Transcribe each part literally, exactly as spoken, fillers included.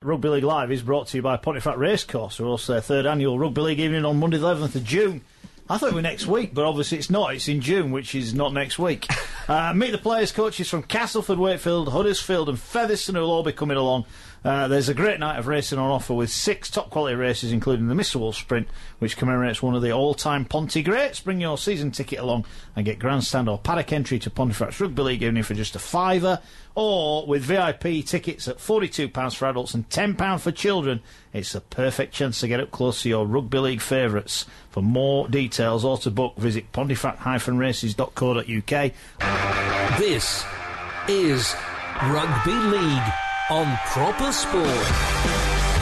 Rugby League Live is brought to you by Pontefract Racecourse, who hosts their third annual Rugby League evening on Monday the eleventh of June. I thought it was next week, but obviously it's not. It's in June, which is not next week. Uh, meet the players, coaches from Castleford, Wakefield, Huddersfield and Featherstone, who will all be coming along. Uh, there's a great night of racing on offer with six top-quality races, including the Mister Wolf Sprint, which commemorates one of the all-time Ponty greats. Bring your season ticket along and get grandstand or paddock entry to Pontefract's Rugby League evening for just a fiver, or with V I P tickets at forty-two pounds for adults and ten pounds for children. It's the perfect chance to get up close to your Rugby League favourites. For more details or to book, visit pontefract dash races dot co dot uk. This is Rugby League on Proper Sport.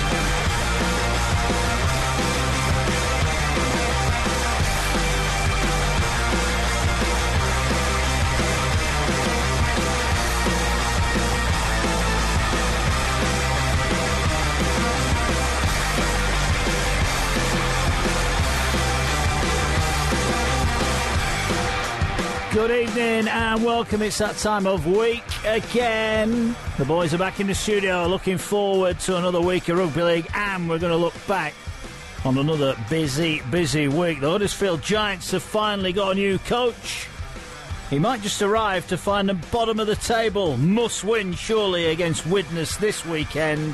Good evening and welcome. It's that time of week again. The boys are back in the studio, looking forward to another week of Rugby League, and we're going to look back on another busy, busy week. The Huddersfield Giants have finally got a new coach. He might just arrive to find them bottom of the table. Must win, surely, against Widnes this weekend.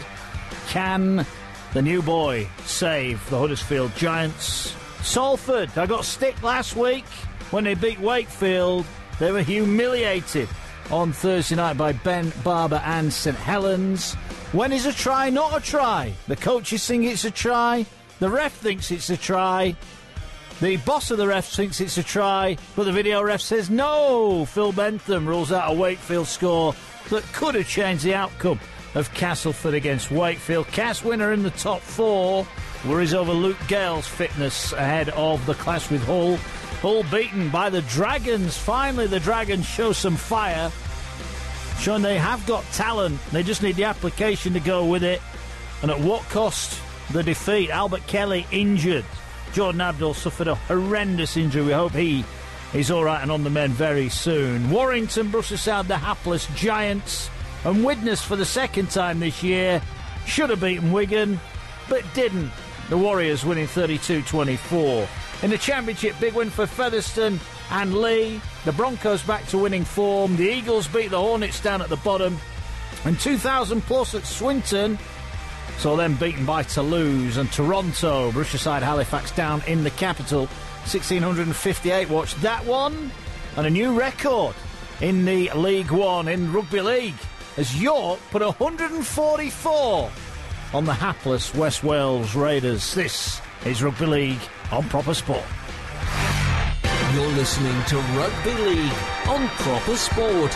Can the new boy save the Huddersfield Giants? Salford, I got stick last week. When they beat Wakefield, they were humiliated on Thursday night by Ben Barber and St Helens. When is a try not a try? The coaches think it's a try. The ref thinks it's a try. The boss of the refs thinks it's a try, but the video ref says no. Phil Bentham rules out a Wakefield score that could have changed the outcome of Castleford against Wakefield. Cass winner in the top four. Worries over Luke Gale's fitness ahead of the clash with Hull. Hull beaten by the Dragons. Finally, the Dragons show some fire, showing they have got talent. They just need the application to go with it. And at what cost? The defeat. Albert Kelly injured. Jordan Abdul suffered a horrendous injury. We hope he is all right and on the mend very soon. Warrington brush aside the hapless Giants. And Widnes for the second time this year should have beaten Wigan, but didn't. The Warriors winning thirty-two twenty-four. In the Championship, big win for Featherstone and Lee. The Broncos back to winning form. The Eagles beat the Hornets down at the bottom. And two thousand plus at Swinton. Saw them beaten by Toulouse. And Toronto brush aside Halifax down in the capital. sixteen fifty-eight. Watch that one. And a new record in the League One in Rugby League, as York put one hundred forty-four on the hapless West Wales Raiders. This is Rugby League on Proper Sport. You're listening to Rugby League on Proper Sport.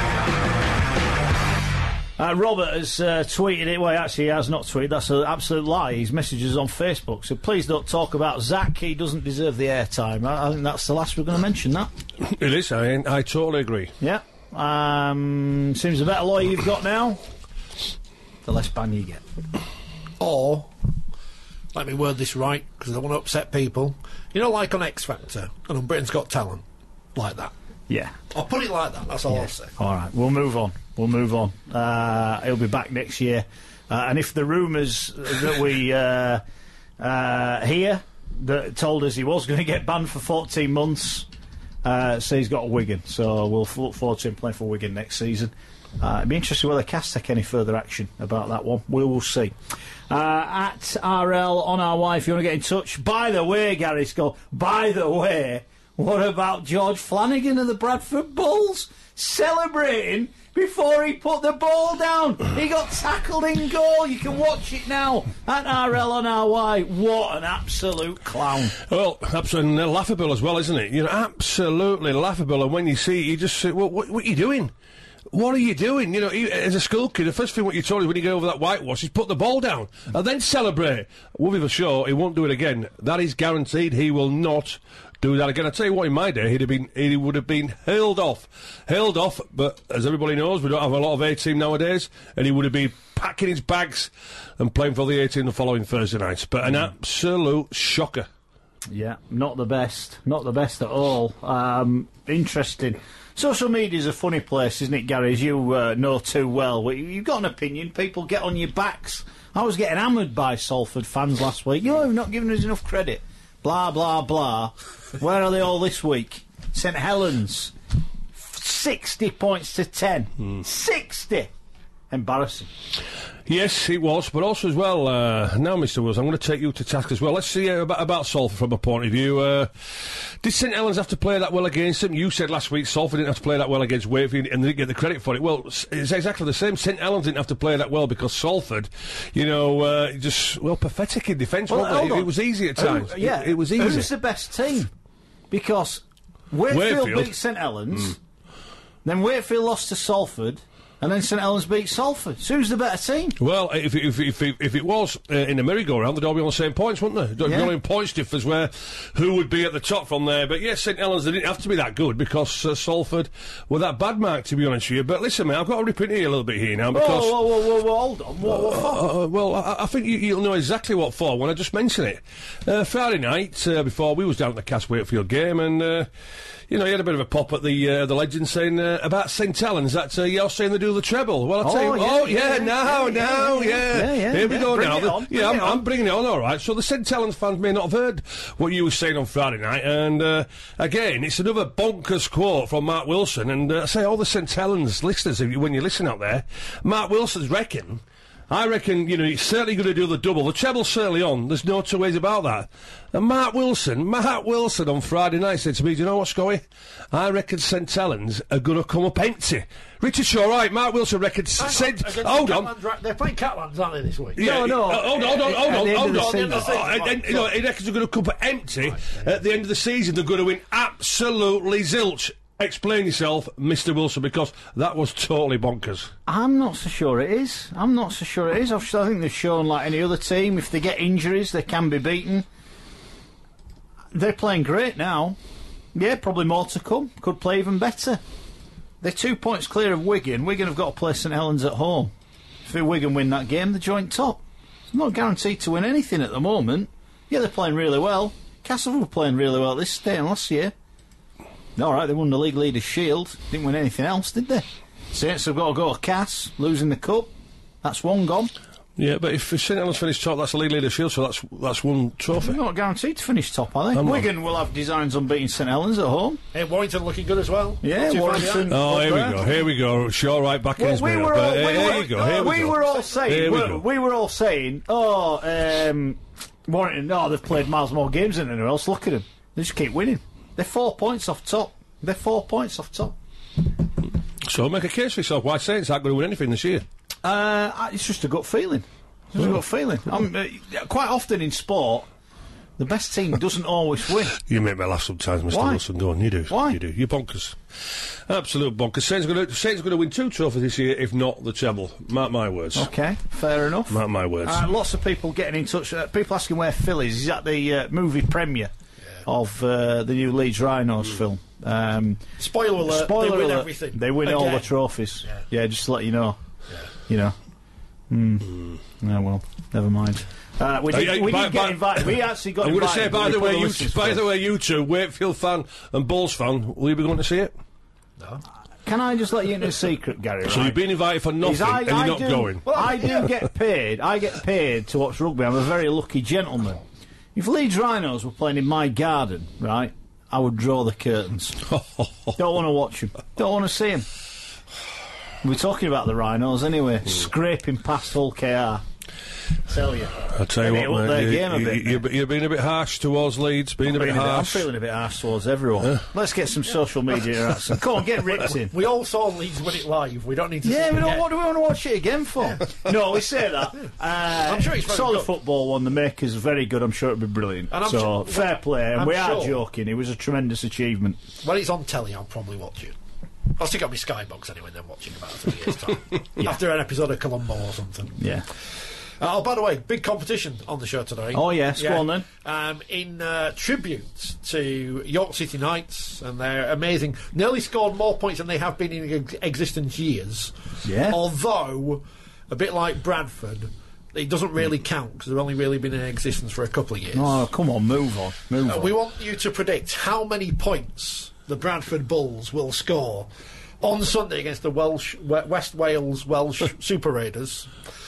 Uh, Robert has uh, tweeted it. Well, actually, he has not tweeted. That's an absolute lie. His messages on Facebook. So please don't talk about Zach. He doesn't deserve the airtime. I, I think that's the last we're going to mention that. It is. I, I totally agree. Yeah. Um, seems the better lawyer you've got now, the less ban you get. Or, let me word this right, because I don't want to upset people. You know, like on X Factor and on Britain's Got Talent, like that. Yeah. I'll put it like that, that's all yeah. I'll say. All right, we'll move on. We'll move on. Uh, he'll be back next year. Uh, and if the rumours that we uh, uh, hear that told us he was going to get banned for fourteen months, uh, say he's got a Wigan. So we'll look forward to him playing for Wigan next season. Uh, it'd be interesting whether Cass take any further action about that one. We will see. Uh, at R L on our wife, if you want to get in touch. By the way, Gary Skull, by the way, what about George Flanagan and the Bradford Bulls celebrating before he put the ball down? He got tackled in goal. You can watch it now at R L on our Y. What an absolute clown. Well, absolutely laughable as well, isn't it? You know, absolutely laughable. And when you see it, you just say, well, what, what are you doing? What are you doing? You know, as a school kid, the first thing what you told is when you go over that whitewash is put the ball down and then celebrate. We'll be sure he won't do it again. That is guaranteed. He will not do that again. I tell you what, in my day, he'd have been, he would have been hurled off, hurled off. But as everybody knows, we don't have a lot of A team nowadays, and he would have been packing his bags and playing for the A team the following Thursday night. But an absolute shocker. Yeah, not the best, not the best at all. Um, interesting Social media's a funny place, isn't it, Gary, as you uh, know too well. Well, you've got an opinion, people get on your backs. I was getting hammered by Salford fans last week. You know, you've not given us enough credit. Blah, blah, blah. Where are they all this week? St Helens. sixty points to ten. Mm. sixty! Embarrassing. Yes, it was, but also as well, uh, now, Mister Wills, I'm going to take you to task as well. Let's see uh, about, about Salford from a point of view. Uh, did St Helens have to play that well against them? You said last week Salford didn't have to play that well against Wakefield and they didn't get the credit for it. Well, it's exactly the same. St Helens didn't have to play that well because Salford, you know, uh, just, well, pathetic in defence, Well, wasn't it? hold It on. was easy at Who- times. yeah, It, it was easy. Who's the best team? Because Wakefield, Wakefield. beat St Helens, then Wakefield lost to Salford, and then St Helens beat Salford. So who's the better team? Well, if if if, if, if it was uh, in the merry-go-round, they'd all be on the same points, wouldn't they? Yeah. The only points difference where who would be at the top from there. But yes, St Helens, they didn't have to be that good because uh, Salford were that bad mark, to be honest with you. But listen, mate, I've got to rip into you a little bit here now Whoa, because. whoa, whoa, whoa, whoa, hold on. What, what for? Uh, well, I, I think you, you'll know exactly what for when I just mention it. Uh, Friday night, uh, before we was down at the Cass Wakefield game, and uh, you know, he had a bit of a pop at the uh, the legend saying uh, about St Helens that uh, you're saying they do the treble. Well, I'll tell you, Oh, yeah, oh yeah, yeah, now, yeah, now, yeah, yeah, yeah, yeah, here we yeah. go Bring now. it on, yeah, bring I'm, it on. I'm bringing it on, all right. So the St Helens fans may not have heard what you were saying on Friday night, and uh, again, it's another bonkers quote from Mark Wilson. And uh, I say all the St Helens listeners, if you, when you listen out there, Mark Wilson's reckon. I reckon, you know, he's certainly going to do the double. The treble's certainly on. There's no two ways about that. And Mark Wilson, Mark Wilson on Friday night said to me, do you know what, Scully? I reckon St Helens are going to come up empty. Richard Shaw, right, Mark Wilson reckons... Hang said, on, against hold the on. Catalans, right, they're playing Catalans, aren't they, this week? Yeah, No, no. uh, hold on, hold on, hold At on, the end hold of the on. season. Oh, and- and, you know, he reckons they're going to come up empty at the end of the season. They're going to win absolutely zilch. Explain yourself, Mister Wilson, because that was totally bonkers. I'm not so sure it is. I'm not so sure it is. I've- I think they've shown, like any other team, if they get injuries, they can be beaten. They're playing great now. Yeah, probably more to come. Could play even better. They're two points clear of Wigan. Wigan have got to play St Helens at home. If Wigan win that game, they're joint top. It's not guaranteed to win anything at the moment. Yeah, they're playing really well. Castleford were playing really well this day and last year. All right, they won the League Leaders' Shield. Didn't win anything else, did they? Saints have got to go to Cass, losing the cup. That's one gone. Yeah, but if St Helens finish top, that's the League Leader Shield, so that's that's one trophy. They're not guaranteed to finish top, are they? I'm not. Wigan will have designs on beating St Helens at home. Hey, Warrington looking good as well. Yeah, Not too far Warrington. behind. Oh, Up here we there. go, here we go. Shaw right back in Well, his we mirror. were all, But, we, uh, here were, we go, here we, we go. were all saying, Here we we, go. we were all saying, oh, um, Warrington, no, they've played miles more games than anyone else. Look at them. They just keep winning. They're four points off top. They're four points off top. So make a case for yourself. Why Saints aren't going to win anything this year? Uh, I- it's just a gut feeling. It's just a gut feeling. I'm, uh, quite often in sport, the best team doesn't always win. You make me laugh sometimes, Mister Why? Wilson. Go on, you do. Why? You do. You're bonkers. Absolute bonkers. Saints are going to Saints are going to win two trophies this year, if not the treble. Mark my words. Okay, fair enough. Mark my words. Uh, lots of people getting in touch. Uh, people asking where Phil is. He's at the uh, movie premiere of uh, the new Leeds Rhinos film. Um, Spoiler alert, spoiler they win alert, everything. They win all the Again. trophies. Yeah. Yeah, just to let you know. You know. Hmm. Oh, well, never mind. Uh, we Hey, did, hey, we by- did get by- invited. We actually got I'm going to invited. say, by but the we put way, you listings by first. the way, you two, Wakefield fan and Bulls fan, will you be going to see it? Can I just let you into a secret, Gary? So right? you've been invited for nothing, Is I, and you're I not do, going. I do get paid. I get paid to watch rugby. I'm a very lucky gentleman. If Leeds Rhinos were playing in my garden, right, I would draw the curtains. Don't want to watch them. Don't want to see them. We're talking about the Rhinos anyway. Scraping past Hull K R. Tell you. I tell you Maybe what, up their mate, game a you, bit, you, you're, you're being a bit harsh towards Leeds. Being a bit Being a bit- I'm harsh. feeling a bit harsh towards everyone. Let's get some social media action. Come on, get ripped in. We all saw Leeds win it live. We don't need to. Yeah, see we it don't, again. what do we want to watch it again for? No, we say that. Uh, I'm sure it's very saw the good. football one. The maker's very good. I'm sure it'll be brilliant. And I'm so sure- fair play. And I'm we are sure- joking. It was a tremendous achievement. When it's on telly, I'll probably watch it. I'll stick on my Skybox anyway, and then watching about three years' time. After an episode of Columbo or something. Yeah. Uh, oh, by the way, big competition on the show today. Oh, yes, go on then. Um, in uh, tribute to York City Knights, and they're amazing. Nearly scored more points than they have been in ex- existence years. Yeah. Although, a bit like Bradford, it doesn't really count because they've only really been in existence for a couple of years. Oh, come on, move on. Move Uh, on. we want you to predict how many points the Bradford Bulls will score on Sunday against the Welsh West Wales Welsh Super Raiders.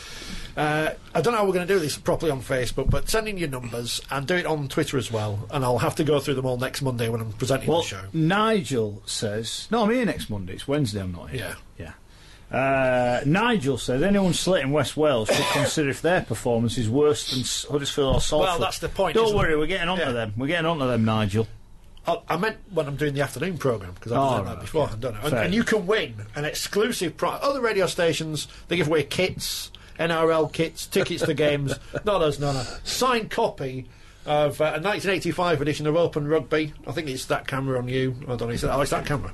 Uh, I don't know how we're going to do this properly on Facebook, but send in your numbers and do it on Twitter as well, and I'll have to go through them all next Monday when I'm presenting well, the show. Nigel says... No, I'm here next Monday. It's Wednesday, I'm not here. Yeah. Yeah. Uh, Nigel says anyone slating West Wales should consider if their performance is worse than S- Huddersfield or Salford. Well, that's the point. Don't isn't worry, it? we're getting on Yeah. to them. We're getting on to them, Nigel. I, I meant when I'm doing the afternoon programme, because I've Oh, done right, that before, okay. I don't know. And, Fair. and you can win an exclusive prize. Other radio stations, they give away kits, N R L kits, tickets to games. Not us, no, no. Signed copy of uh, a nineteen eighty-five edition of Open Rugby. I think it's that camera on you. I don't know. It's that, oh, it's that camera.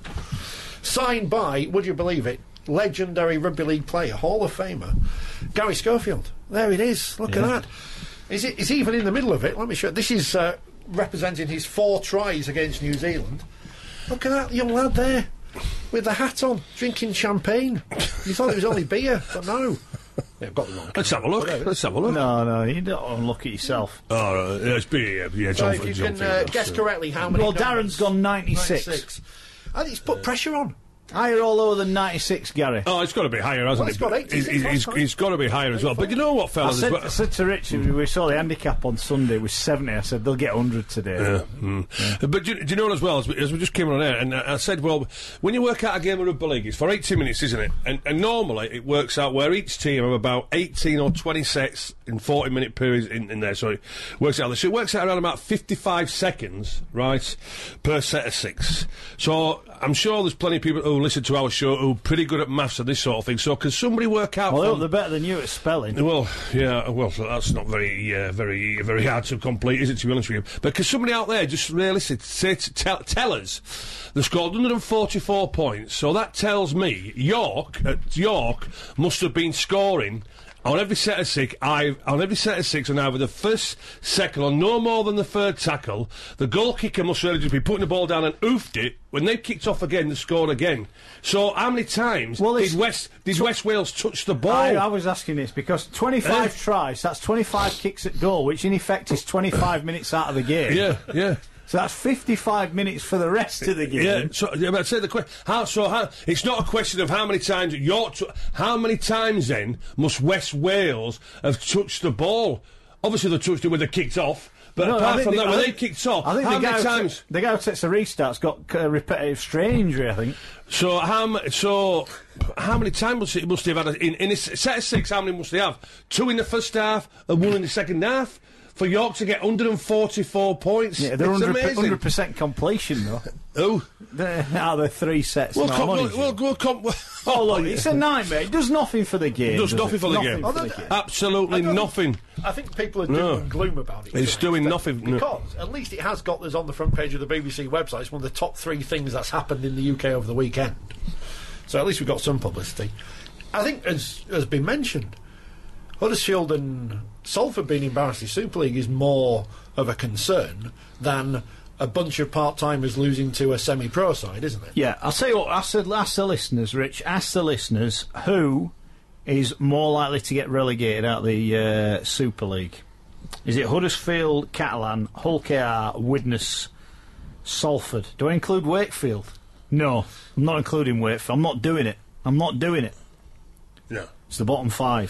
Signed by, would you believe it, legendary rugby league player, Hall of Famer, Gary Schofield. There it is. Look Yeah. at that. Is it? It's even in the middle of it. Let me show. This is uh, representing his four tries against New Zealand. Look at that young lad there with the hat on, drinking champagne. You thought it was only beer, but no. Yeah, I've got the wrong. Let's have a look. Let's have a look. No, no, you don't look at yourself. Oh, right. Yeah, it's beer. Yeah, yeah, So John, if you John can uh, Field, guess that's, correctly how many. Well, numbers- Darren's gone ninety-six. ninety-six. I think it's put pressure on. Higher or lower than ninety-six, Gary? Oh, it's got to be higher, hasn't Well, it? it's got eighty-six, It's, it's, that's it's got to be higher as well. But you know what, I fellas? said, as well- I said to Richard, we saw the handicap on Sunday, it was seventy. I said, they'll get one hundred today. Yeah, mm. But do, you- do you know as well, as we, as we just came on air, and I, I said, well, when you work out a game of rugby league, it's for eighty minutes, isn't it? And, and normally it works out where each team have about eighteen or twenty sets in forty minute periods in, in there, so it works out. So it works out around about fifty-five seconds, right, per set of six. So I'm sure there's plenty of people who listen to our show who are pretty good at maths and this sort of thing. So can somebody work out... Well, from- they're better than you at spelling. Well, yeah, well, that's not very, uh, very, very hard to complete, is it, to be honest with you? But can somebody out there just realistically say, t- tell, tell us they scored one hundred forty-four points, so that tells me York, at York, must have been scoring on every set of six, I, on every set of six, on either the first, second, or no more than the third tackle. The goal kicker must really just be putting the ball down and oofed it. When they kicked off again, they scored again. So how many times Well, did it's- West did West Wales touch the ball? I, I was asking this because twenty-five Eh? tries, that's twenty-five kicks at goal, which in effect is twenty-five minutes out of the game. yeah, yeah. So that's fifty-five minutes for the rest of the game. Yeah, so yeah, but I'd say the question. How so? How it's not a question of how many times York. T- how many times then must West Wales have touched the ball? Obviously, they touched it when they kicked off. But No, I apart think from the- that, I when they think- kicked off, I think how the guy, many who times? t- the guy who takes the restart's got uh, repetitive strain injury, I think. So how? m- So how many times must it must they have had in in a s- set of six? How many must they have? Two in the first half and one in the second half for York to get one hundred forty-four points. Yeah, they're it's one amazing. hundred percent completion, though. Oh, They're, are they three sets? well, No, com- I'm only well, well, joking. well, com- well, Oh, look, it's a nightmare. It does nothing for the game. Does does nothing it? for the game. for the Although- game. absolutely I don't nothing. I think people are doom No. and gloom about it. It's doing nothing, no. Because at least it has got us on the front page of the B B C website. It's one of the top three things that's happened in the U K over the weekend. So at least we've got some publicity. I think, as has been mentioned, Huddersfield and Salford being embarrassed in Super League is more of a concern than a bunch of part-timers losing to a semi-pro side, isn't it? Yeah, I'll tell you what, ask the, ask the listeners, Rich, ask the listeners who is more likely to get relegated out of the uh, Super League. Is it Huddersfield, Catalan, Hull K R, Widnes, Salford? Do I include Wakefield? No, I'm not including Wakefield. I'm not doing it. I'm not doing it. No. It's the bottom five.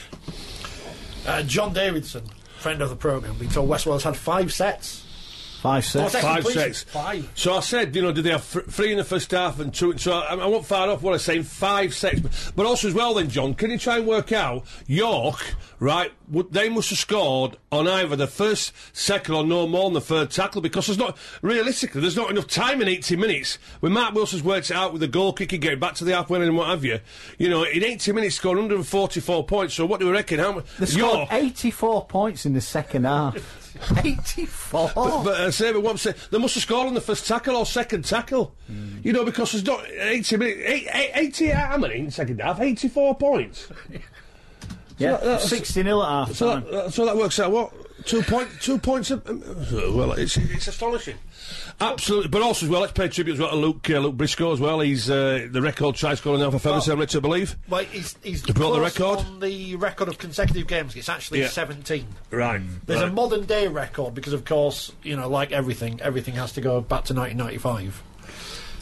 Uh, John Davidson, friend of the programme, been told West Wales had five sets. Five sets. Oh, Five completion. sets. Five. So I said, you know, did they have th- three in the first half and two? So I, I won't far off what I'm saying. Five sets, but, but also as well, then John, can you try and work out York? Right, would, they must have scored on either the first, second, or no more than the third tackle because there's not realistically there's not enough time in eighty minutes. When Mark Wilson's worked it out with the goal kicker, getting back to the halfway line and what have you, you know, in eighty minutes scored one hundred forty-four points. So what do we reckon? How much? They scored York. eighty-four points in the second half. eighty-four. But uh, say, but what I'm saying, they must have scored on the first tackle or second tackle. Mm. You know, because there's not eighty minutes. Eight, eight, eighty, how many in the second half? eighty-four points. Yeah, that- that's- sixty nil at half So time. that, that- so that works out what? Two point, two points. Of, um, well, it's it's astonishing. Absolutely, but also as well, let's pay tribute as well to Luke uh, Luke Briscoe as well. He's uh, the record try scorer now for Featherstone, Rich, I believe. Well, he's, he's They brought the close record? on the record of consecutive games. It's actually Yeah. seventeen. Right. There's right. a modern day record because, of course, you know, like everything, everything has to go back to nineteen ninety-five.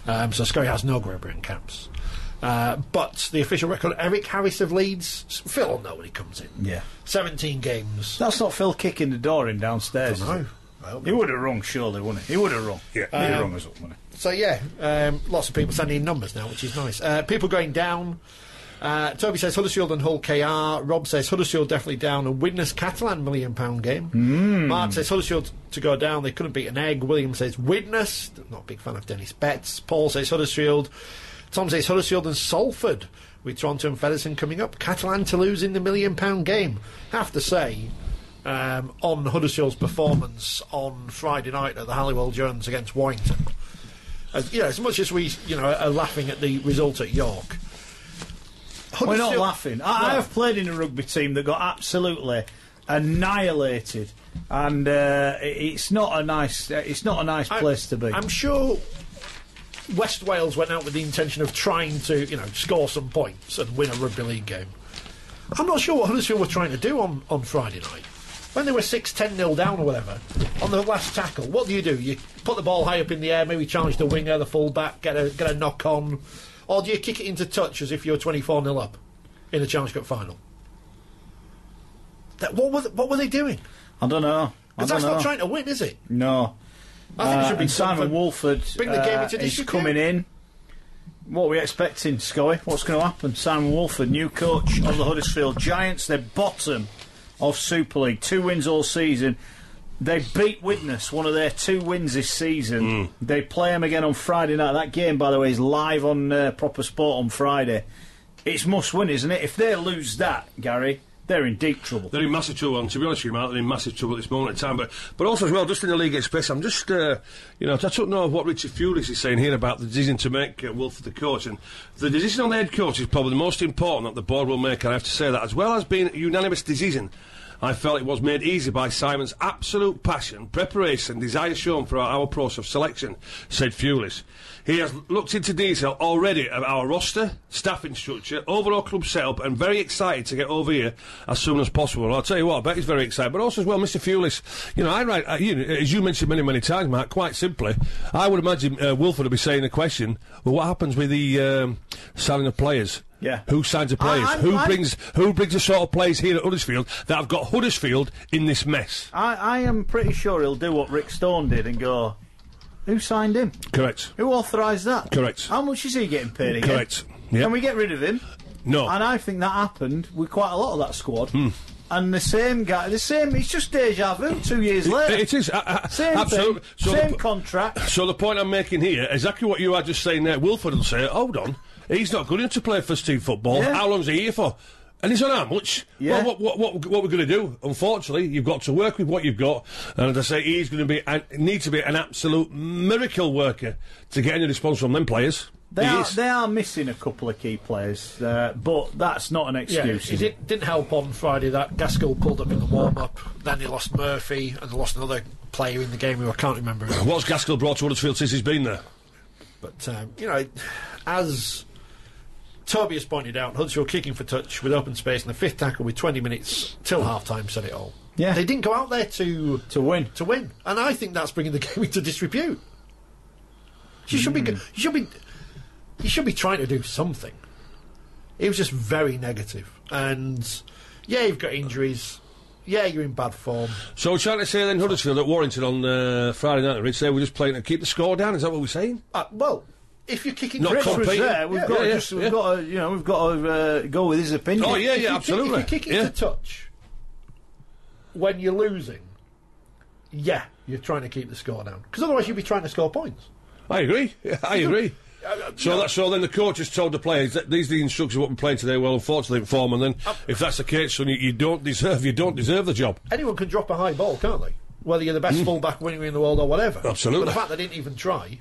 Um, so Scully has no Grabrian caps. Uh, but the official record, Eric Harris of Leeds, Phil will know when he comes in. Yeah. seventeen games. That's not Phil kicking the door in downstairs. I don't is know. it? I hope He not. would have rung, surely, wouldn't he? He would have rung. Yeah. He'd have Um, rung us up, wouldn't So yeah, um, lots of people sending in numbers now, which is nice. Uh, people going down. Uh, Toby says Huddersfield and Hull K R. Rob says Huddersfield definitely down and Widnes Catalan million pound game. Mm. Mark says Huddersfield to go down. They couldn't beat an egg. William says Widnes. Not a big fan of Dennis Betts. Paul says Huddersfield. Tom says Huddersfield and Salford with Toronto and Featherstone coming up. Catalan to lose in the million pound game. Have to say. Um, on Huddersfield's performance on Friday night at the Halliwell Jones against Warrington. As, you know, as much as we, you know, are laughing at the result at York, We're not Huddersfield- laughing. I, I No. have played in a rugby team that got absolutely annihilated, and uh, it- it's not a nice. Uh, it's not a nice I'm- place to be. I'm sure West Wales went out with the intention of trying to, you know, score some points and win a rugby league game. I'm not sure what Huddersfield were trying to do on, on Friday night. When they were six ten nil down or whatever, on the last tackle, what do you do? You put the ball high up in the air, maybe challenge the winger, the full-back, get a, get a knock-on, or do you kick it into touch as if you're twenty-four nil up in a Challenge Cup final? That, what, were they, what were they doing? I don't know. I Because don't that's know. not trying to win, is it? No. I think Uh, it should be and Simon something- Wolford bring the game uh, into is disrepute. coming in. What are we expecting, Scully? What's going to happen? Simon Wolford, new coach of the Huddersfield Giants. They're bottom of Super League. Two wins all season. They beat Widnes, one of their two wins this season. Mm. They play them again on Friday night. That game, by the way, is live on uh, Proper Sport on Friday. It's must win, isn't it? If they lose that, Gary, they're in deep trouble. They're in massive trouble, and to be honest with you, Mark, they're in massive trouble at this moment in time. But, but also as well, just in the League Express, I'm just, uh, you know, I took note of what Richard Fulis is saying here about the decision to make uh, Wolford the coach, and the decision on the head coach is probably the most important that the board will make, and I have to say that, as well as being a unanimous decision. I felt it was made easy by Simon's absolute passion, preparation, desire shown for our, our process of selection, said Fulis. He has looked into detail already of our roster, staffing structure, overall club setup, and very excited to get over here as soon as possible. And I'll tell you what, I bet he's very excited. But also as well, Mister Fulis, you know, I write, uh, you, as you mentioned many, many times, Mark, quite simply, I would imagine uh, Wilford would be saying the question, well, what happens with the um, selling of players? Yeah. Who signs the players? I- I- who I- brings who brings the sort of players here at Huddersfield that have got Huddersfield in this mess? I, I am pretty sure he'll do what Rick Stone did and go, who signed him? Correct. Who authorised that? Correct. How much is he getting paid again? Correct. Yep. Can we get rid of him? No. And I think that happened with quite a lot of that squad. Hmm. And the same guy, the same, it's just deja vu two years later. It is. Uh, uh, Same absolutely. thing, So same the, contract. so the point I'm making here, exactly what you are just saying there, Wilford will say, hold on, he's not good enough to play first team football. Yeah. How long's he here for? And he's on how much? Yeah. Well, what, what, what, what we're going to do, unfortunately, you've got to work with what you've got. And as I say, he's going to be, an, needs to be an absolute miracle worker to get any response from them players. They He are, is. they are missing a couple of key players, uh, but that's not an Yeah, excuse. it is it? did, didn't help on Friday that Gaskell pulled up in the warm-up, then he lost Murphy, and they lost another player in the game who I can't remember who. What's Gaskell brought to Huddersfield since he's been there? But, um, you know, as Toby has pointed out, Huddersfield kicking for touch with open space, and the fifth tackle with twenty minutes till half-time said it all. Yeah. They didn't go out there to To win. to win, and I think that's bringing the game into disrepute. You should be, go- you should be, you should be trying to do something. It was just very negative, and yeah, you've got injuries. Yeah, you're in bad form. So we're trying to say then Huddersfield at Warrington on uh, Friday night, Rich, say we're just playing to keep the score down, is that what we're saying? Uh, well, if you're kicking Not for Rich compete. was touch, there. We've Yeah, got yeah, to yeah, just, we've yeah. got to, you know, we've got to uh, go with his opinion. Oh, yeah, if yeah, you absolutely. Kick, if you're kicking Yeah. to touch when you're losing, yeah, you're trying to keep the score down because otherwise you'd be trying to score points. I agree. Yeah, I agree. So that so then the coach has told the players that these are the instructions of what we're playing today. Well, unfortunately, form, and then if that's the case, son, you, you don't deserve you don't deserve the job. Anyone can drop a high ball, can't they? Whether you're the best full-back winger in the world or whatever. Absolutely. But the fact they didn't even try,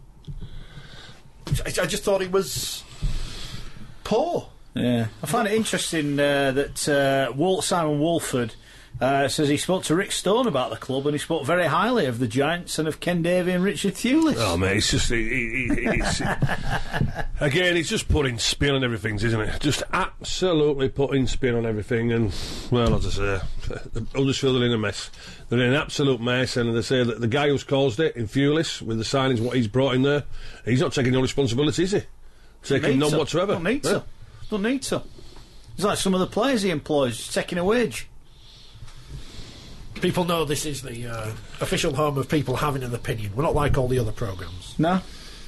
I, I just thought it was poor. Yeah, I find it interesting uh, that uh, Walt, Simon Wolford uh, says he spoke to Rick Stone about the club and he spoke very highly of the Giants and of Ken Davey and Richard Thewlis. Oh mate, it's just he, he, he, it's, again, he's just putting spin on everything, isn't it? Just absolutely putting spin on everything, and well, as I say, Huddersfield are in a mess. They're in an absolute mess, and they say that the guy who's caused it in Fulis with the signings, what he's brought in there, he's not taking no responsibility, is he? Taking none to. whatsoever. Don't need yeah? to. Don't need to. It's like some of the players he employs, just taking a wage. People know this is the uh, official home of people having an opinion. We're not like all the other programmes. No.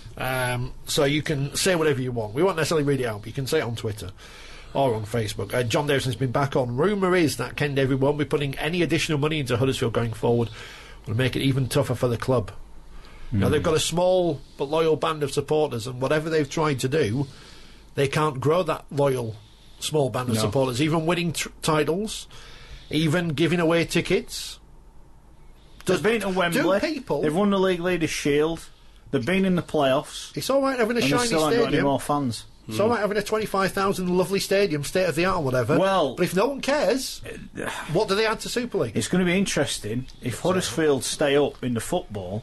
Um, so you can say whatever you want. We won't necessarily read it out, but you can say it on Twitter or on Facebook. Uh, John Davison's been back on. Rumour is that Ken Davey won't be putting any additional money into Huddersfield going forward. Will make it even tougher for the club. Mm. Now, they've got a small but loyal band of supporters, and whatever they've tried to do, they can't grow that loyal small band of no. supporters, even winning tr- titles, even giving away tickets. They've been to Wembley. Do people... They've won the League Leaders' Shield. They've been in the playoffs. It's all right having a and shiny they still stadium. Ain't got any more fans. It's mm. all right having a twenty-five thousand lovely stadium, state of the art or whatever. Well, but if no one cares, uh, what do they add to Super League? It's going to be interesting. If Huddersfield stay up in the football,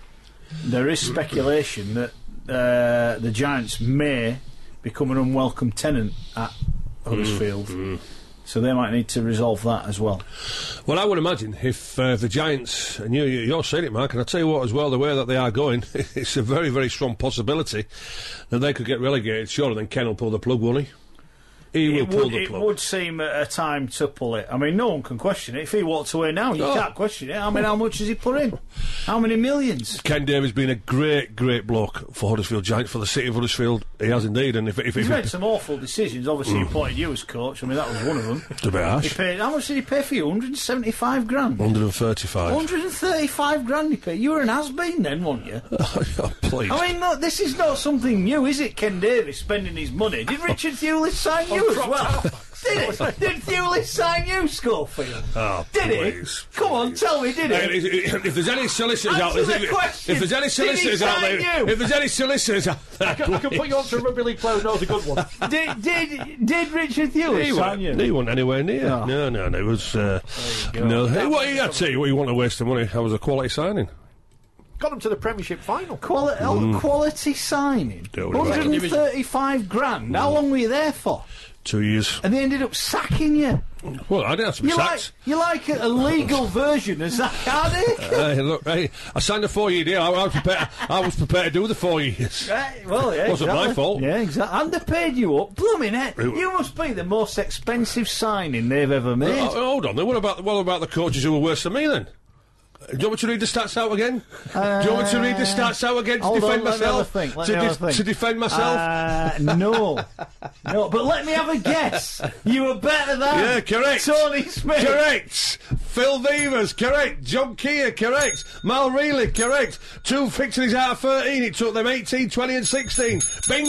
there is speculation that uh, the Giants may become an unwelcome tenant at Huddersfield. Mm. Mm. So they might need to resolve that as well. Well, I would imagine if uh, the Giants, and you, you're saying it, Mark, and I tell you what as well, the way that they are going, it's a very, very strong possibility that they could get relegated. Sure, then Ken will pull the plug, won't he? He will it pull would, the plug. It would seem a time to pull it. I mean, no one can question it. If he walks away now, you oh. can't question it. I mean, how much has he put in? How many millions? Ken Davies been a great, great bloke for Huddersfield Giants, for the city of Huddersfield. He has indeed. And if, if, He's if made he, some awful decisions. Obviously, mm. he appointed you as coach. I mean, that was one of them. It's a bit harsh. He paid, how much did he pay for you? one hundred seventy-five grand? one hundred thirty-five. one hundred thirty-five grand he paid. You were an has-been then, weren't you? Oh, please. I mean, look, this is not something new, is it, Ken Davies spending his money? Did Richard Thewlis sign you as well? Did it? Did Thewlis sign you, Schofield? Oh, did please, it? Come on, tell me, did it? If, if there's any solicitors out there, the if, if there's any solicitors out there, you? if there's any solicitors out there, I can, I can put you on to a rugby league player who knows a good one. did, did did Richard Thewlis he sign you? He wasn't anywhere near. No, no, no, no it was. Uh, no, hey, what I tell you, what you want to waste the money? That was a quality signing. Got them to the Premiership final. Quali- mm. oh, quality signing. one hundred thirty-five grand. How long were you there for? Two years. And they ended up sacking you. Well, I didn't have to be you sacked. Like, you're like a, a legal version of Zach Hardick. uh, hey, look, hey, I signed a four-year deal. I, I, was prepared, I was prepared to do the four years. Right, well, yeah, it wasn't exactly. my fault. Yeah, exactly. And they paid you up. Blooming heck. You must be the most expensive signing they've ever made. Uh, hold on. Then what about, what about the coaches who were worse than me, then? Do you want me to read the stats out again? Uh, Do you want me to read the stats out again to hold defend on, let myself? Me have a think, let to, me have de- a think. to defend myself? Uh, no. No, but let me have a guess. You were better than Yeah, correct. Tony Smith. Correct. Phil Vivers, correct. John Keir, correct. Mal Reilly, correct. Two victories out of thirteen. It took them eighteen, twenty and sixteen.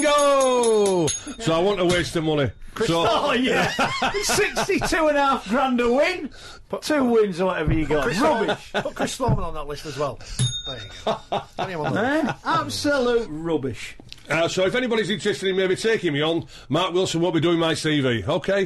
Bingo! So I want to waste the money. So, oh, yeah. sixty-two and a half grand a win. Two wins or whatever you got. Chris Rubbish. Put Chris Sloman on that list as well. There you go. Put him on that. Eh? Absolute rubbish. Uh, so if anybody's interested in maybe taking me on, Mark Wilson won't be doing my C V, okay?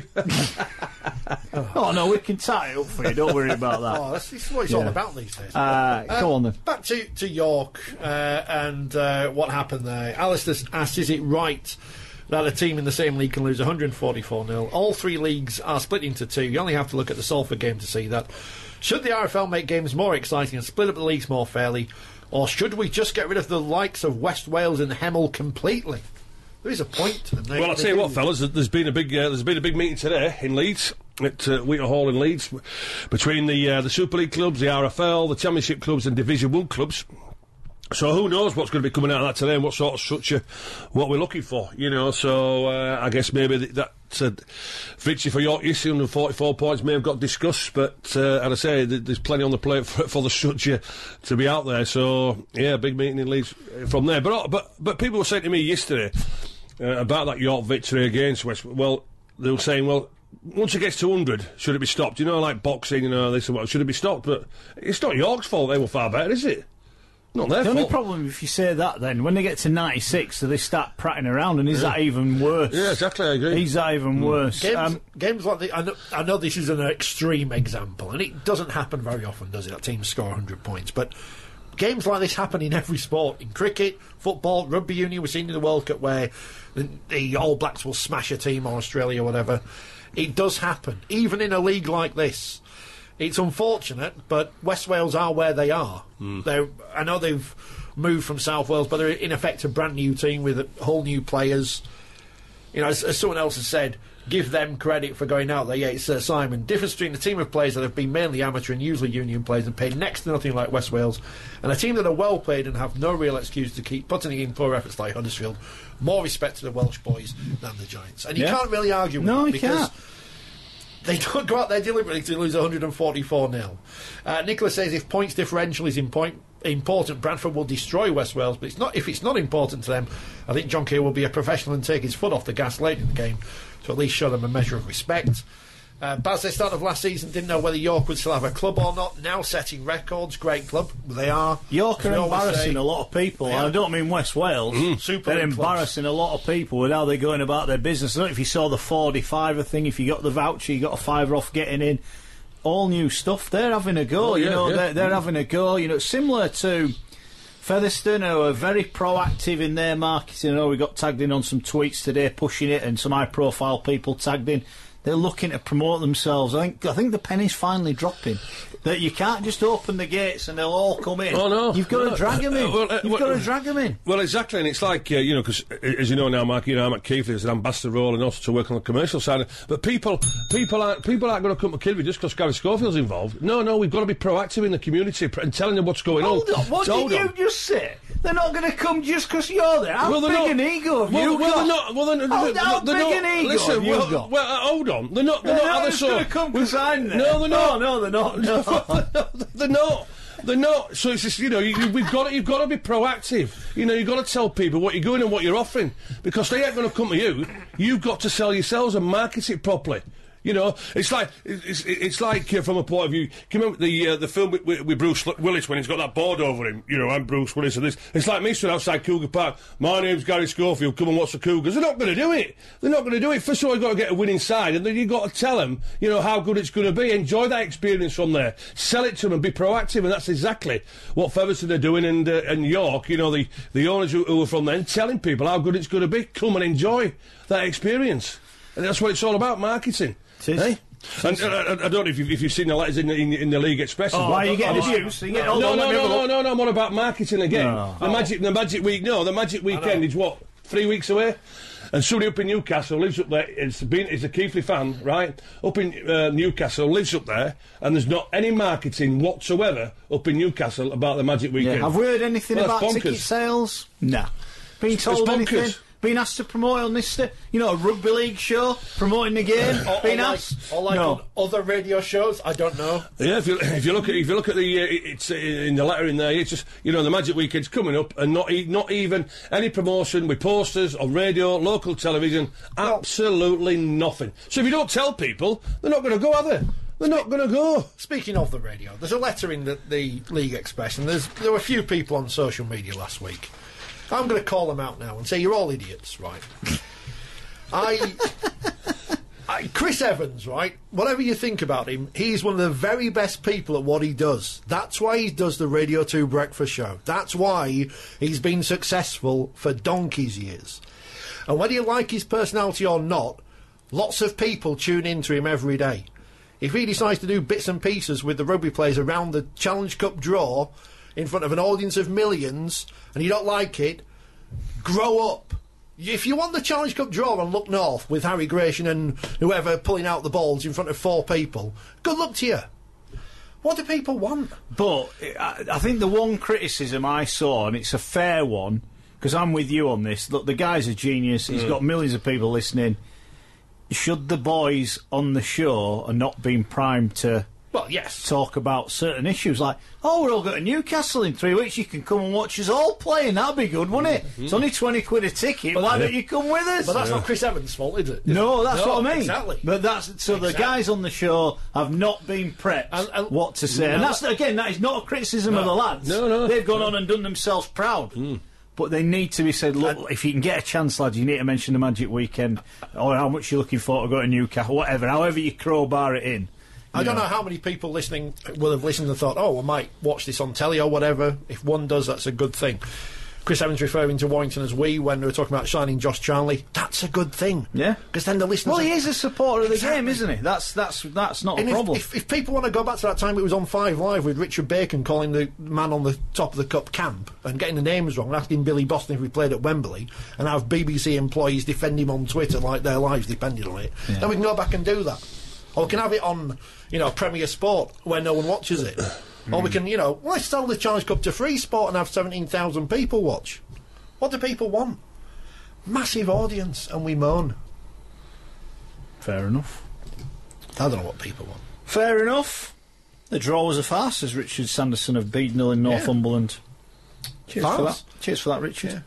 Oh, no, we can tie it up for you. Don't worry about that. Oh, that's, that's what it's Yeah. all about these days. Uh, Uh, go on, then. Back to, to York uh, and uh, what happened there. Alistair's asked, is it right that a team in the same league can lose one hundred forty-four nil? All three leagues are split into two. You only have to look at the Salford game to see that. Should the R F L make games more exciting and split up the leagues more fairly? Or should we just get rid of the likes of West Wales and Hemel completely? There is a point to them. They, Well, I'll tell you what, fellas, there's been a big uh, there's been a big meeting today in Leeds, at uh, Wheaton Hall in Leeds, between the uh, the Super League clubs, the R F L, the Championship clubs and Division one clubs. So who knows what's going to be coming out of that today and what sort of structure, what we're looking for, you know. So uh, I guess maybe th- that uh, victory for York yesterday, one hundred forty-four points, may have got discussed, but uh, as I say, th- there's plenty on the plate for, for the structure to be out there. So yeah, big meeting in Leeds from there. But but but people were saying to me yesterday uh, about that York victory against West. Well, they were saying, well, once it gets to one hundred, should it be stopped? You know, like boxing, you know, this and what, should it be stopped? But it's not York's fault. They were far better, is it? Not their The fault. only problem if you say that, then when they get to ninety-six, so they start prattling around, and is yeah. that even worse? Yeah, exactly. I agree. Is that even mm. worse? Games, um, games like the, I know, I know this is an extreme example, and it doesn't happen very often, does it? That teams score one hundred points, but games like this happen in every sport. In cricket, football, rugby union. We've seen in the World Cup where the, the All Blacks will smash a team, or Australia, or whatever. It does happen, even in a league like this. it's unfortunate, but West Wales are where they are. Mm. They're, I know they've moved from South Wales, but they're in effect a brand new team with whole new players. You know, as, as someone else has said, give them credit for going out there. Yeah, it's uh, Simon. Difference between a team of players that have been mainly amateur and usually union players and paid next to nothing like West Wales, and a team that are well played and have no real excuse to keep putting in poor efforts like Huddersfield. More respect to the Welsh boys than the Giants. And you yeah. can't really argue with no, them you because can't. they don't go out there deliberately to lose one forty-four nil. Uh, Nicholas says if points differential is in point important, Bradford will destroy West Wales, but it's not. If it's not important to them, I think John Keir will be a professional and take his foot off the gas late in the game to at least show them a measure of respect. Uh, Baz, they start of last season didn't know whether York would still have a club or not. Now setting records, great club they are. York are embarrassing say, a lot of people. Yeah. I don't mean West Wales. Mm. Super They're clubs. embarrassing a lot of people with how they're going about their business. I don't know if you saw the forty-fiver thing. If you got the voucher, you got a fiver off getting in. All new stuff. They're having a go. Oh, you yeah, know, yeah. they're, they're having a go. You know, similar to Featherstone, who are very proactive in their marketing. I know we got tagged in on some tweets today, pushing it, and some high-profile people tagged in. They're looking to promote themselves. I think I think the penny's finally dropping. That you can't just open the gates and they'll all come in. Oh, no. You've got no. to drag them in. Uh, well, uh, You've well, got to drag them in. Well, exactly, and it's like, uh, you know, because, uh, as you know now, Mark, you know, I'm at Keighley as an ambassador role and also to work on the commercial side. But people people aren't, people aren't going to come to Kilby just because Gary Schofield's involved. No, no, we've got to be proactive in the community pr- and telling them what's going Hold on. on, what Hold did you on. just say? They're not going to come just because you're there. How well, big not, an ego have well, you well, got? They're not, well, they're, How, they're, how they're big not, an ego listen, have you well, got? well, uh, hold on. They're not, they're They're not not other just sort. going to come because I'm there. No, they're not. No, no, they're not. No. They're not. They're not. So it's just, you know, you, you, we've got to, you've got to be proactive. You know, you've got to tell people what you're doing and what you're offering because they ain't going to come to you. You've got to sell yourselves and market it properly. You know, it's like it's, it's like uh, from a point of view. Can you remember the uh, the film with, with, with Bruce Willis when he's got that board over him? You know, I'm Bruce Willis and this. It's like me stood outside Cougar Park. My name's Gary Schofield. Come and watch the Cougars. They're not going to do it. They're not going to do it. First of all, you've got to get a winning side, and then you've got to tell them, you know, how good it's going to be. Enjoy that experience from there. Sell it to them and be proactive, and that's exactly what Featherstone are doing. And uh, and York, you know, the the owners who, who are from there, telling people how good it's going to be. Come and enjoy that experience, and that's what it's all about, marketing. Hey? And uh, I, I don't know if you've, if you've seen the letters in the, in, in the League Express. Oh, why are you getting oh, abused? You get, no, hold no, on, no, let me have no, a no, look. no, no, I'm on about marketing again. No. The Oh. Magic the Magic Week, no, the Magic Weekend is what, three weeks away? And somebody up in Newcastle lives up there, it's been, it's a Keighley fan, right? Up in uh, Newcastle, lives up there, and there's not any marketing whatsoever up in Newcastle about the Magic Weekend. Yeah. Have we heard anything Well, about that's ticket bonkers. sales? No. Been It's told bonkers. anything? Been asked to promote on this, uh, you know, a rugby league show, promoting the game? Or, Been or like, asked? or like no. on other radio shows, I don't know. Yeah, if you if you look at if you look at the uh, it's uh, in the letter in there, it's just, you know, the Magic Weekend's coming up, and not e- not even any promotion with posters on radio, local television, absolutely nothing. So if you don't tell people, they're not going to go, are they? They're not going to go. Speaking of the radio, there's a letter in the, the League Express, and there's there were a few people on social media last week. I'm going to call them out now and say you're all idiots, right? I, I, Chris Evans, right? Whatever you think about him, he's one of the very best people at what he does. That's why he does the Radio two Breakfast Show. That's why he's been successful for donkey's years. And whether you like his personality or not, lots of people tune into him every day. If he decides to do bits and pieces with the rugby players around the Challenge Cup draw in front of an audience of millions and you don't like it, grow up. If you want the Challenge Cup draw and look north with Harry Gratian and whoever pulling out the balls in front of four people, good luck to you. What do people want? But I, I think the one criticism I saw, and it's a fair one, because I'm with you on this, look, the guy's a genius, he's got millions of people listening. Should the boys on the show are not being primed to Well, yes. talk about certain issues like, oh, we're all going to Newcastle in three weeks, you can come and watch us all playing, that'd be good, wouldn't it? Mm-hmm. It's only twenty quid a ticket, why don't you come with us? But that's not Chris Evans' fault, is it? No, that's No, what I mean. Exactly. But that's so Exactly. the guys on the show have not been prepped And- and- what to say, No, and that's again that is not a criticism of the lads. No, no. They've gone on and done themselves proud. But they need to be said, look, if you can get a chance, lads, you need to mention the Magic Weekend or how much you're looking for to go to Newcastle, whatever, however you crowbar it in. I don't know how many people listening will have listened and thought, oh, I might watch this on telly or whatever. If one does, that's a good thing. Chris Evans referring to Warrington as we when we were talking about signing Josh Charnley. That's a good thing. Yeah. Because then the listeners... Well, he are- is a supporter of the Exactly. game, isn't he? That's that's that's not And a if, problem. if, if people want to go back to that time it was on Five Live with Richard Bacon calling the man on the top of the cup camp and getting the names wrong and asking Billy Boston if he played at Wembley and have B B C employees defend him on Twitter like their lives depended on it, Yeah. then we can go back and do that. Or we can have it on, you know, Premier Sport where no one watches it. Or we can, you know, let's sell the Challenge Cup to Free Sport and have seventeen thousand people watch. What do people want? Massive audience, and we moan. Fair enough. I don't know what people want. Fair enough. The draw was a farce, as Richard Sanderson of Beadnell in Northumberland. Cheers for Farce? that. Cheers for that, Richard.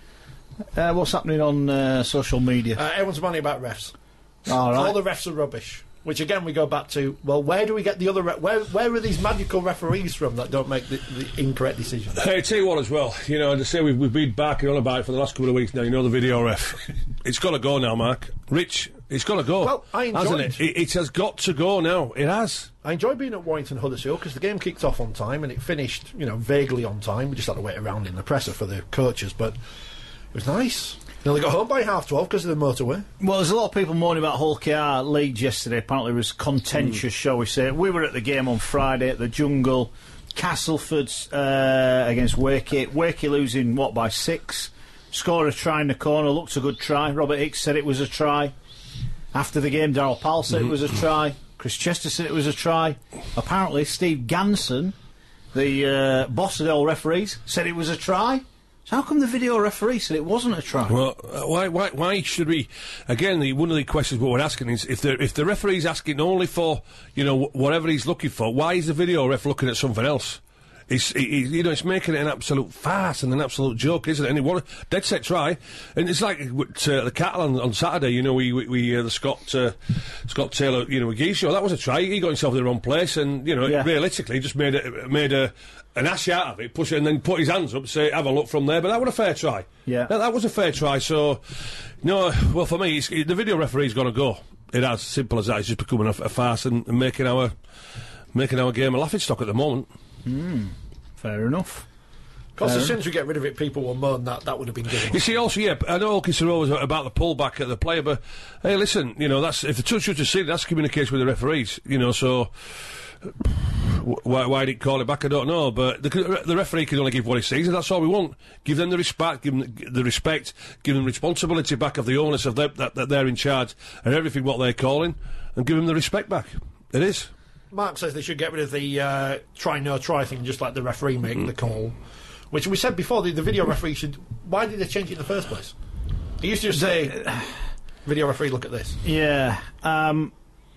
Uh, what's happening on uh, social media? Uh, everyone's moaning about refs. All right. All the refs are rubbish. Which again, we go back to. Well, where do we get the other? Re- where where are these magical referees from that don't make the, the incorrect decisions? Hey, I tell you what as well, you know, to say we've, we've been barking on about it for the last couple of weeks now, you know, the video ref. It's got to go now, Mark. Rich, it's got to go. Well, I hasn't enjoyed- it? it? It has got to go now. It has. I enjoy being at Warrington Huddersfield because the game kicked off on time and it finished, you know, vaguely on time. We just had to wait around in the presser for the coaches, but it was nice. They only got home by half twelve because of the motorway. Well, there's a lot of people moaning about Hull K R Leeds yesterday. Apparently it was contentious, shall we say. We were at the game on Friday at the Jungle. Castleford uh, against Wakey. Wakey losing, what, by six? Scored a try in the corner. Looked a good try. Robert Hicks said it was a try. After the game, Darryl Powell said it was a try. Chris Chester said it was a try. Apparently, Steve Ganson, the uh, boss of all referees, said it was a try. So how come the video referee said it wasn't a try? Well, uh, why, why, why should we? Again, the, one of the questions what we're asking is if the if the referee's asking only for you know wh- whatever he's looking for, why is the video ref looking at something else? It's he, he- you know it's making it an absolute farce and an absolute joke, isn't it? And it was a dead set try, and it's like with, uh, the cattle on, on Saturday. You know, we we, we uh, the Scott uh, Scott Taylor, you know, McGee show. That was a try. He got himself in the wrong place, and you know, Yeah. realistically, just made a made a. an ash out of it, push it, and then put his hands up, say, have a look from there. But that was a fair try. Yeah. That, that was a fair try. So, no, well, for me, it's, it, the video referee's got to go. It has, simple as that. It's just becoming a, a farce and, and making our making our game a laughing stock at the moment. Fair enough. Of course, Fair. as soon as we get rid of it, people will moan that that would have been good. You see, also, yeah, I know Kisaro was about the pullback at the player, but hey, listen, you know, that's if the touch was to see, that's communication with the referees, you know, so. Why, why did he call it back? I don't know, but the, the referee can only give what he sees, and that's all we want. Give them the respect, give them the respect, give them responsibility back of the onus of them, that, that they're in charge and everything what they're calling, and give them the respect back. It is. Mark says they should get rid of the uh, try no try thing, just like the referee make the call. Which we said before, the, the video referee should. Why did they change it in the first place? He used to just say, "Video referee, look at this." Yeah. Um,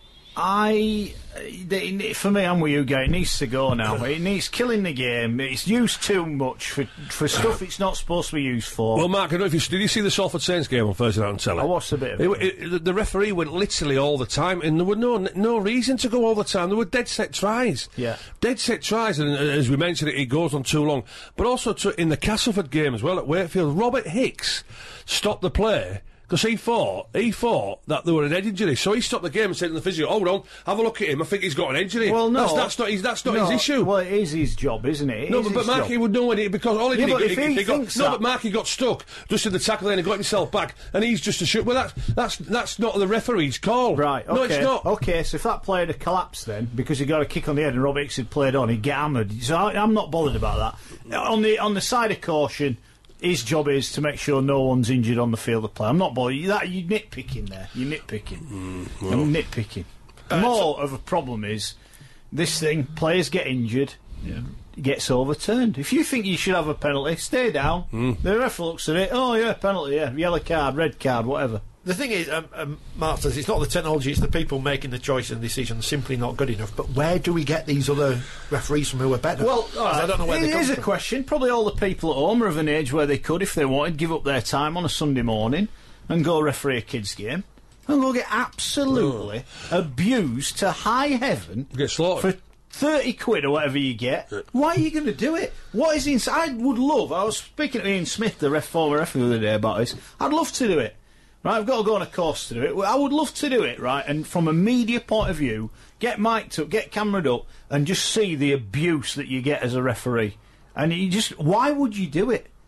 I. They, for me, I'm with you, Gary. It needs to go now. It needs killing the game. It's used too much for for stuff it's not supposed to be used for. Well, Mark, I don't know if you did you see the Salford Saints game on Thursday night on telly? I watched a bit of it. It, it, the- the referee went literally all the time, and there were no no reason to go all the time. There were dead set tries. Yeah. Dead set tries, and uh, as we mentioned, it, it goes on too long. But also to, in the Castleford game as well at Wakefield, Robert Hicks stopped the play. Because he thought, he thought that there were an head injury, so he stopped the game and said to the physio, "Hold on, have a look at him. I think he's got an injury." Well, no, that's, that's not his. That's not no, his issue. Well, it is his job, isn't it? It No, is but, but his Mark, job. he would know when he because all he Yeah, did, but he, if he, he he got thinks no, that- but Mark, he got stuck just in the tackle lane and got himself back, and he's just a shoot. Well, that's that's that's not the referee's call, Right, okay. No, it's not. Okay, so if that player had collapsed then, because he got a kick on the head and Robert Hicks had played on, he'd get hammered. So I, I'm not bothered about that. On the on the side of caution, his job is to make sure no one's injured on the field of play. I'm not bothered. That, you're nitpicking there. You're nitpicking. Mm, I'm nitpicking. The more of a problem is this thing, players get injured, gets overturned. If you think you should have a penalty, stay down. Mm. The ref looks at it, oh yeah, penalty, yeah, yellow card, red card, whatever. The thing is, um, um, Mark says it's not the technology; it's the people making the choice and decisions simply not good enough. But where do we get these other referees from who are better? Well, I don't know where it they come is a from. question. Probably all the people at home are of an age where they could, if they wanted, give up their time on a Sunday morning and go referee a kids' game and go get absolutely abused to high heaven Get slaughtered. for thirty quid or whatever you get. Why are you going to do it? What is inside? I would love. I was speaking to Ian Smith, the ref, former referee, the other day about this. I'd love to do it. Right, I've got to go on a course to do it. I would love to do it, right, and from a media point of view, get mic'd up, get cameraed up, and just see the abuse that you get as a referee. And you just, why would you do it?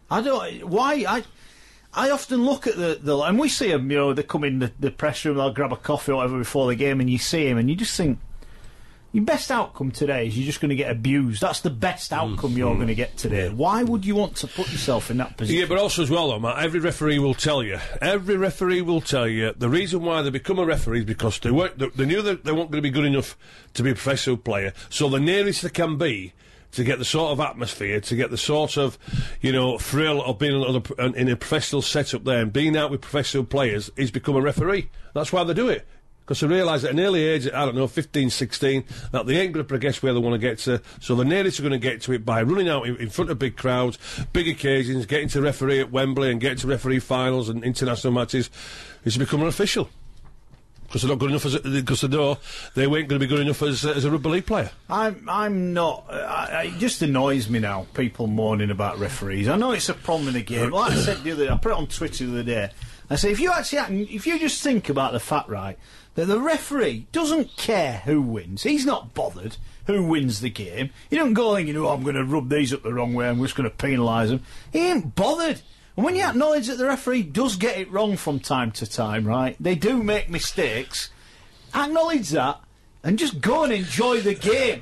I don't. Why? I I often look at the, the and we see them. You know, they come in the, the press room, they'll grab a coffee or whatever before the game, and you see him, and you just think, your best outcome today is you're just going to get abused. That's the best outcome mm, you're mm, going to get today. Yeah. Why would you want to put yourself in that position? Yeah, but also as well, though, Matt, every referee will tell you, every referee will tell you the reason why they become a referee is because they weren't, they, they knew that they weren't going to be good enough to be a professional player, so the nearest they can be to get the sort of atmosphere, to get the sort of, you know, thrill of being on a, in a professional setup there and being out with professional players is become a referee. That's why they do it. Because they realise at an early age, I don't know, fifteen, sixteen, that they ain't going to progress where they want to get to. So the nearest they're going to get to it by running out in, in front of big crowds, big occasions, getting to referee at Wembley and getting to referee finals and international matches, is to become an official. Because they're not good enough as because they know they weren't going to be good enough as, as a rugby league player. I'm I'm not. Uh, I, it just annoys me now. People moaning about referees. I know it's a problem in the game. Like I said the other day, I put it on Twitter the other day. I say if you actually if you just think about the fact, right, that the referee doesn't care who wins. He's not bothered who wins the game. He don't go thinking, oh, I'm going to rub these up the wrong way. I'm just going to penalise them. He ain't bothered. And when you acknowledge that the referee does get it wrong from time to time, right, they do make mistakes, acknowledge that and just go and enjoy the game.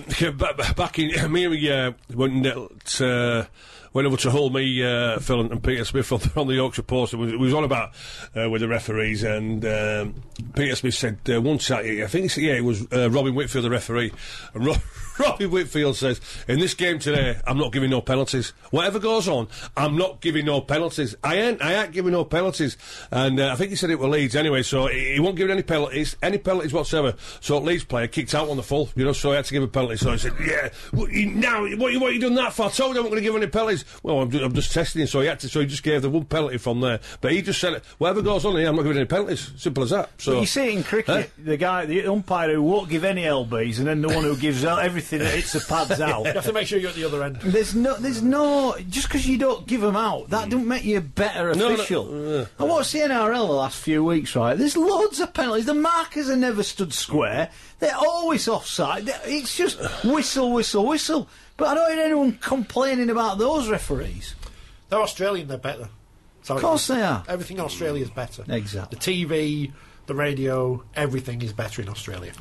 Back in, me and uh, when uh, went over to Hull, me, uh, Phil and Peter Smith on, on the Yorkshire Post, and we was on about uh, with the referees, and um, Peter Smith said uh, one chat, I think he said, yeah, it was uh, Robin Whitfield, the referee, and Ro- Robin Whitfield says, in this game today, I'm not giving no penalties. Whatever goes on, I'm not giving no penalties. I ain't, I ain't giving no penalties. And uh, I think he said it were Leeds anyway, so he, he won't give any penalties, any penalties whatsoever. So Leeds player kicked out on the full, you know, so he had to give a penalty. So he said, yeah, what, you, now, what, what are you doing that for? I told you I'm not going to give any penalties. Well, I'm, ju- I'm just testing him, so he had to, so he just gave the one penalty from there. But he just said, whatever goes on here, I'm not giving any penalties. Simple as that. So but you see it in cricket, huh? the guy, the umpire who won't give any L Bs, and then the one who gives out everything that hits the pads out. You have to make sure you're at the other end. There's no, there's no, just because you don't give them out, that don't make you a better official. No, no, uh, I watched the N R L the last few weeks, right? There's loads of penalties. The markers are never stood square. They're always offside. They're, it's just whistle, whistle, whistle. But I don't hear anyone complaining about those referees. They're Australian, they're better. Sorry, of course they are. Everything in Australia is better. Exactly. The T V, the radio, everything is better in Australia.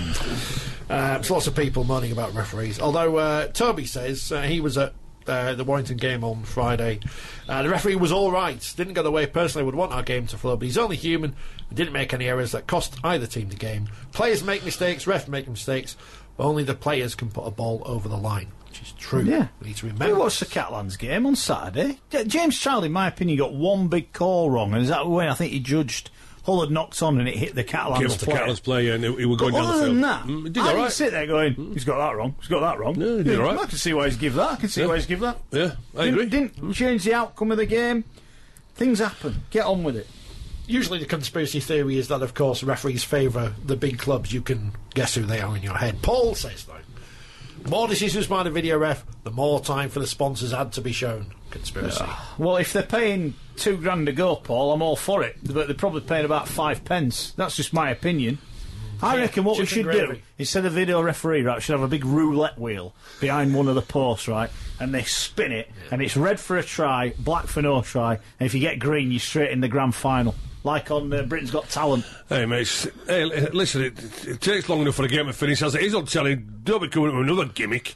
Mm. Uh, there's lots of people moaning about referees. Although uh, Toby says uh, he was at uh, the Warrington game on Friday. Uh, the referee was all right. Didn't go the way personally would want our game to flow, but he's only human and didn't make any errors that cost either team the game. Players make mistakes, refs make mistakes, but only the players can put a ball over the line. Which is true. Yeah. We need to remember. We watched the Catalans game on Saturday. James Child, in my opinion, got one big call wrong, and is that when I think he judged Hull had knocked on and it hit the Catalans player. the Catalans player, and he, he was going but down other the field. Than that, mm, did I all didn't right. sit there going, mm. he's got that wrong, he's got that wrong. No, he did yeah, all right. I can see why he's give that, I can see yeah. why he's give that. Yeah, I didn't, agree. Didn't mm. change the outcome of the game. Things happen. Get on with it. Usually the conspiracy theory is that, of course, referees favour the big clubs. You can guess who they are in your head. Paul says, though, the more decisions by the video ref, the more time for the sponsors ad to be shown. Conspiracy. Uh, well, if they're paying two grand to go, Paul, I'm all for it. But they're probably paying about five pence. That's just my opinion. I reckon what we should gravy. do, instead of video referee, right, we should have a big roulette wheel behind one of the posts, right, and they spin it, yeah. and it's red for a try, black for no try, and if you get green, you're straight in the grand final. Like on uh, Britain's Got Talent. Hey, mate, hey, listen, it, it takes long enough for the game to finish as it is on telly. Don't be coming up with another gimmick.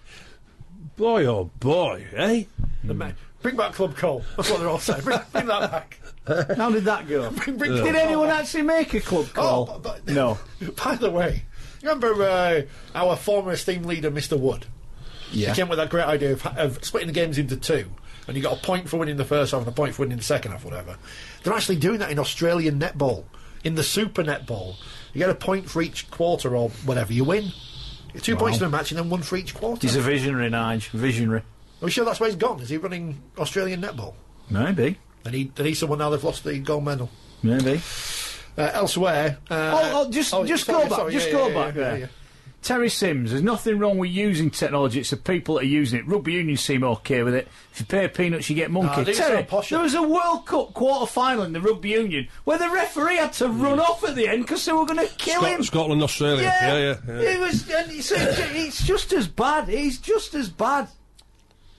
Boy, oh boy, eh? Mm. Bring back Club Cole. That's what they're all saying. Bring, bring that back. How did that go? bring, bring Did anyone back. actually make a Club Cole? Oh, but, but, no. By the way, remember uh, our former esteemed leader, Mister Wood? Yeah. He came with that great idea of, of splitting the games into two. And you got a point for winning the first half and a point for winning the second half, whatever. They're actually doing that in Australian netball, in the Super Netball. You get a point for each quarter or whatever you win. You get two wow. points in a match and then one for each quarter. He's a visionary, Nige. Visionary. Are we sure that's where he's gone? Is he running Australian netball? Maybe. They need, they need someone now they've lost the gold medal. Maybe. Uh, elsewhere... Uh, oh, oh, just, oh, just sorry, go back. Sorry, just yeah, go yeah, back yeah, there. Yeah, yeah. Terry Sims, there's nothing wrong with using technology, it's the people that are using it. Rugby unions seem OK with it. If you pay peanuts, you get monkey. No, Terry, so there was a World Cup quarter-final in the Rugby Union where the referee had to run off at the end because they were going to kill Scot- him. Scotland, Australia. Yeah, yeah, yeah. yeah. It was, and it's, it's just as bad. It's just as bad.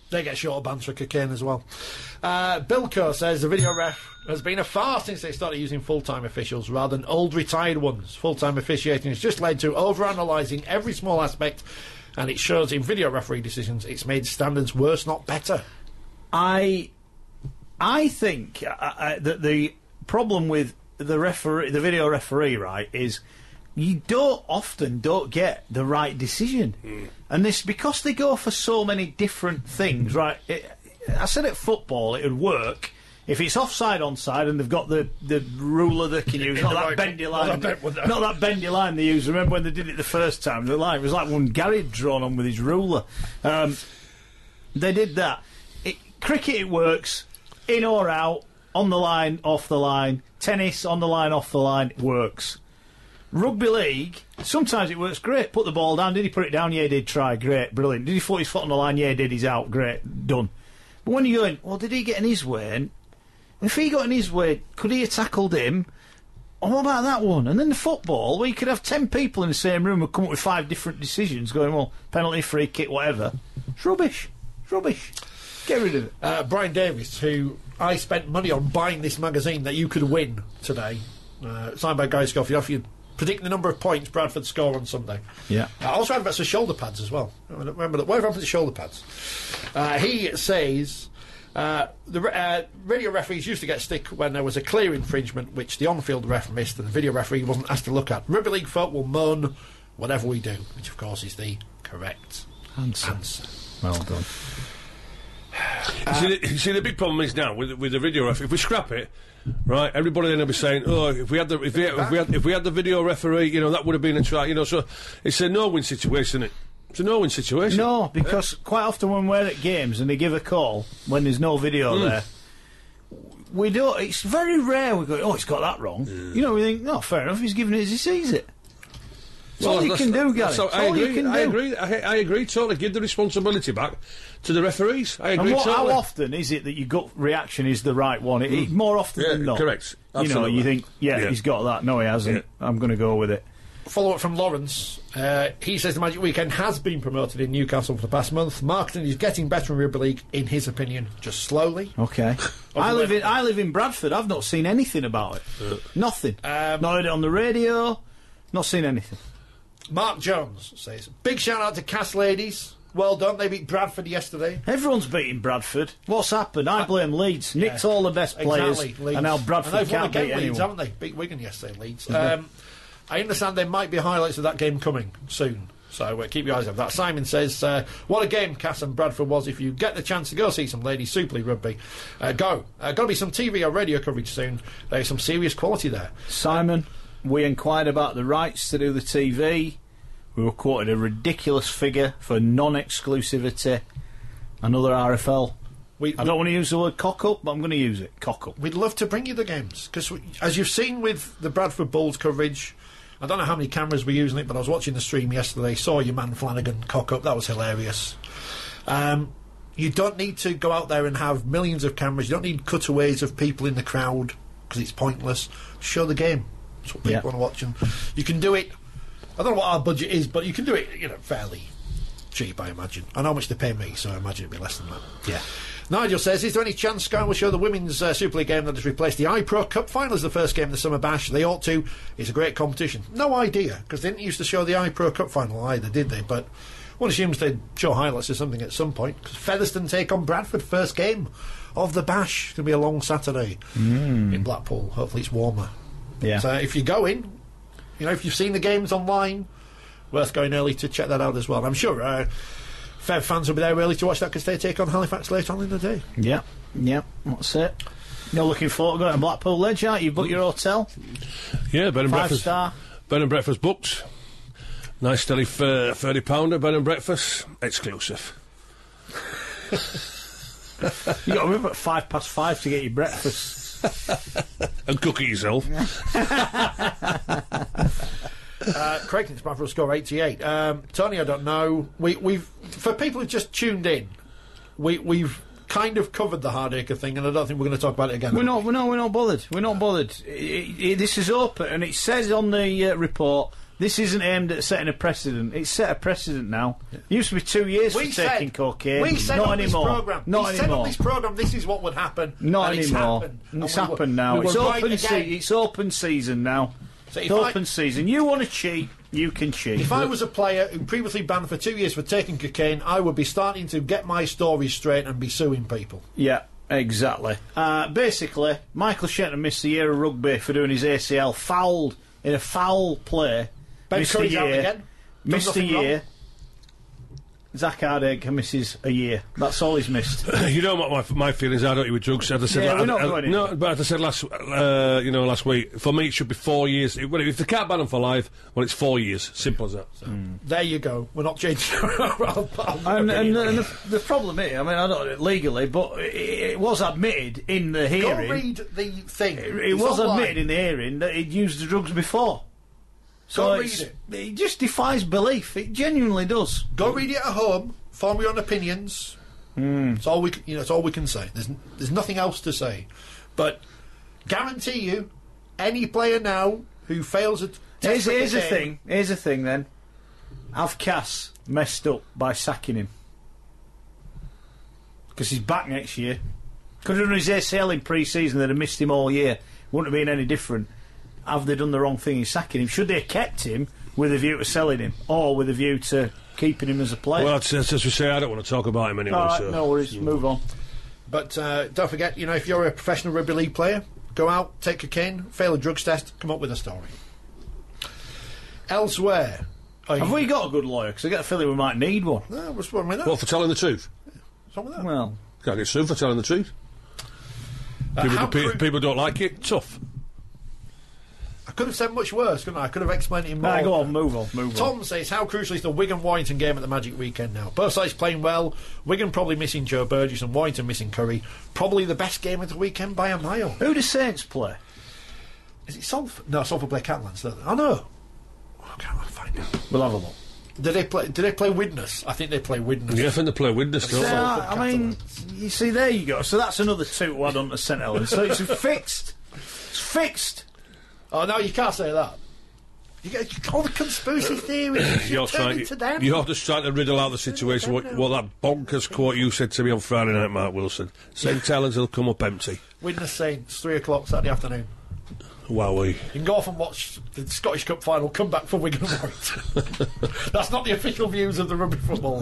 They get short bans for cocaine as well. Uh, Bilko says the video ref has been a farce since they started using full-time officials rather than old retired ones. Full-time officiating has just led to over-analysing every small aspect, and it shows in video referee decisions it's made standards worse, not better. I, I think uh, uh, that the problem with the referee, the video referee, right, is you don't often don't get the right decision, mm. and this because they go for so many different things, right? It, I said at football it would work if it's offside, onside, and they've got the, the ruler they can use, not that bendy line, not that bendy line they use. Remember when they did it the first time? The line it was like one Gary had drawn on with his ruler. Um, they did that. It, cricket, it works in or out, on the line, off the line. Tennis, on the line, off the line, it works. Rugby league, sometimes it works great. Put the ball down. Did he put it down? Yeah, he did. Try. Great. Brilliant. Did he put his foot on the line? Yeah, he did. He's out. Great. Done. But when you're going, well, did he get in his way? And if he got in his way, could he have tackled him? Oh, what about that one? And then the football, where you could have ten people in the same room who come up with five different decisions going, well, penalty, free kick, whatever. It's rubbish. It's rubbish. Get rid of it. Uh, Brian Davis, who I spent money on buying this magazine that you could win today, uh, signed by Guy Scofield, offered you predict the number of points Bradford score on Sunday. Yeah. Uh, also had about some shoulder pads as well. Remember that. Whatever happened to shoulder pads? Uh, he says uh, the uh, radio referees used to get stick when there was a clear infringement which the on-field ref missed and the video referee wasn't asked to look at. Rugby league folk will moan whatever we do, which of course is the correct answer. answer. Well done. Uh, you, see the, you see the big problem is now with with the video ref. If we scrap it, right, everybody then will be saying, "Oh, if we had the if we, if we had if we had the video referee, you know, that would have been a try." You know, so it's a no-win situation. Isn't it? It's a no-win situation. No, because yeah. quite often when we're at games and they give a call when there's no video mm. there, we don't. It's very rare we go, "Oh, he's got that wrong." Yeah. You know, we think, "No, fair enough. He's giving it as he sees it." That's well, all you can do, Gary. So I agree. I agree. I, I agree. Totally. Give the responsibility back to the referees. I agree. And what, totally. How often is it that your gut reaction is the right one? It, it, more often yeah, than not. Correct. Absolutely. You know, you think, yeah, yeah, he's got that. No, he hasn't. Yeah. I'm going to go with it. Follow up from Lawrence. Uh, he says the Magic Weekend has been promoted in Newcastle for the past month. Marketing is getting better in rugby league, in his opinion, just slowly. Okay. I live in I live in Bradford. I've not seen anything about it. Uh, Nothing. Um, not heard it on the radio. Not seen anything. Mark Jones says, big shout out to Cass ladies. Well done, they beat Bradford yesterday. Everyone's beating Bradford. What's happened? I blame Leeds. Yeah. Nicked all the best players, exactly, and now Bradford and can't beat Leeds, anyone. haven't they? Beat Wigan yesterday, Leeds. Mm-hmm. Um, I understand there might be highlights of that game coming soon, so uh, keep your eyes on that. Simon says, uh, what a game Cass and Bradford was. If you get the chance to go see some ladies Super League rugby, uh, go. Uh, got to be some T V or radio coverage soon. There's some serious quality there. Simon, we inquired about the rights to do the T V. We were quoted a ridiculous figure for non-exclusivity. Another R F L. We, I don't want to use the word cock-up, but I'm going to use it. Cock-up. We'd love to bring you the games, because as you've seen with the Bradford Bulls coverage, I don't know how many cameras were using it, but I was watching the stream yesterday, saw your man Flanagan cock-up. That was hilarious. Um, you don't need to go out there and have millions of cameras. You don't need cutaways of people in the crowd, because it's pointless. Show the game. That's what people yeah. want to watch. And you can do it. I don't know what our budget is, but you can do it, you know, fairly cheap, I imagine. I know how much they pay me, so I imagine it'd be less than that. Yeah. Nigel says, is there any chance Sky will show the Women's uh, Super League game that has replaced the iPro Cup final as the first game of the Summer Bash? They ought to. It's a great competition. No idea, because they didn't used to show the iPro Cup final either, did they? But one assumes they'd show highlights or something at some point, because Featherstone take on Bradford, first game of the Bash. It's going to be a long Saturday mm. in Blackpool. Hopefully it's warmer. Yeah. So if you go in, you know, if you've seen the games online, worth going early to check that out as well. I'm sure uh, Fev fans will be there early to watch that because they take on Halifax later on in the day. Yeah, yeah, that's it. You're looking forward to going to Blackpool Ledge, aren't you? Booked your hotel? Yeah, bed and Five breakfast. star. Bed and breakfast booked. Nice steady uh, thirty pounder, bed and breakfast. Exclusive. You got to be up at five past five to get your breakfast. And cook it yourself. uh, Craig thinks Bradford will score eighty-eight. Um, Tony, I don't know. We, we've for people who've just tuned in, we, we've kind of covered the Hardacre thing, and I don't think we're going to talk about it again. We're not. We're not. We're not bothered. We're not bothered. It, it, this is open, and it says on the uh, report This isn't aimed at setting a precedent. It's set a precedent now. It used to be two years We for said- taking cocaine. We said Not on anymore. this programme. Not we anymore. said on this programme this is what would happen. Not and anymore. It's happened. And It's we happened were- now. we It's were right open. Se- again. it's open season now. So It's if I- open season. You want to cheat, you can cheat. If I was a player who previously banned for two years for taking cocaine, I would be starting to get my stories straight and be suing people. Yeah, exactly. Uh, basically, Michael Shenton missed a year of rugby for doing his A C L, fouled in a foul play. Ben missed a Curry's out year. again. Missed a Done nothing year. Zach Hardacre misses a year. That's all he's missed. You know what my, my feelings are, don't you, with drugs? As I said, Yeah, like, we're not I- I- going in. No, but as I said last, uh, you know, last week, for me it should be four years. If, well, if they can't ban them for life, well, it's four years. Simple as that. There you go. We're not changing our our- our And, and, opinion. and the, the problem is, I mean, I don't know legally, but it, it was admitted in the Go hearing. read the thing. It, It's it was online. admitted in the hearing that he'd used the drugs before. So Go it's- read it. It just defies belief. It genuinely does. Go read it at home. Form your own opinions. Hmm. It's all we, c- you know. It's all we can say. There's, n- there's nothing else to say. But guarantee you, any player now who fails a Here's, test cricket here's the game- thing. Here's the thing. Then, have Cass messed up by sacking him because he's back next year. Could have done his A C L in pre-season. They'd have missed him all year. Wouldn't have been any different. Have they done the wrong thing in sacking him? Should they have kept him with a view to selling him, or with a view to keeping him as a player? Well, that's, that's as we say, I don't want to talk about him anyway. all right, so. no worries. Move on. But uh, don't forget, you know, if you're a professional rugby league player, go out, take cocaine, fail a drugs test, come up with a story. Elsewhere, Have we got a good lawyer? Because I get a feeling we might need one. No, what's wrong with that? Well, for telling the truth. What's wrong with that? Well, Can't get sued for telling the truth. Uh, People, how pe- cru- people don't like it. Tough. I could have said much worse, couldn't I? I could have explained it in more. nah, go on, move on, move on. Tom says, how crucial is the Wigan-Warrington game at the Magic Weekend now? Both sides playing well. Wigan probably missing Joe Burgess and Warrington missing Curry. Probably the best game of the weekend by a mile. Who do Saints play? Is it Salford? No, Salford play Catalans, don't they? Oh, no. Oh, I can't find out. We'll have a look. Did they play, did they play Widnes? I think they play Widnes. Yeah, I think they play Widnes, don't they? Yeah, Salford I mean, Catalans. you see, there you go. So that's another two to add on to Saint Helens. So it's fixed. It's fixed. Oh, no, you can't say that. You get all the conspiracy theories. You're You turn trying, it to them. you're just trying to riddle out the situation. What, what that bonkers quote you said to me on Friday night, Mark Wilson. Saint Helens will come up empty. Widnes Saints, three o'clock Saturday afternoon. Wowee. You can go off and watch the Scottish Cup final, come back for Wigan and Warrington. That's not the official views of the Rugby Football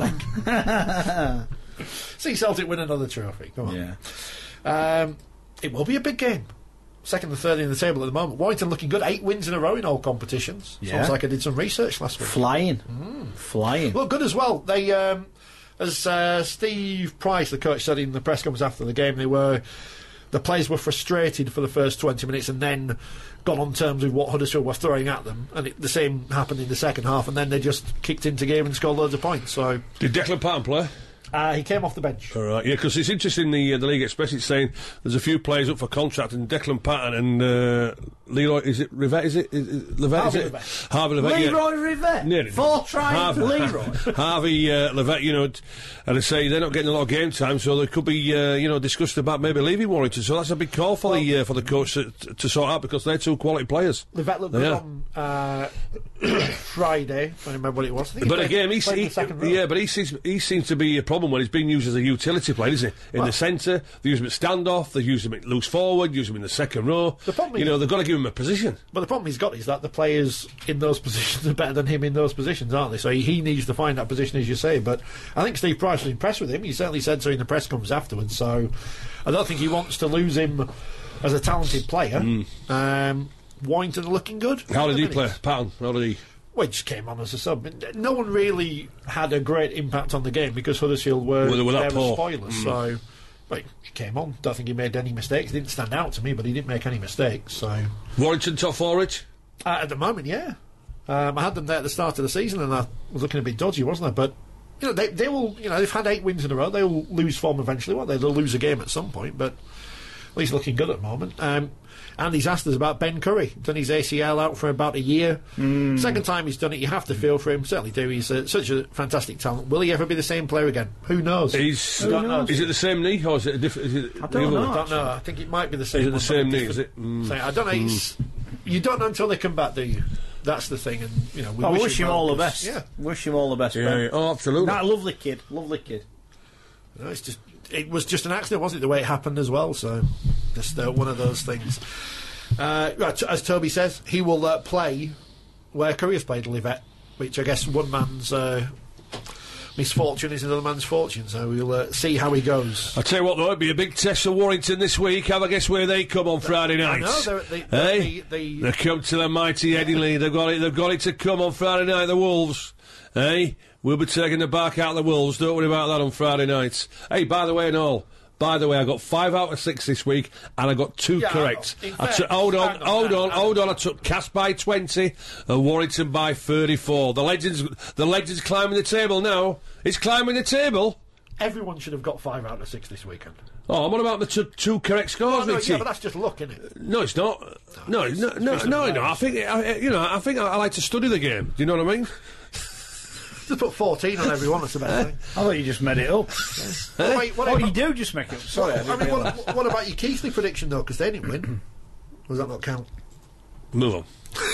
League. See Celtic win another trophy. Come on. Yeah. Um, it will be a big game. Second and third in the table at the moment. Warrington looking good. Eight wins in a row in all competitions. Yeah. Sounds like I did some research last week. Flying. Mm. Flying. Look good as well. They, um, as uh, Steve Price, the coach, said in the press conference after the game, they were the players were frustrated for the first twenty minutes and then got on terms with what Huddersfield were throwing at them. And it, the same happened in the second half, and then they just kicked into game and scored loads of points. So Did Declan Patton play? uh, he came off the bench. All right, yeah, because it's interesting. The uh, the League Express it's saying there's a few players up for contract, and Declan Patton and uh, Leroy. Is it Rivette? Is it is it Levette? Harvey is it Levette. Harvey Levette? yeah. Leroy Rivette. Nearly. Four-trying Harvey, Leroy. Harvey uh, Levette, you know, t- and they say they're not getting a lot of game time, so there could be, uh, you know, discussed about maybe leaving Warrington. So that's a big call for the uh, for the coach to, to sort out because they're two quality players. Levette looked Yeah. good on uh, Friday. I don't remember what it was. I think he But played- again, he's, played in he, the second row. yeah, but he seems he seems to be a problem when he's being used as a utility player, isn't he? In Well- the centre, they use him at standoff, they use him at loose forward, use him in the second row. The problem you is- know, they've got to give him a position. But the problem he's got is that the players in those positions are better than him in those positions, aren't they? So he, he needs to find that position, as you say. But I think Steve Price was impressed with him. He certainly said so in the press conference afterwards. So I don't think he wants to lose him as a talented player. Um, Warrington are looking good. How did he At the play? minute. Patton, how did he? Well, he just came on as a sub. No one really had a great impact on the game because Huddersfield were, Well, they were that there as poor. spoilers. So, but he came on. Don't think he made any mistakes. He didn't stand out to me, but he didn't make any mistakes. So. Warrington top four, Rich? Uh, at the moment, yeah. Um, I had them there at the start of the season, and I was looking a bit dodgy, wasn't I? But you know, they they will. You know, they've had eight wins in a row. They will lose form eventually, won't they? They'll lose a game at some point, but at least looking good at the moment. Um, Andy's asked us about Ben Curry. Done his A C L out for about a year. Mm. Second time he's done it. You have to feel for him. Certainly do. He's uh, such a fantastic talent. Will he ever be the same player again? Who knows? He's, Who knows? is it the same knee or is it a different? Is it I the don't other know. one? I don't know. I think it might be the same. Is it the one, same but a knee, is different it? Mm. thing. I don't know. It's, you don't know until they come back, do you? That's the thing, and you know, we I wish, wish him well, all the 'cause- best. Yeah, Wish him all the best. Yeah, Ben. yeah. Oh, absolutely. That lovely kid, lovely kid. no, it's just it was just an accident, wasn't it? The way it happened as well. So just uh, one of those things. Uh, right, as Toby says, he will uh, play where Curry's played, Livette, which I guess one man's uh, misfortune is another man's fortune. So we'll uh, see how he goes. I tell you what, though, it'll be a big test for Warrington this week. Have a guess where they come on Friday night. I know they're, they, they're Hey, the, the they come to the mighty Headingley. They've got it. They've got it to come on Friday night. The Wolves. Hey, we'll be taking the bark out of the Wolves. Don't worry about that on Friday nights. Hey, by the way, and all. By the way, I got five out of six this week, and I got two Yeah, correct. in I fact, took, hold on, hang on, hold hang on, on. hold on. I took Cast by twenty and Warrington by thirty-four. The legends, the legends climbing the table now. It's climbing the table. everyone should have got five out of six this weekend. Oh, what about the two, two correct scores, Oh, no, Richie? yeah, but that's just luck, isn't it? No, it's not. No, no, no, no, no. I think I, you know. I think I, I like to study the game. Do you know what I mean? Just put fourteen on everyone. That's the best thing. I thought you just made it up. What, wait, what Oh, about- you do just make it up. Sorry, I I didn't mean, realise. what, what about your Keithley prediction though? Because they didn't win. Does that not count? Move on.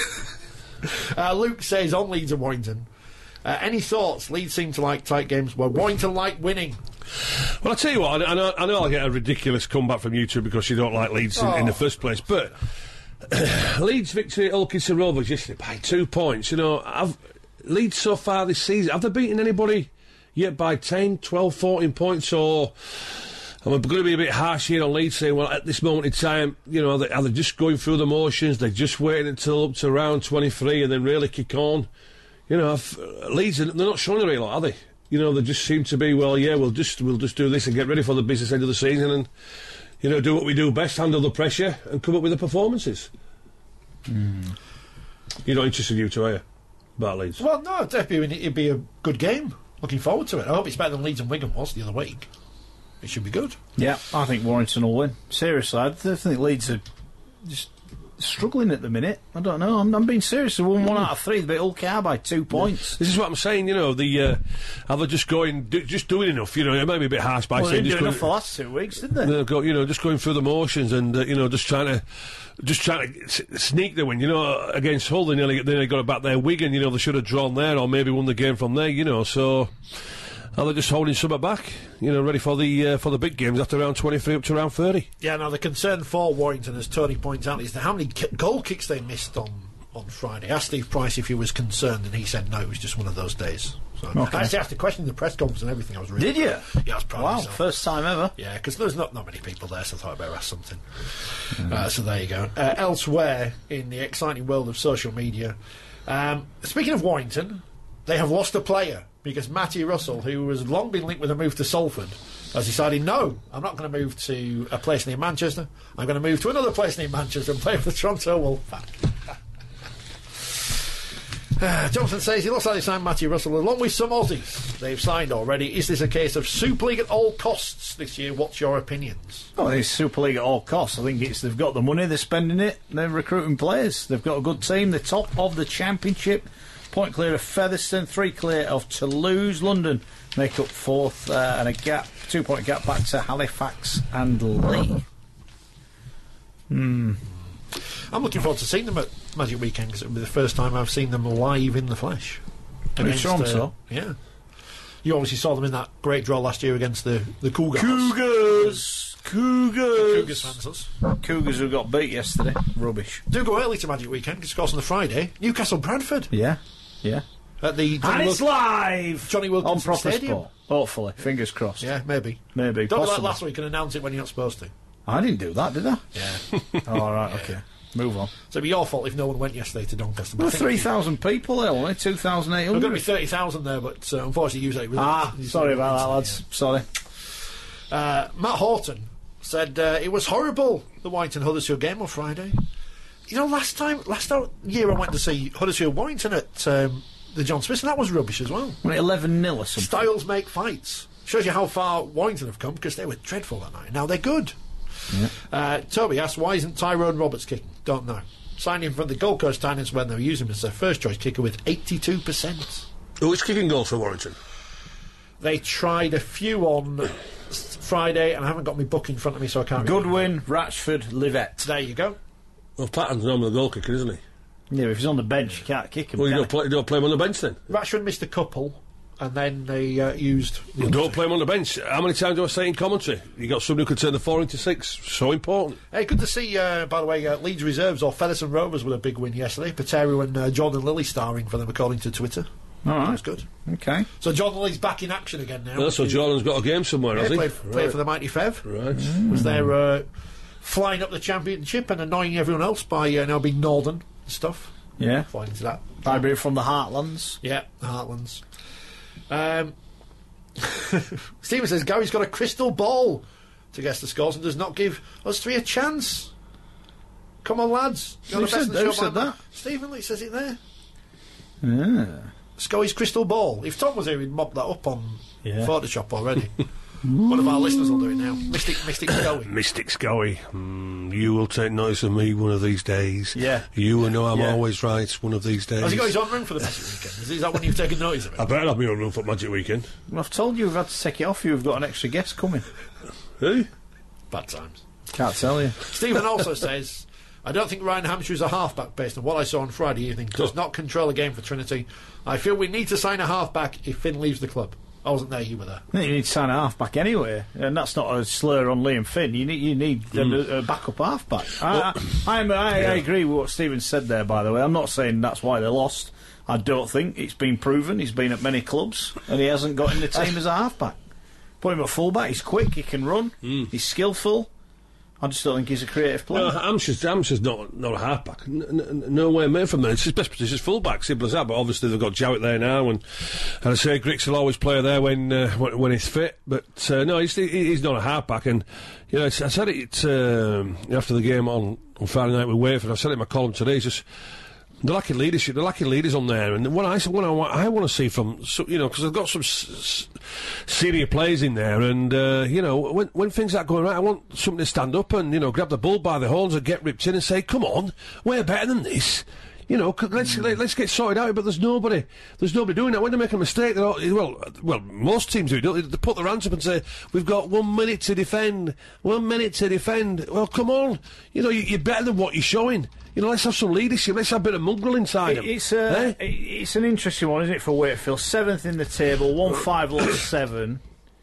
Uh, Luke says on Leeds and Warrington. Uh, any thoughts? Leeds seem to like tight games, where Warrington like winning. Well, I tell you what. I, I, know, I know I'll get a ridiculous comeback from you two because you don't like Leeds in, in the Oh. first place, but Leeds victory at Ulkison Rovers yesterday by two points. You know, I've, Leeds so far this season, have they beaten anybody yet by ten, twelve, fourteen points? Or I'm going to be a bit harsh here on Leeds, saying, well, at this moment in time, you know, are they, are they just going through the motions? They're just waiting until up to round twenty-three and then really kick on. You know, if, uh, Leeds, they're not showing a real lot, are they? You know, they just seem to be, well, yeah, we'll just we'll just do this and get ready for the business end of the season and, you know, do what we do best, handle the pressure and come up with the performances. Mm. You're not interested, you two, are you, about Leeds? Well, no, definitely it'd be a good game. Looking forward to it. I hope it's better than Leeds and Wigan was the other week. It should be good. Yeah, I think Warrington will win. Seriously, I think Leeds are just struggling at the minute. I don't know. I'm, I'm being serious. They won one out of three. They beat Hull K R by two points. This is what I'm saying, you know, the uh, are they just going, do, just doing enough, you know, it might be a bit harsh by Well, they saying didn't just do going, enough the last two weeks, did they? They've got, you know, just going through the motions and, uh, you know, just trying to just trying to s- sneak the win. You know, against Hull, they nearly, they nearly got it back there. Wigan, you know, they should have drawn there or maybe won the game from there, you know, so are they just holding something back, you know, ready for the uh, for the big games after round twenty-three up to round thirty? Yeah, now the concern for Warrington, as Tony points out, is that how many ki- goal kicks they missed on, on Friday. I asked Steve Price if he was concerned, and he said no, it was just one of those days. So Okay. I actually asked the question in the press conference and everything. I was really Did you? Yeah, I was proud of Wow, myself. first time ever. Yeah, because there's not, not many people there, so I thought I'd better ask something. Uh, so there you go. Uh, elsewhere in the exciting world of social media, um, speaking of Warrington, they have lost a player because Matty Russell, who has long been linked with a move to Salford, has decided, no, I'm not going to move to a place near Manchester. I'm going to move to another place near Manchester and play for the Toronto Wolfpack. Uh, Johnson says he looks like they signed Matty Russell along with some Aussies they've signed already. Is this a case of Super League at all costs this year? What's your opinions? Oh, it's Super League at all costs. I think it's they've got the money, they're spending it, they're recruiting players. They've got a good team. They're top of the Championship. Point clear of Featherstone, three clear of Toulouse. London make up fourth, uh, and a gap, two point gap back to Halifax and Lee. Hmm. I'm looking forward to seeing them at Magic Weekend because it'll be the first time I've seen them live in the flesh. Against, Toronto? yeah. You obviously saw them in that great draw last year against the, the Cougars. Cougars! Cougars! Cougars fans, us. Cougars who got beat yesterday. Rubbish. Do go early to Magic Weekend because, of course, on the Friday, Newcastle Bradford Yeah, yeah. at the Johnny, And it's Wil- live! Johnny On Wilkinson proper Stadium. sport. Hopefully. Fingers crossed. Yeah, maybe. Maybe. Don't do like Possibly. last week and announce it when you're not supposed to. I didn't do that, did I? Yeah. Oh, all right, okay. Move on. So it'd be your fault if no one went yesterday to Doncaster. There But were I think three thousand people there, only two thousand eight There were going to hundred. be thirty thousand there, but uh, unfortunately, usually it was. Ah, sorry about that, lads. Sorry. Uh, Matt Horton said uh, it was horrible, the Warrington Huddersfield game on Friday. You know, last time, last year I went to see Huddersfield Warrington at um, the John Smith, and that was rubbish as well. Wasn't it eleven nil or something? Styles make fights. Shows you how far Warrington have come because they were dreadful that night. Now they're good. Yeah. Uh, Toby asked, why isn't Tyrone Roberts kicking? Don't know. Signed him from the Gold Coast Titans when they were using him as their first choice kicker with eighty-two percent. Who is kicking goals for Warrington? They tried a few on s- Friday, and I haven't got my book in front of me, so I can't remember. Goodwin, Ratchford, Livette. There you go. Well, Patton's normally the goal kicker, isn't he? Yeah, if he's on the bench, you can't kick him. Well, you can don't play, you don't play him on the bench then. Rashford missed a couple, and then they uh, used. The You don't play him on the bench. How many times do I say in commentary? You got somebody who could turn the four into six. So important. Hey, good to see, uh, by the way, uh, Leeds reserves or Featherstone Rovers with a big win yesterday. Paterio and uh, Jordan Lilly starring for them, according to Twitter. All right. That was good. Okay. So Jordan Lilly's back in action again now. Well, so Jordan's got a game somewhere, Yeah, has he? played, played for the Mighty Fev. Right. Mm. Was there uh, flying up the championship and annoying everyone else by uh, now being Northern and stuff. Yeah. Flying into that. Vibrating from the Heartlands. Yeah, the Heartlands. Um, Stephen says Gary's got a crystal ball to guess the scores and does not give us three a chance. Come on, lads. You're Who the best said- in the who show said by- that? Stephen Lee says it there. Yeah. Scully's crystal ball. If Tom was here, he'd mop that up on Yeah. Photoshop already. One of our listeners will do it now. Mystic, Mystic Scully. Mystic Scully. Mm, you will take notice of me one of these days. Yeah. You will know I'm Yeah. always right one of these days. Has he got his own room for the Magic Weekend? Is, is that when you've taken notice of it? I better have my own room for Magic Weekend. Well, I've told you we've had to take it off you. We've got an extra guest coming. Who? Bad times. Can't tell you. Stephen also says, I don't think Ryan Hampshire is a halfback based on what I saw on Friday evening. Does not control a game for Trinity. I feel we need to sign a halfback if Finn leaves the club. I wasn't there, you were there. I think you need to sign a half-back anyway, and that's not a slur on Liam Finn. You need you need Mm. a, a backup half-back. I, I, I'm, I, I agree with what Stephen said there, by the way. I'm not saying that's why they lost. I don't think. It's been proven. He's been at many clubs, and he hasn't got in the team as a half-back. Put him at full-back. He's quick, he can run, Mm. he's skillful. I just don't think he's a creative player. No, Hampshire's, Hampshire's not, not a half-back. N- n- no way made from there. It's his best position is full-back, simple as that. But obviously they've got Jowett there now, and, and I say Griggs will always play there when uh, when, when he's fit. But uh, no, he's, he's not a half-back. And you know, it's, I said it um, after the game on, on Friday night with Wayford. I said it in my column today. It's just they're lacking leadership. They're lacking leaders on there. And what I what I, want, I want to see from so, you know, because they've got some s- s- senior players in there, and uh, you know, when when things aren't going right, I want somebody to stand up and you know grab the bull by the horns and get ripped in and say, "Come on, we're better than this." You know, c- let's let, let's get sorted out. But there's nobody, there's nobody doing that. When they make a mistake, they're all, well, well, most teams do. Don't they? They put their hands up and say, "We've got one minute to defend. One minute to defend." Well, come on, you know, you, you're better than what you're showing. You know, let's have some leadership. Let's have a bit of mongrel inside them. It's uh, Eh? it's an interesting one, isn't it, for Wakefield? Seventh in the table, one five lost seven.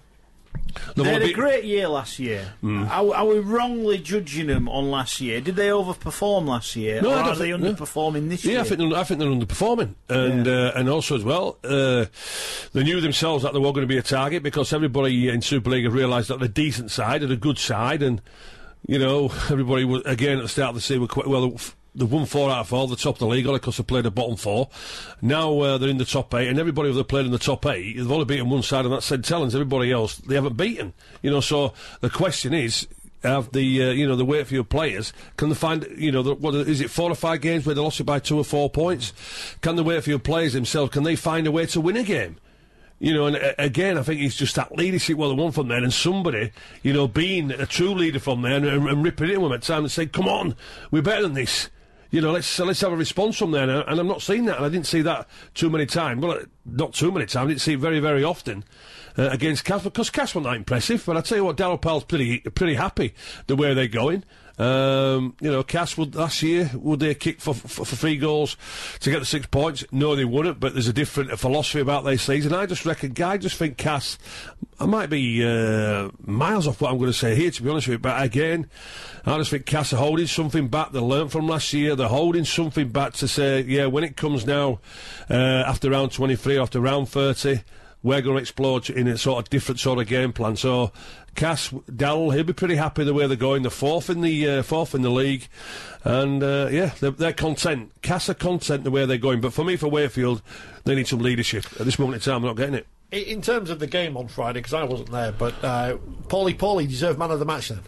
They They had won't a be- great year last year. Mm. Are, are we wrongly judging them on last year? Did they overperform last year, No, or I don't are they think- no. underperforming this Yeah, year? I think they're, I think they're underperforming, and Yeah. uh, and also as well, uh, they knew themselves that they were going to be a target because everybody in Super League have realised that they're a decent side, they're a good side, and you know everybody was again at the start of the season were quite well. They've won four out of four, the top of the league, only because they played the bottom four. Now uh, they're in the top eight, and everybody who they've played in the top eight, they've only beaten one side, and that's Saint Helens. Everybody else, they haven't beaten. You know, so the question is, have the uh, you know the Wakefield players can they find you know the, what is it four or five games where they lost it by two or four points? Can the Wakefield players themselves can they find a way to win a game? You know, and uh, again, I think it's just that leadership what they want from there, and somebody, you know, being a true leader from there and, and, and ripping it in with them at times and saying, "Come on, we're better than this." You know, let's uh, let's have a response from there, and, and I'm not seeing that, and I didn't see that too many times. Well, uh, not too many times. I didn't see it very, very often uh, against Cass, because Cass wasn't that impressive. But I tell you what, Darryl Powell's pretty pretty happy the way they're going. Um, you know, Cass would last year would they kick for, for for three goals to get the six points? No, they wouldn't. But there's a different philosophy about their season. I just reckon, I just think Cass. I might be uh, miles off what I'm going to say here, to be honest with you. But again, I just think Cass are holding something back. They learned from last year. They're holding something back to say, yeah, when it comes now uh, after round twenty-three, after round thirty. We're going to explode in a sort of different sort of game plan. So, Cass, Dowell, he'll be pretty happy the way they're going. They're fourth in the uh, fourth in the league, and uh, yeah, they're, they're content. Cass are content the way they're going. But for me, for Wakefield, they need some leadership. At this moment in time, I'm not getting it. In terms of the game on Friday, because I wasn't there, but uh, Paulie Paulie deserved man of the match then.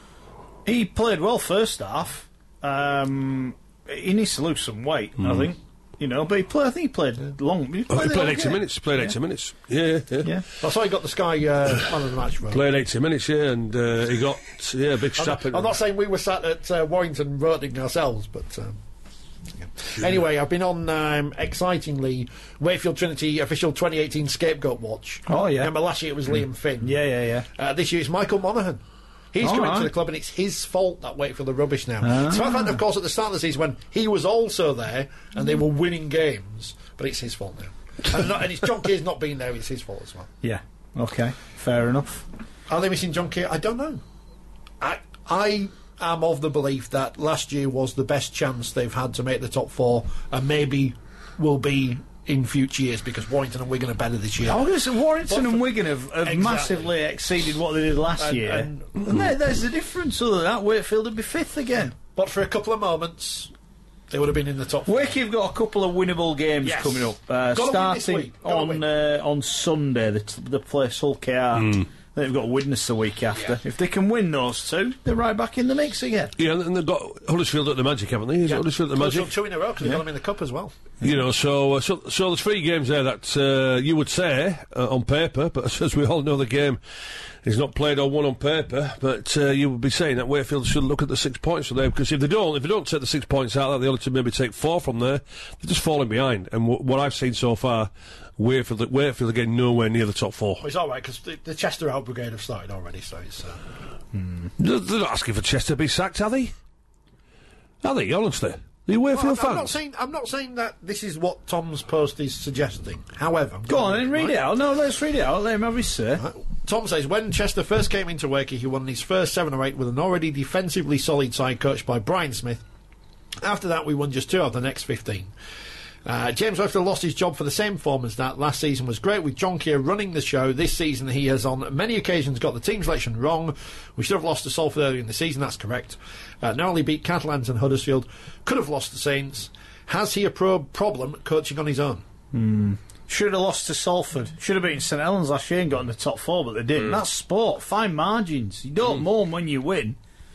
He played well first half. Um, he needs to lose some weight, I Mm. think. You know, but he played. I think he played long. He Oh, played, he the played whole eighty game. minutes. He played Yeah. eighty minutes. Yeah, yeah. Yeah. That's why he got the Sky uh, man of the match vote. Played eighty minutes, yeah, and uh, he got yeah, a big I'm strap. not, I'm not saying we were sat at uh, Warrington voting ourselves, but um, yeah. Anyway, I've been on um, excitingly Wakefield Trinity official twenty eighteen scapegoat watch. Oh, yeah. Remember last year it was Liam Finn. Yeah, yeah, yeah. Uh, this year it's Michael Monaghan. He's All coming right. to the club, and it's his fault that Wakefield are rubbish now. Ah. So I find, of course, at the start of the season when he was also there and they were winning games, but it's his fault now. and, not, and it's John Keir's not being there; it's his fault as well. Yeah. Okay. Fair enough. Are they missing John Keir? I don't know. I I am of the belief that last year was the best chance they've had to make the top four, and maybe will be in future years because Warrington and Wigan are better this year. I was going to say Warrington But and for- Wigan have, have Exactly. massively exceeded what they did last And- year. and- And there, there's the difference. Other than that, Wakefield would be fifth again. But for a couple of moments, they would have been in the top four. Wakefield got a couple of winnable games Yes. coming up. Uh, Gotta win this starting week. Gotta on win. uh, on Sunday, the, t- the place Hull K R. Hmm. They've got Widnes the week after. Yeah. If they can win those two, they're right back in the mix again. Yeah, and they've got Huddersfield at the Magic, haven't they? Is it Huddersfield at the Close Magic? up two in a row because they got them in the cup as well. You know, so uh, so so there's three games there that uh, you would say uh, on paper, but as we all know, the game is not played or won on paper. But uh, you would be saying that Wakefield should look at the six points from there, because if they don't, if they don't take the six points out, they only to maybe take four from there. They're just falling behind. And w- what I've seen so far, Wakefield, Wakefield are getting nowhere near the top four. Well, it's all right because the, the Chester Out Brigade have started already, so it's. Uh, They're, they're not asking for Chester to be sacked, are they? Are they? Honestly, are you well, Wakefield I'm, I'm not fans? saying I'm not saying that this is what Tom's post is suggesting. However, I'm Go on, gonna- then read right? it out. No, let's read it out. Let him have his say. Right. Tom says, when Chester first came into Wakey, he won his first seven or eight with an already defensively solid side coached by Brian Smith. After that, we won just two out of the next fifteen. Uh, James Wakefield lost his job for the same form as that. Last season was great with John Keir running the show. This season he has on many occasions got the team selection wrong. We should have lost to Salford earlier in the season, that's correct. Uh, not only beat Catalans and Huddersfield, could have lost to Saints. Has he a pro- problem coaching on his own? Should have lost to Salford. Should have beaten St Helens last year and got in the top four, but they didn't. That's sport. Fine margins. You don't moan when you win.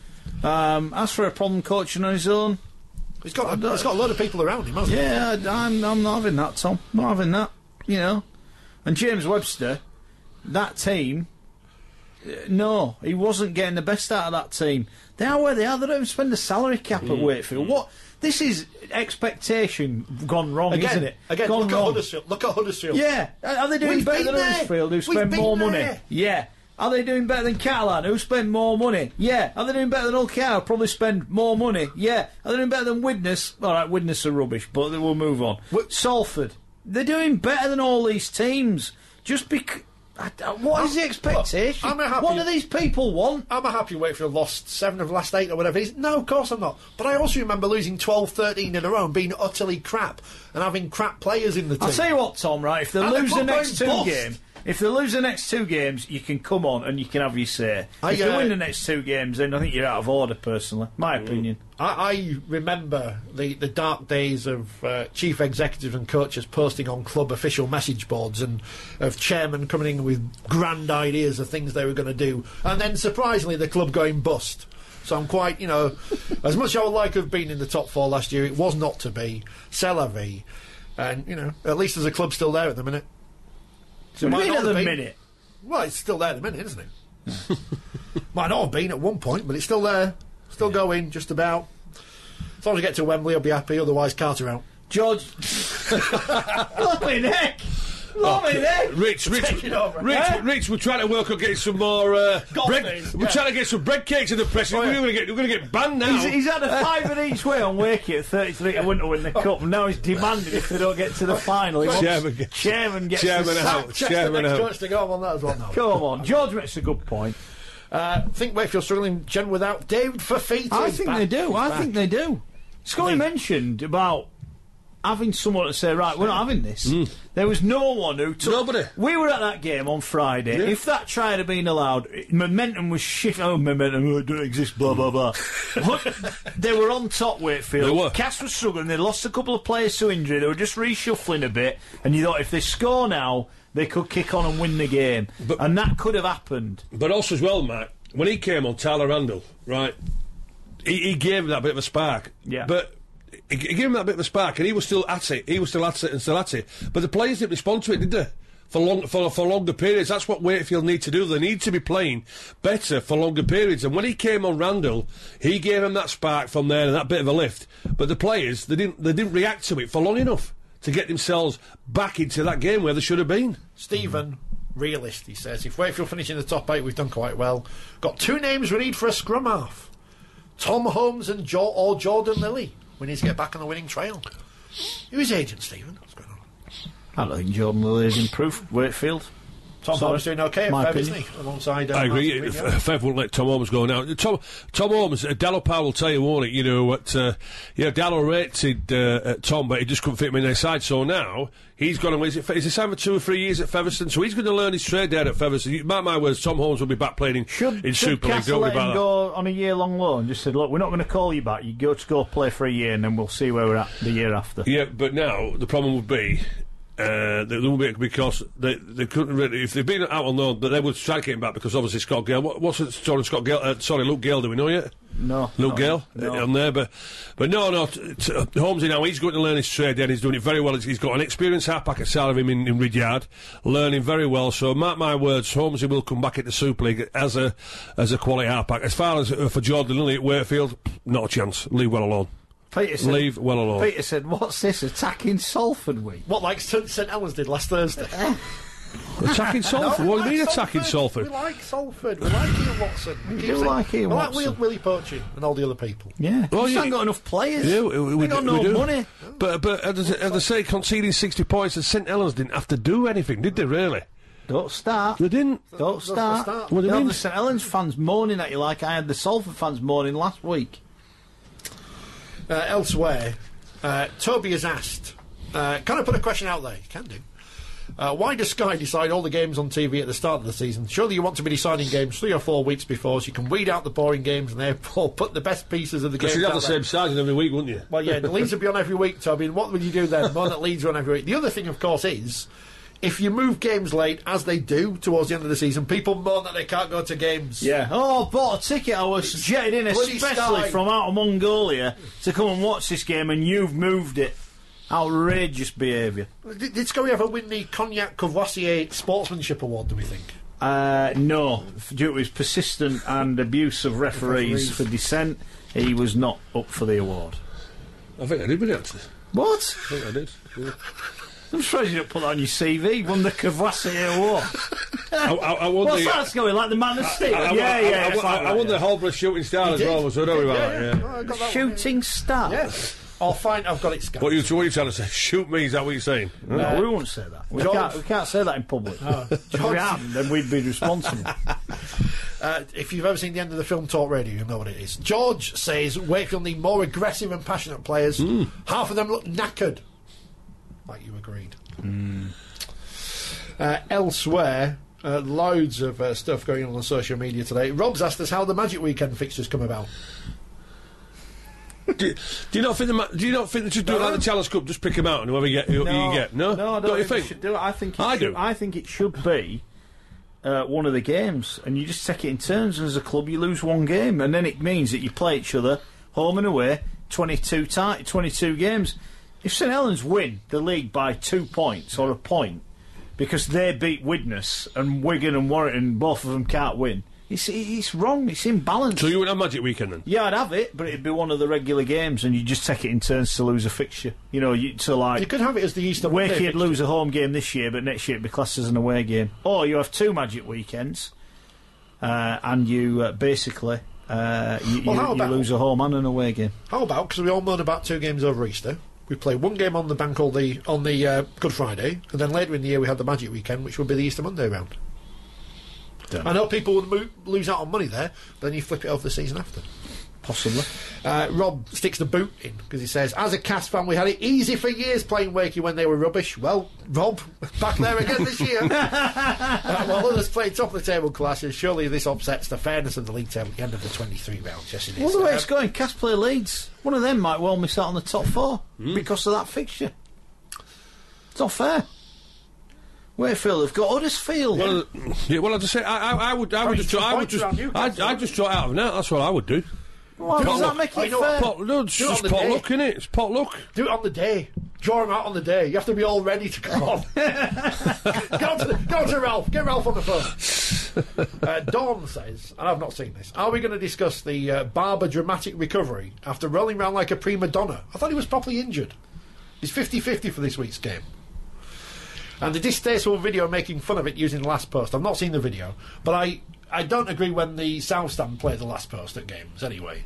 Um, as for a problem coaching on his own, He's got, a, he's got a lot of people around him, hasn't he? yeah, I- I'm, I'm not having that, Tom. Not having that. You know. And James Webster, that team, uh, no, he wasn't getting the best out of that team. They are where they are. They don't even spend the salary cap at Wakefield. What? This is expectation gone wrong, Again, isn't it? again gone look wrong. at Huddersfield. Look at Huddersfield. Yeah, are are they doing We've better been than there. Huddersfield, who We've spend been more money? there. Yeah. Are they doing better than Catalan, who spend more money? Yeah. Are they doing better than Hull K R, who probably spend more money? Yeah. Are they doing better than Widnes? All right, Widnes are rubbish, but we'll move on. Wh- Salford, they're doing better than all these teams. Just because. What is the expectation? I'm happy- What do these people want? Am I happy Wakefield lost seven of the last eight or whatever it is? No, of course I'm not. But I also remember losing twelve, thirteen in a row and being utterly crap and having crap players in the team. I'll tell you what, Tom, right? If they And the lose the club next two going bust. games, if they lose the next two games, you can come on and you can have your say. I, if they uh, win the next two games, then I think you're out of order, personally. My opinion. I, I remember the, the dark days of uh, chief executives and coaches posting on club official message boards and of chairmen coming in with grand ideas of things they were going to do, and then surprisingly the club going bust. So I'm quite, you know, as much as I would like to have been in the top four last year, it was not to be. C'est la vie. And, you know, at least there's a club still there at the minute. So it What do might you not mean at have the been- minute? Well, it's still there at the minute, isn't it? Might not have been at one point, but it's still there. Still going, just about. As long as we get to Wembley, I'll be happy. Otherwise, Carter out. George. Lovely neck. Lovely neck. Rich, Rich, Take it over. Rich, Eh? Rich, we're trying to work on getting some more uh, Golf bread. days, We're yeah. trying to get some bread cakes in the press. Oh, yeah. We're going to get, we're going to get banned now. He's, he's had a five in each way on Wakey at thirty-three to win to win the cup, and now he's demanding if they don't get to the final. He wants Chairman gets- chairman gets Chairman the out. sack. Check the Chairman next out. coach to go on that as well now. Come on, George makes a good point. Uh, I think Wakefield struggling, Jen, without David Fafita. I He's think back. they do. He's I back. think they do. Scully I mean- mentioned about having someone to say, right, we're not having this. There was no one who took... Nobody. We were at that game on Friday. Yeah. If that try had been allowed, it- momentum was shifting. Oh, momentum, oh, it don't exist, blah, blah, blah. But they were on top, Wakefield. They were. Cass was struggling. They lost a couple of players to injury. They were just reshuffling a bit. And you thought, if they score now, they could kick on and win the game. But- and that could have happened. But also as well, Matt, when he came on, Tyler Randall, right, he, he gave him that bit of a spark. Yeah. But he, he gave him that bit of a spark, and he was still at it. He was still at it and still at it. But the players didn't respond to it, did they? For long, for, for longer periods. That's what Wakefield need to do. They need to be playing better for longer periods. And when he came on Randall, he gave him that spark from there and that bit of a lift. But the players, they didn't, they didn't react to it for long enough to get themselves back into that game where they should have been. Stephen, realist, he says. If Wakefield finish in the top eight, we've done quite well. Got two names we need for a scrum half. Tom Holmes and jo- or Jordan Lilly. We need to get back on the winning trail. Who is agent, Stephen? What's going on? I don't think Jordan Lilly's improved Wakefield. Tom Sorry. Holmes doing okay at My Fev, opinion. isn't he? Alongside uh, I agree. Martin F- Green, Fev won't let Tom Holmes go now. Tom Tom Holmes, uh, Dallo Powell will tell you, won't it? You know what? Uh, yeah, Dallo rated uh, uh, Tom, but he just couldn't fit him in their side. So now he's gone. Is it? Is he signed for two or three years at Featherstone? So he's going to learn his trade there at Featherstone. You, mark my words, Tom Holmes will be back playing in, Should, in should Super League. Castle Don't worry let him about that. go on a year-long loan? Just said, look, we're not going to call you back. You go to go play for a year, and then we'll see where we're at the year after. Yeah, but now the problem would be. Uh, they, they won't be because they they couldn't really if they've been out on loan, but they would try to get him back because obviously Scott Gale. What, what's it? Sorry, Scott Gale. Uh, sorry, Luke Gale. Do we know yet? No, Luke no, Gale no. uh, on there, but but no, no. T- t- Holmesy now he's going to learn his trade. Then he's doing it very well. He's got an experienced halfback at side of him in, in Ridyard, learning very well. So mark my words, Holmesy will come back into Super League as a as a quality halfback. As far as uh, for Jordan Lilly at Wakefield, not a chance. Leave well alone. Peter said, Leave well alone. Peter said, what's this, attacking Salford week? What, like St Helens did last Thursday? Attacking Salford. No, what we do you mean like attacking Salford? We like Salford. We like Ian Watson. We, We keep do saying- like Ian we Watson. like Will, Willie Poaching and all the other people. Yeah, Well, we you- haven't got enough players. Yeah, we, we, we got we no do. money. But but as, as I say, conceding sixty points, and St Helens didn't have to do anything, did they? Really? Don't start. They didn't. Don't That's the start. start. What do you You'll mean? have the St Helens fans moaning at you like I had the Salford fans moaning last week. Uh, elsewhere, uh, Toby has asked, uh, can I put a question out there? You can do. Uh, why does Sky decide all the games on T V at the start of the season? Surely you want to be deciding games three or four weeks before so you can weed out the boring games and therefore put the best pieces of the game Because you'd have the same sergeant every week, wouldn't you? Well, yeah, the Leeds would be on every week, Toby, and what would you do then? More that Leeds are on every week. The other thing, of course, is if you move games late, as they do towards the end of the season, people moan that they can't go to games. Yeah. Oh, I bought a ticket. I was jetted in Bloody especially Sky. from out of Mongolia to come and watch this game, and you've moved it. Outrageous behaviour. Did, did Scully ever win the Cognac Courvoisier Sportsmanship Award, do we think? Uh, no, due to his persistent and abuse of referees, Referees. for dissent, he was not up for the award. I think I did, but actually. What? I think I did. Yeah. I'm surprised you don't put that on your C V. Won the Courvoisier award. I, I, I won What's the. that going like the man of steel? I, I, yeah, I, yeah. I, it's I, like I that, won yeah. the Holborough Shooting Star as did? well, so don't worry about Yeah, that. yeah. Yeah. Oh, I got that one. Shooting star. Yeah. Oh, fine, I've got it scanned. What are you, what are you trying to say? Shoot me? Is that what you're saying? No, we won't say that. We George- can't, we can't say that in public. If we had, then we'd be responsible. Uh, if you've ever seen the end of the film Talk Radio, you'll know what it is. George says Wakefield need more aggressive and passionate players. Mm. Half of them look knackered. Like you agreed. Uh, elsewhere, uh, loads of uh, stuff going on on social media today. Rob's asked us how the Magic Weekend fixtures come about. do, do you not think? The, ma- do you not think they should do it like the Challenge Cup? Just pick them out and whoever you get, who, who you get. No, no, I don't don't you think, we think? should do it. I think it I should, do. I think it should be uh, one of the games, and you just take it in turns. And as a club, you lose one game, and then it means that you play each other home and away, twenty-two ti- twenty-two games. If St Helens win the league by two points or a point because they beat Widnes and Wigan and Warrington, both of them can't win, it's it's wrong. It's imbalanced. So you wouldn't have Magic Weekend then? Yeah, I'd have it, but it'd be one of the regular games, and you just take it in turns to lose a fixture. You know, you, to like. You could have it as the Easter Monday Wakey would fixture. lose a home game this year, but next year it'd be classed as an away game. Or you have two Magic Weekends, uh, and you uh, basically uh, you, Well, you, how you about- lose a home and an away game. How about, because we all moan about two games over Easter, we play one game on the bank on the, on the uh, Good Friday, and then later in the year we had the Magic Weekend, which would be the Easter Monday round. Don't I know people would mo- lose out on money there, but then you flip it over the season after. Possibly. Uh, Rob sticks the boot in because he says, as a Cast fan, we had it easy for years playing Wakey when they were rubbish. Well, Rob, back there again this year. uh, while others play top of the table classes, surely this upsets the fairness of the league table at the end of the twenty-three rounds. Yes, it is. Well, the way Uh, it's going, Cast play Leeds. One of them might well miss out on the top four because of that fixture. It's not fair. Wakefield have got Huddersfield. Well, yeah, well, I'd just say I, I, I would, I would Probably just, two draw, I would points just, around I'd, Newcastle. I'd just draw it out of that. That's what I would do. Why does that make I it know- fair? Pot, no, it's Do it just on the pot day. luck, innit? It's pot luck. Do it on the day. Draw him out on the day. You have to be all ready to come on. go, on to the, go on to Ralph. Get Ralph on the phone. uh, Dawn says, and I've not seen this, are we going to discuss the uh, Barber dramatic recovery after rolling around like a prima donna? I thought he was properly injured. He's fifty-fifty for this week's game. And the distasteful video making fun of it using the last post. I've not seen the video, but I, I don't agree when the South Stand play the last post at games anyway.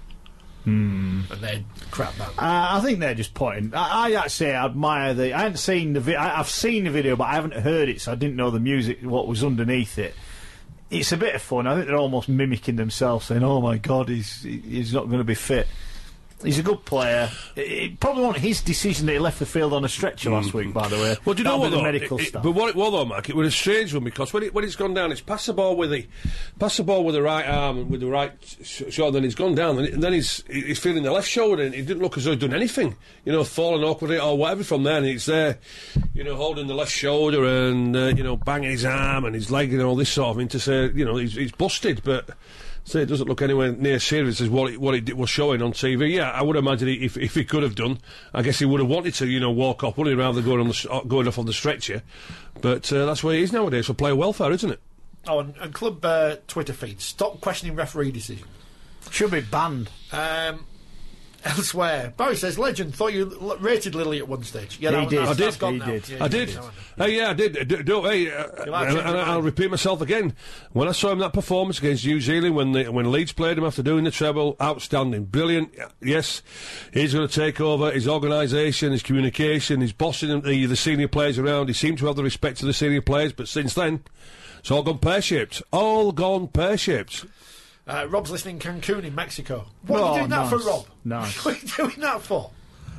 Hmm. And they're crap band. Uh, I think they're just pointing. I, I actually admire the. I haven't seen the. Vi- I, I've seen the video, but I haven't heard it, so I didn't know the music, what was underneath it. It's a bit of fun. I think they're almost mimicking themselves, saying, "Oh my God, he's he's not going to be fit." He's a good player. It, it probably wasn't his decision that he left the field on a stretcher last week, by the way. Well, do you know That'll what, be the though? medical It- it- stuff. But what it was, though, Mark, it was a strange one, because when, it, when it's gone down, it's pass the ball with the pass the ball with the right arm and with the right sh- shoulder, then he's gone down, and, it, and then he's he's feeling the left shoulder, and it didn't look as though he'd done anything, you know, falling awkwardly or whatever from there, and it's there, you know, holding the left shoulder and, uh, you know, banging his arm and his leg and all this sort of thing to say, you know, he's, he's busted, but... So it doesn't look anywhere near serious as what it, what it was showing on T V. Yeah, I would imagine he, if if he could have done, I guess he would have wanted to, you know, walk off, wouldn't he, rather than going on the s- uh, going off on the stretcher. But uh, that's where he is nowadays for player welfare, isn't it? Oh, and, and club uh, Twitter feed. Stop questioning referee decisions. Should be banned. Um, elsewhere, Barry says, Legend, thought you l- rated Lily at one stage. Yeah, He that, did. That's, I that's did. gone He now. did. Yeah, I yeah, did. yeah. Hey, yeah, I did. D- don't, hey, uh, like and, changing and your I'll mind? repeat myself again. When I saw him that performance against New Zealand, when the, when Leeds played him after doing the treble, outstanding, brilliant. Yes, he's going to take over his organisation, his communication, his bossing the, the senior players around. He seemed to have the respect of the senior players, but since then, it's all gone pear-shaped. All gone pear-shaped. Uh, Rob's listening in Cancun in Mexico. What Oh, are you doing that nice. for, Rob? Nice. What are you doing that for?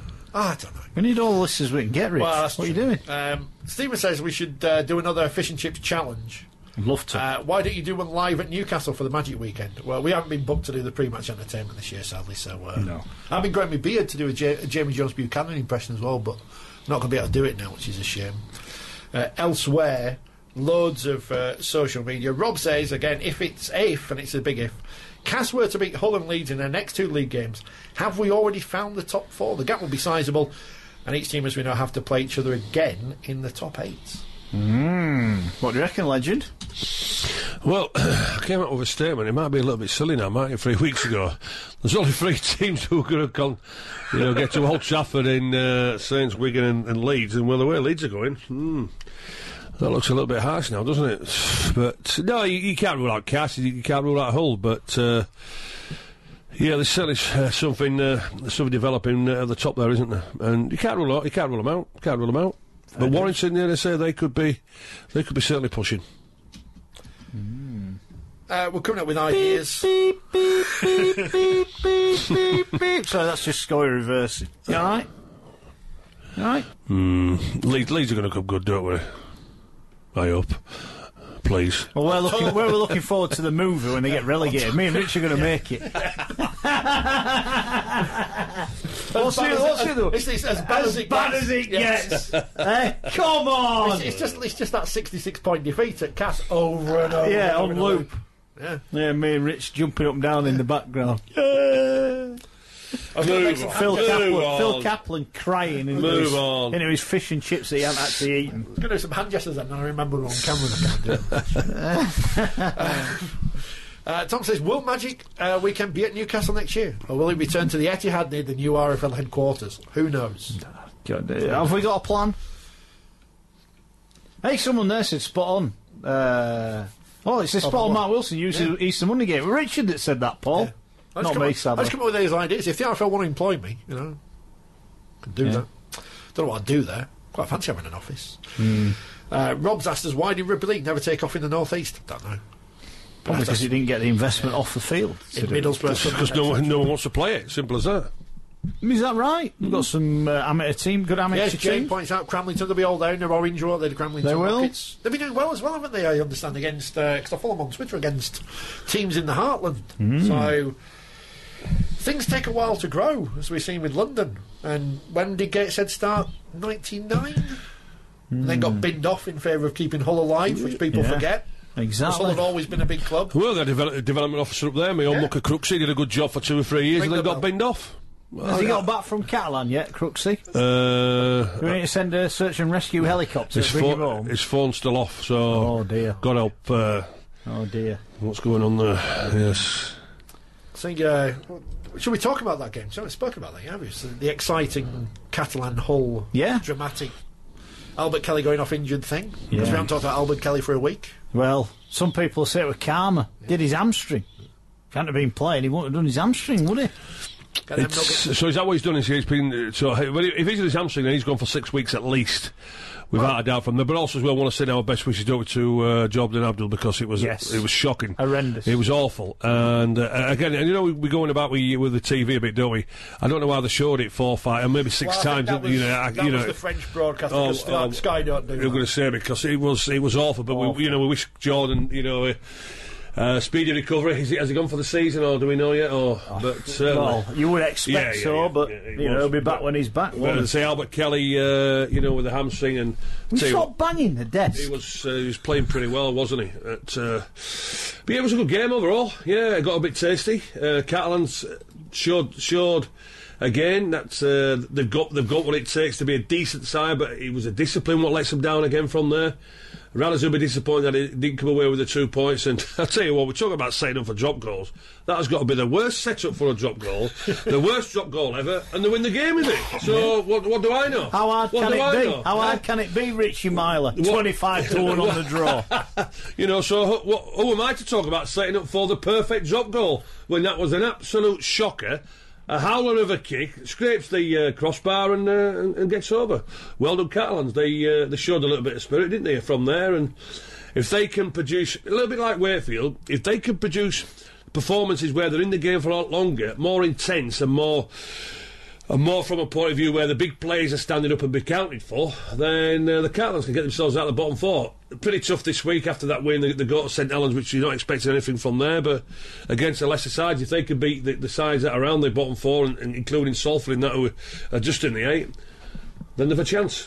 I don't know. We need all the listeners we can get, Rich. Well, that's what are you true. doing? Um, Stephen says we should uh, do another Fish and Chips challenge. I'd love to. Uh, why don't you do one live at Newcastle for the Magic weekend? Well, we haven't been booked to do the pre-match entertainment this year, sadly. So uh, No. I've been growing my beard to do a, J- a Jamie Jones Buchanan impression as well, but not going to be able to do it now, which is a shame. Uh, elsewhere, loads of uh, social media. Rob says again, if it's if, and it's a big if, Cass were to beat Hull and Leeds in their next two league games, have we already found the top four? The gap will be sizable, and each team, as we know, have to play each other again in the top eight. Mm. What do you reckon, Legend? Well, I came up with a statement. It might be a little bit silly now, might it? Three weeks ago, there's only three teams who are going to come, you know, get to Old Trafford in uh, Saints, Wigan, and, and Leeds, and well, the way Leeds are going, hmm, that looks a little bit harsh now, doesn't it? But no, you, you can't rule out Cass, you can't rule out Hull, but uh, yeah, there's certainly uh, something, uh, something developing uh, at the top there, isn't there? And you can't rule out, you can't rule them out, you can't rule them out. But Warrington, yeah, they say they could be, they could be certainly pushing. Uh, we're coming up with ideas. Beep, beep, beep, beep, beep, beep, beep. So that's just Scully reversing. You alright? You alright? Mm, Leeds, Leeds are going to come good, don't we? I hope. Please. Well, we're looking, we're looking forward to the movie when they get relegated. Me and Rich are going to make it. What's bad it, as what's it- it, though? It's, it's as bad as, it bad gets. as it Yes. gets. Eh? Come on! It's, it's just it's just that sixty-six point defeat at Cass over and over. Yeah, and over on and over. loop. Yeah. Yeah, me and Rich jumping up and down in the background. I was gonna make some Phil hand gestures- Kaplan, on. Phil Kaplan crying into Move his, on. into his fish and chips that he hadn't actually eaten. I was going to do some hand gestures then, and I remember on camera and I can't do it. uh, uh, Tom says, will Magic uh, weekend be at Newcastle next year? Or will it return to the Etihad near the new R F L headquarters? Who knows? God, uh, have we got a plan? Hey, someone there said spot on. Uh, oh, it says spot on. what? Mark Wilson used Yeah. the Easter Monday game. Richard that said that, Paul. Yeah. I just Not come me, up- I sadly. just come up with these ideas. If the R F L want to employ me, you know, I can do Yeah. that. Don't know what I'd do there. Quite fancy having an office. Hmm. Uh, Rob's asked us, why did Rugby League never take off in the North East? Don't know. Probably because he didn't get the investment off the field. In Middlesbrough. Because no one, no one wants to play it. Simple as that. Is that right? We've got some uh, amateur team, good amateur Yes, Jane team. points out Cramlington, they'll be all down. They're orange, won't they? The Cramlington They will. Rockets. They've been doing well as well, haven't they? I understand, against, because I follow them on Twitter, against teams in the heartland. Hmm. So, things take a while to grow, as we've seen with London. And when did Gateshead start? ninety-nine? And then got binned off in favour of keeping Hull alive, which people Yeah. forget. Exactly. Hull had always been a big club. Well, the develop, development officer up there, my own Yeah. mucker Crooksy, did a good job for two or three years Ring and then the got bell. binned off. Has he got back from Catalan yet, Crooksy? Uh, Do we need to send a search and rescue helicopter his, to bring him phone, home? his phone's still off, so Oh, dear. God help uh, Oh, dear. what's going on there. Yes. So, uh, should we talk about that game? So we spoke about that, yeah, have we? So the exciting Catalan Hull, Yeah. dramatic Albert Kelly going off injured thing. Because Yeah. we haven't talked about Albert Kelly for a week. Well, some people say it was karma. Did his hamstring. If he hadn't have been playing, he wouldn't have done his hamstring, would he? Get them It's, nuggets. so is that what he's done? Is he's been uh, so but if he's in his hamstring, then he's gone for six weeks at least, without a doubt from there. But also as well, want to send our best wishes over to uh, Jordan Abdul because it was Yes. it was shocking, Horrendous. It was awful, and uh, again, and you know we, we're going about with, with the T V a bit, don't we? I don't know how they showed it four, five, and maybe six Well, I think times. that was, you know, I, that you was know, the French broadcaster, Oh, because oh, Sky don't do I'm that. going to say because it was it was awful, but we, you know we wish Jordan, you know. Uh, Uh, speedy recovery. Is he, has he gone for the season, or do we know yet? Or but certainly. Well, you would expect Yeah, yeah, so, yeah, but yeah, it you know, was. he'll be back But- when he's back. But won't he? to say Albert Kelly, uh, you know, with the hamstring, and We tell you saw what, banging the desk. he was uh, he was playing pretty well, wasn't he? At, uh, but yeah, it was a good game overall. Yeah, it got a bit tasty. Uh, Catalans showed showed again that uh, they've got they've got what it takes to be a decent side, but it was a discipline what lets them down again from there. Ranners will be disappointed that it didn't come away with the two points. And I'll tell you what, we're talking about setting up for drop goals. That has got to be the worst setup for a drop goal, the worst drop goal ever, and they win the game with it. So what, what do I know? How hard what can do it I be? know? How hard can it be, Richie Myler? twenty-five to one on the draw. You know, so who, what, who am I to talk about setting up for the perfect drop goal when that was an absolute shocker? A howler of a kick, scrapes the uh, crossbar and, uh, and and gets over. Well done, Catalans. They uh, they showed a little bit of spirit, didn't they, from there? And if they can produce a little bit like Wakefield, if they can produce performances where they're in the game for a lot longer, more intense and more. And more from a point of view where the big players are standing up and be counted for, then uh, the Catalans can get themselves out of the bottom four. Pretty tough this week after that win. They, they go to St Helens, which you're not expecting anything from there, but against the lesser sides, if they can beat the, the sides that are around the bottom four, and, and including Salford in that, who are just in the eight, then they've a chance.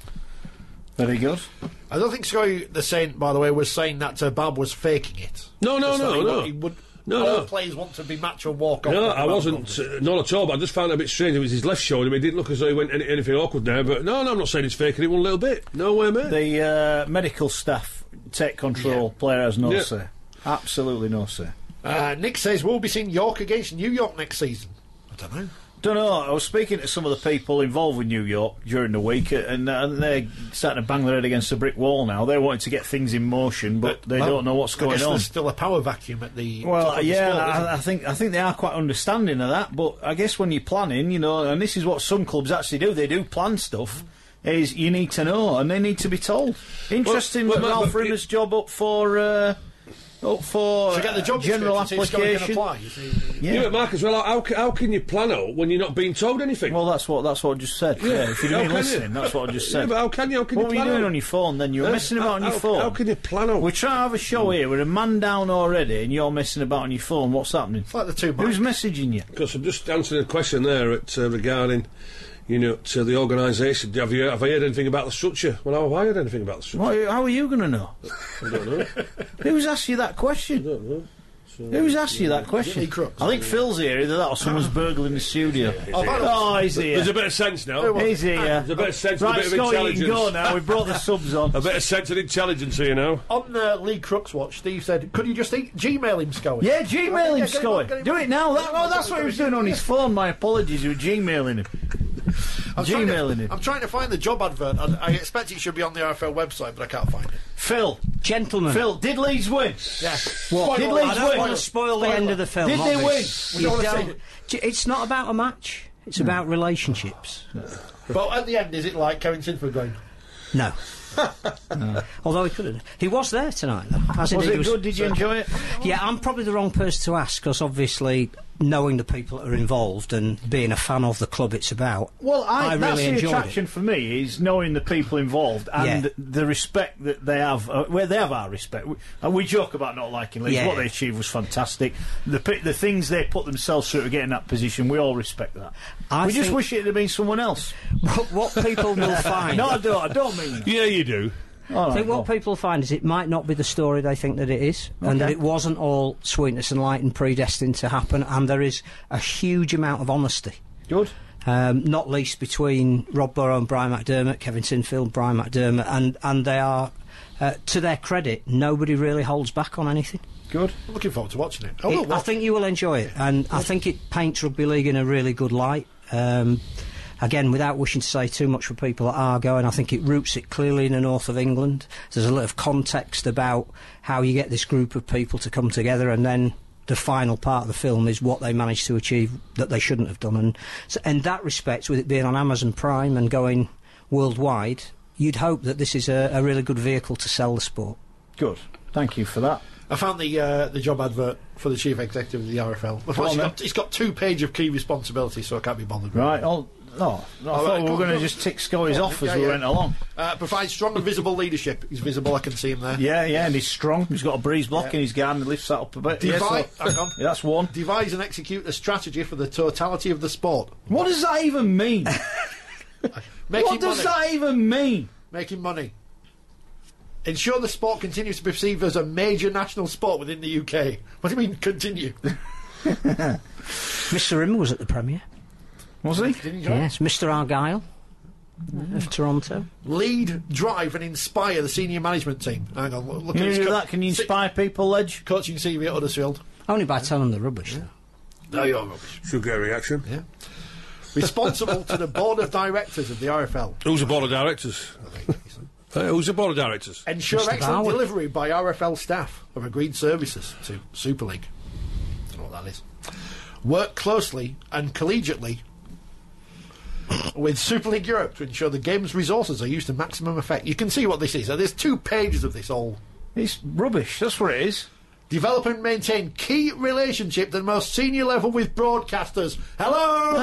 Very good. I don't think Sky, the Saint, by the way, was saying that uh, Bob was faking it. No, no, Just that no, he no. would- he would, No, all no. players want to be match or walk off. No, with I Bob wasn't, Bob. uh, not at all, but I just found it a bit strange. It was his left shoulder. It didn't look as though he went any, anything awkward there, but no, no, I'm not saying he's faking it one little bit. No way, mate. The uh, medical staff take control. Player has no Yeah. say. Absolutely no say. Uh, Nick says we'll be seeing York against New York next season. I don't know. Don't know. I was speaking to some of the people involved with New York during the week, and, uh, and they're starting to bang their head against a brick wall now. They're wanting to get things in motion, but they Well, don't know what's I going guess on. There's still a power vacuum at the top Well, of the yeah, sport, isn't I, I think I think they are quite understanding of that. But I guess when you're planning, you know, and this is what some clubs actually do. They do plan stuff. Is you need to know, and they need to be told. Interesting well, that Matt, Ralph but Rimmer's job up for uh, up for So get the uh, job general description, see if Sky can application. apply, you see. Yeah. Yeah, but Mark, as well, how, ca- how can you plan out when you're not being told anything? Well, that's what that's what I just said. Yeah, if you've How been can listening, you? that's what I just Yeah, said. but how can you? How can What you were you plan doing out? on your phone then? You were Huh? messing about on how, your phone. How can you plan out? We're trying to have a show here with a man down already, and you're messing about on your phone. What's happening? It's like the two Who's mics. messaging you? Because I'm just answering a question there at, uh, regarding, you know, to the organisation. Have you have I heard anything about the structure? Well, how have I heard anything about the structure? What, how are you going to know? I don't know. Who's asked you that question? I don't know. So, Who's asked you that question? Lee Crooks. I think Phil's here, either that or someone's burgling the studio. Oh, that Oh, he's There's here. a bit of sense now. He's here. There's a bit of sense, Right, a bit of Scotty, you intelligence. can go now. We've brought the subs on. A bit of sense and intelligence here now. On uh, Lee Crooks' watch, Steve said, could you just e- Gmail him, Scully? Yeah, Gmail him, Yeah, get him on, Scotty. get him Do on. it now. That, oh, that's what he was doing on his phone. My apologies. You were Gmailing him. I'm trying to- Gmailing him. I'm trying to find the job advert. I, I expect it should be on the R F L website, but I can't find it. Phil. Gentlemen, Phil, did Leeds win? Yeah. What? Did I Leeds don't win? want to spoil the end of the film. Did they obviously. win? We don't You wanna don't- J- It's not about a match. It's about relationships. But at the end, is it like Kevin Sinford going, No. Although he could have. He was there tonight, though. As in Was he it good? Did you enjoy it? Yeah, I'm probably the wrong person to ask because obviously knowing the people that are involved and being a fan of the club it's about. Well, I, I that's really the enjoyed attraction for me is knowing the people involved and Yeah. the respect that they have. Uh, well, they have our respect. We, and we joke about not liking Leeds. Yeah. What they achieved was fantastic. The pi- the things they put themselves through to get in that position, we all respect that. I we just think- wish it had been someone else. What, what people will find. No, I don't. I don't mean that. Yeah, you do. All I right, think what well. people find is it might not be the story they think that it is, and that Okay. it wasn't all sweetness and light and predestined to happen, and there is a huge amount of honesty. Good. Um, not least between Rob Burrow and Brian McDermott, Kevin Sinfield, Brian McDermott, and, and they are, uh, to their credit, nobody really holds back on anything. Good. I'm looking forward to watching it. Oh, It- well, I think you will enjoy it, and I think it paints rugby league in a really good light. Um, again, without wishing to say too much for people that are going, I think it roots it clearly in the north of England. There's a lot of context about how you get this group of people to come together, and then the final part of the film is what they managed to achieve that they shouldn't have done. And so in that respect, with it being on Amazon Prime and going worldwide, you'd hope that this is a, a really good vehicle to sell the sport. Good. Thank you for that. I found the uh, the job advert for the chief executive of the R F L. Well, it's got, it's got two pages of key responsibilities, so I can't be bothered. Right. Oh, no. I All thought right, we were going to on. just tick Scully's Yeah, off as yeah, we yeah. went along. Uh, provide strong and visible leadership. He's visible, I can see him there. Yeah, yeah, and he's strong. He's got a breeze block Yeah. in his garden. He lifts that up a bit. Yeah, Divide, so- hang on. yeah, that's one. Devise and execute a strategy for the totality of the sport. What does that even mean? Making what does money. that even mean? Making money. Ensure the sport continues to be perceived as a major national sport within the U K. What do you mean, continue? Mister Rimmer was at the premiere. Was he? Did you enjoy it? Yes, Mister Argyle of Toronto. Lead, drive and inspire the senior management team. Hang on, look, look Can at you his do co- that? Can you si- inspire people, Ledge? coaching C V at Huddersfield. Only by telling them the rubbish, though. No, you're rubbish. Should get a reaction. Yeah. Responsible to the board of directors of the R F L. Who's the board of directors? Uh, who's the board of directors? Ensure Mister excellent Barwick. delivery by R F L staff of agreed services to Super League. Don't know what that is. Work closely and collegiately with Super League Europe to ensure the game's resources are used to maximum effect. You can see what this is. So there's two pages of this all. It's rubbish. That's what it is. Develop and maintain key relationship at the most senior level with broadcasters. Hello!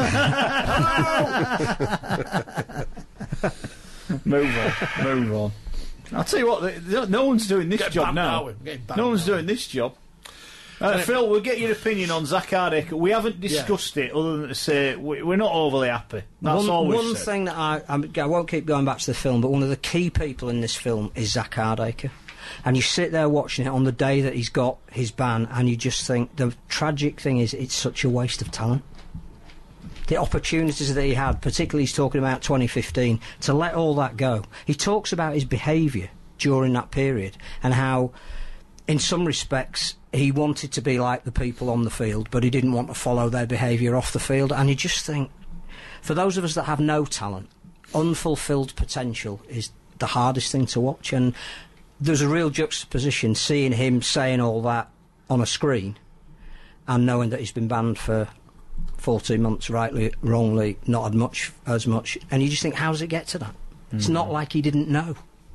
Hello! Move on. Move on. I'll tell you what. th- th- No one's doing this Get job banned now. now, we're getting banned No one's now. doing this job. Uh, Phil, we'll get your opinion on Zach Hardacre. We haven't discussed it other than to say we, we're not overly happy. That's one all we've one said. thing that I, I'm- I won't keep going back to the film, but one of the key people in this film is Zach Hardacre. And you sit there watching it on the day that he's got his ban, and you just think the tragic thing is it's such a waste of talent. The opportunities that he had, particularly he's talking about twenty fifteen, to let all that go. He talks about his behaviour during that period and how, in some respects, he wanted to be like the people on the field, but he didn't want to follow their behaviour off the field. And you just think, for those of us that have no talent, unfulfilled potential is the hardest thing to watch. And there's a real juxtaposition seeing him saying all that on a screen and knowing that he's been banned for fourteen months, rightly, wrongly, not had much as much. And you just think, how does it get to that? Mm. It's not like he didn't know.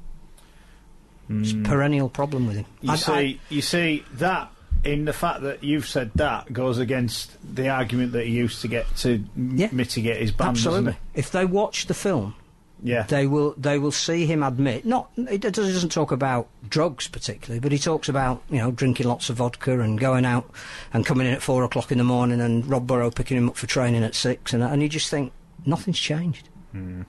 Mm. It's a perennial problem with him. You I- see, I- you see that in the fact that you've said that goes against the argument that he used to get to m- Yeah. mitigate his ban. doesn't absolutely. it? If they watch the film, Yeah. they will they will see him admit, not he does- doesn't talk about drugs particularly, but he talks about, you know, drinking lots of vodka and going out and coming in at four o'clock in the morning and Rob Burrow picking him up for training at six, and and you just think nothing's changed. Mm.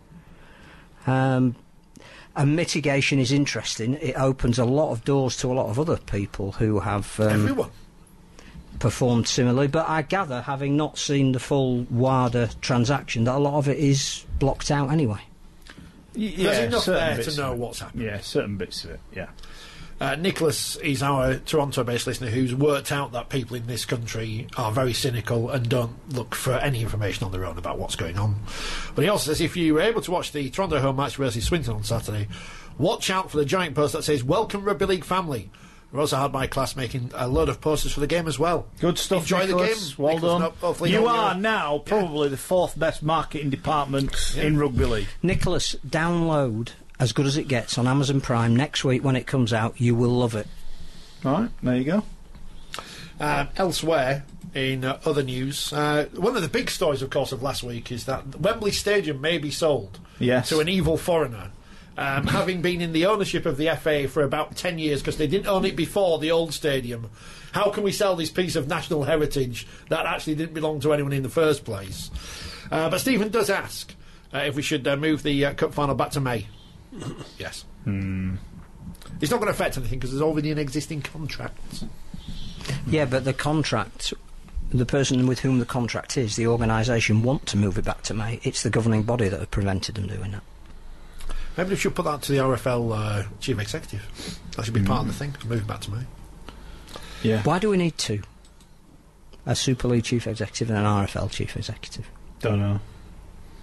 Um, and mitigation is interesting. It opens a lot of doors to a lot of other people who have um, Everyone. performed similarly. But I gather, having not seen the full WADA transaction, that a lot of it is blocked out anyway. Y- There's yeah, enough certain there bits to know of it. what's happening. Yeah, certain bits of it. Yeah. Uh, Nicholas is our Toronto-based listener who's worked out that people in this country are very cynical and don't look for any information on their own about what's going on. But he also says if you were able to watch the Toronto home match versus Swinton on Saturday, watch out for the giant post that says "Welcome Rugby League family." We also had my class making a load of posters for the game as well. Good stuff, Enjoy Nicholas. the game. Well Nicholas, done. no- hopefully you no- are now probably the fourth best marketing department in rugby league. Nicholas, download As Good As It Gets on Amazon Prime next week when it comes out. You will love it. Right, there you go. Um, elsewhere, in uh, other news, uh, one of the big stories, of course, of last week is that Wembley Stadium may be sold Yes. to an evil foreigner. Um, having been in the ownership of the F A for about ten years, because they didn't own it before the old stadium, how can we sell this piece of national heritage that actually didn't belong to anyone in the first place? Uh, but Stephen does ask uh, if we should uh, move the uh, Cup final back to May. Yes. Hmm. It's not going to affect anything because there's already an existing contract. Yeah, but the contract, the person with whom the contract is, the organisation, want to move it back to May. It's the governing body that have prevented them doing that. Maybe we should put that to the R F L uh, chief executive. That should be part of the thing. Move it back to May. Yeah. Why do we need two? A Super League chief executive and an R F L chief executive. Don't know.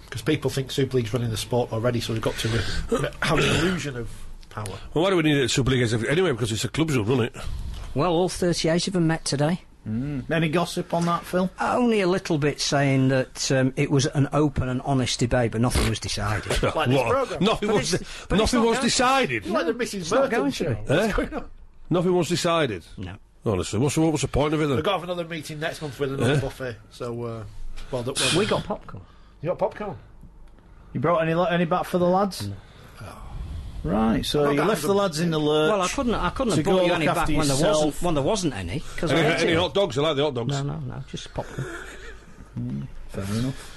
Because people think Super League's running the sport already, so we've got to uh, have an illusion of power. Well, why do we need it Super League anyway? Because it's the clubs who run it. Well, all thirty-eight of them met today. Mm. Any gossip on that, Phil? Only a little bit saying that um, it was an open and honest debate, but nothing was decided. Like this programme. Nothing But was, it's- but nothing it's not was going- decided. Like the Missus not Merton going to show. be. What's Eh? going on? Nothing was decided. No. Honestly, what's, what's the point of it then? We've got to have another meeting next month with another Eh? buffet. So, uh, well, that, well, We got popcorn. you got popcorn. You brought any any back for the lads? No. Right, so I've you got left the them. lads in the lurch. Well, I couldn't. I couldn't To have go brought you look any back after when there yourself. wasn't when there wasn't any because I Any, ate any it. hot dogs? I like the hot dogs. No, no, no, just popcorn. Fair enough.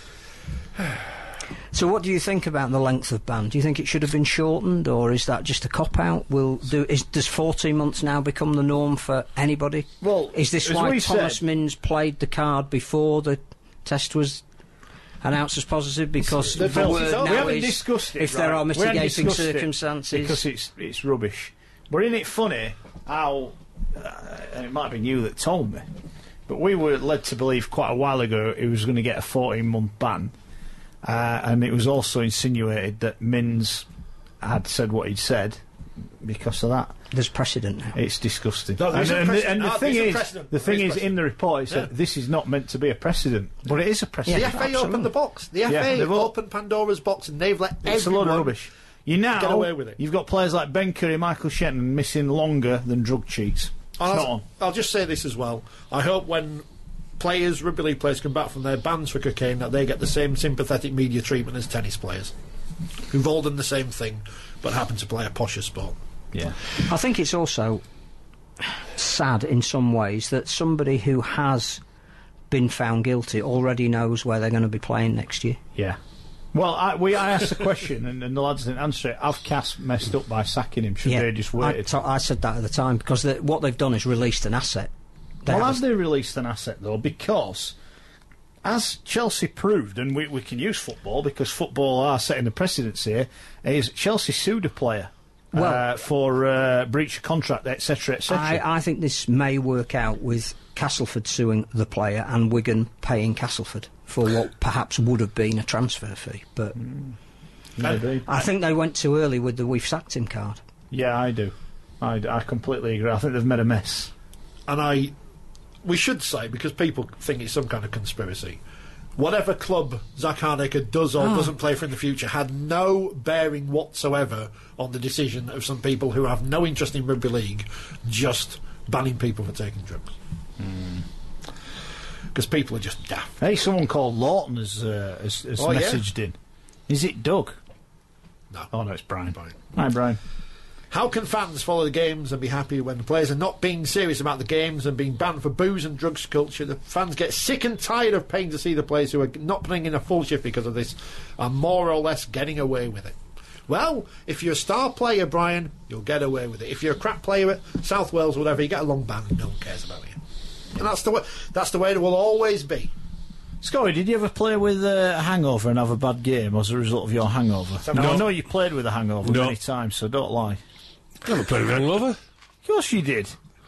So, what do you think about the length of ban? Do you think it should have been shortened, or is that just a cop out? Will do? Is does fourteen months now become the norm for anybody? Well, is this as why we Thomas said- Minns played the card before the test was announced as positive? Because The the Phil, word we now we haven't is discussed it. if there right? are We haven't mitigating discussed it circumstances. because it's it's rubbish. But isn't it funny how, uh, and it might be you that told me, but we were led to believe quite a while ago he was going to get a fourteen month ban, uh, and it was also insinuated that Minns had said what he'd said because of that. There's precedent now. It's disgusting. No, there and, is a and the, precedent. and the Ah, thing there is a is, precedent. the thing There is is, in the report, it said Yeah. this is not meant to be a precedent, but it is a precedent. Yeah, the F A absolutely. opened the box. The Yeah, F A they've all- opened Pandora's box, and they've let It's a everyone load of rubbish. You now get away with it. You've got players like Ben Curry, Michael Shenton missing longer than drug cheats. It's I'll, not on. I'll just say this as well. I hope when players, rugby league players, come back from their bans for cocaine, that they get the same sympathetic media treatment as tennis players, who've all done the same thing, but happen to play a posher sport. Yeah. I think it's also sad in some ways that somebody who has been found guilty already knows where they're going to be playing next year. Yeah. Well, I, we, I asked the question and, and the lads didn't answer it. Have Cass messed up by sacking him? Should they have just I, waited? to- I said that at the time because the, what they've done is released an asset. They Well, have have they released an asset, though? Because, as Chelsea proved, and we, we can use football because football are setting the precedence here, is Chelsea sued a player Well- uh, for uh, breach of contract, et cetera, et cetera. I, I think this may work out with Castleford suing the player and Wigan paying Castleford for what perhaps would have been a transfer fee. But Maybe. I think they went too early with the "we've sacked him" card. Yeah, I do. I, I completely agree. I think they've made a mess. And I, we should say, because people think it's some kind of conspiracy, whatever club Zach Hardacre does or Oh. doesn't play for in the future had no bearing whatsoever on the decision of some people who have no interest in rugby league just banning people for taking drugs. Because people are just daft. Hey, someone called Lawton has, uh, has, has Oh, yeah? messaged in. Is it Doug? No. Oh, no, it's Brian. Brian. Hi, Brian. How can fans follow the games and be happy when the players are not being serious about the games and being banned for booze and drugs culture? The fans get sick and tired of paying to see the players who are not putting in a full shift because of this are more or less getting away with it. Well, if you're a star player, Brian, you'll get away with it. If you're a crap player at South Wales or whatever, you get a long ban and no one cares about you. And that's the way, that's the way it will always be. Scotty, did you ever play with uh, a hangover and have a bad game as a result of your hangover? No. Now, I know you played with a hangover No. many times, so don't lie. Never played with hangover. Of course you did.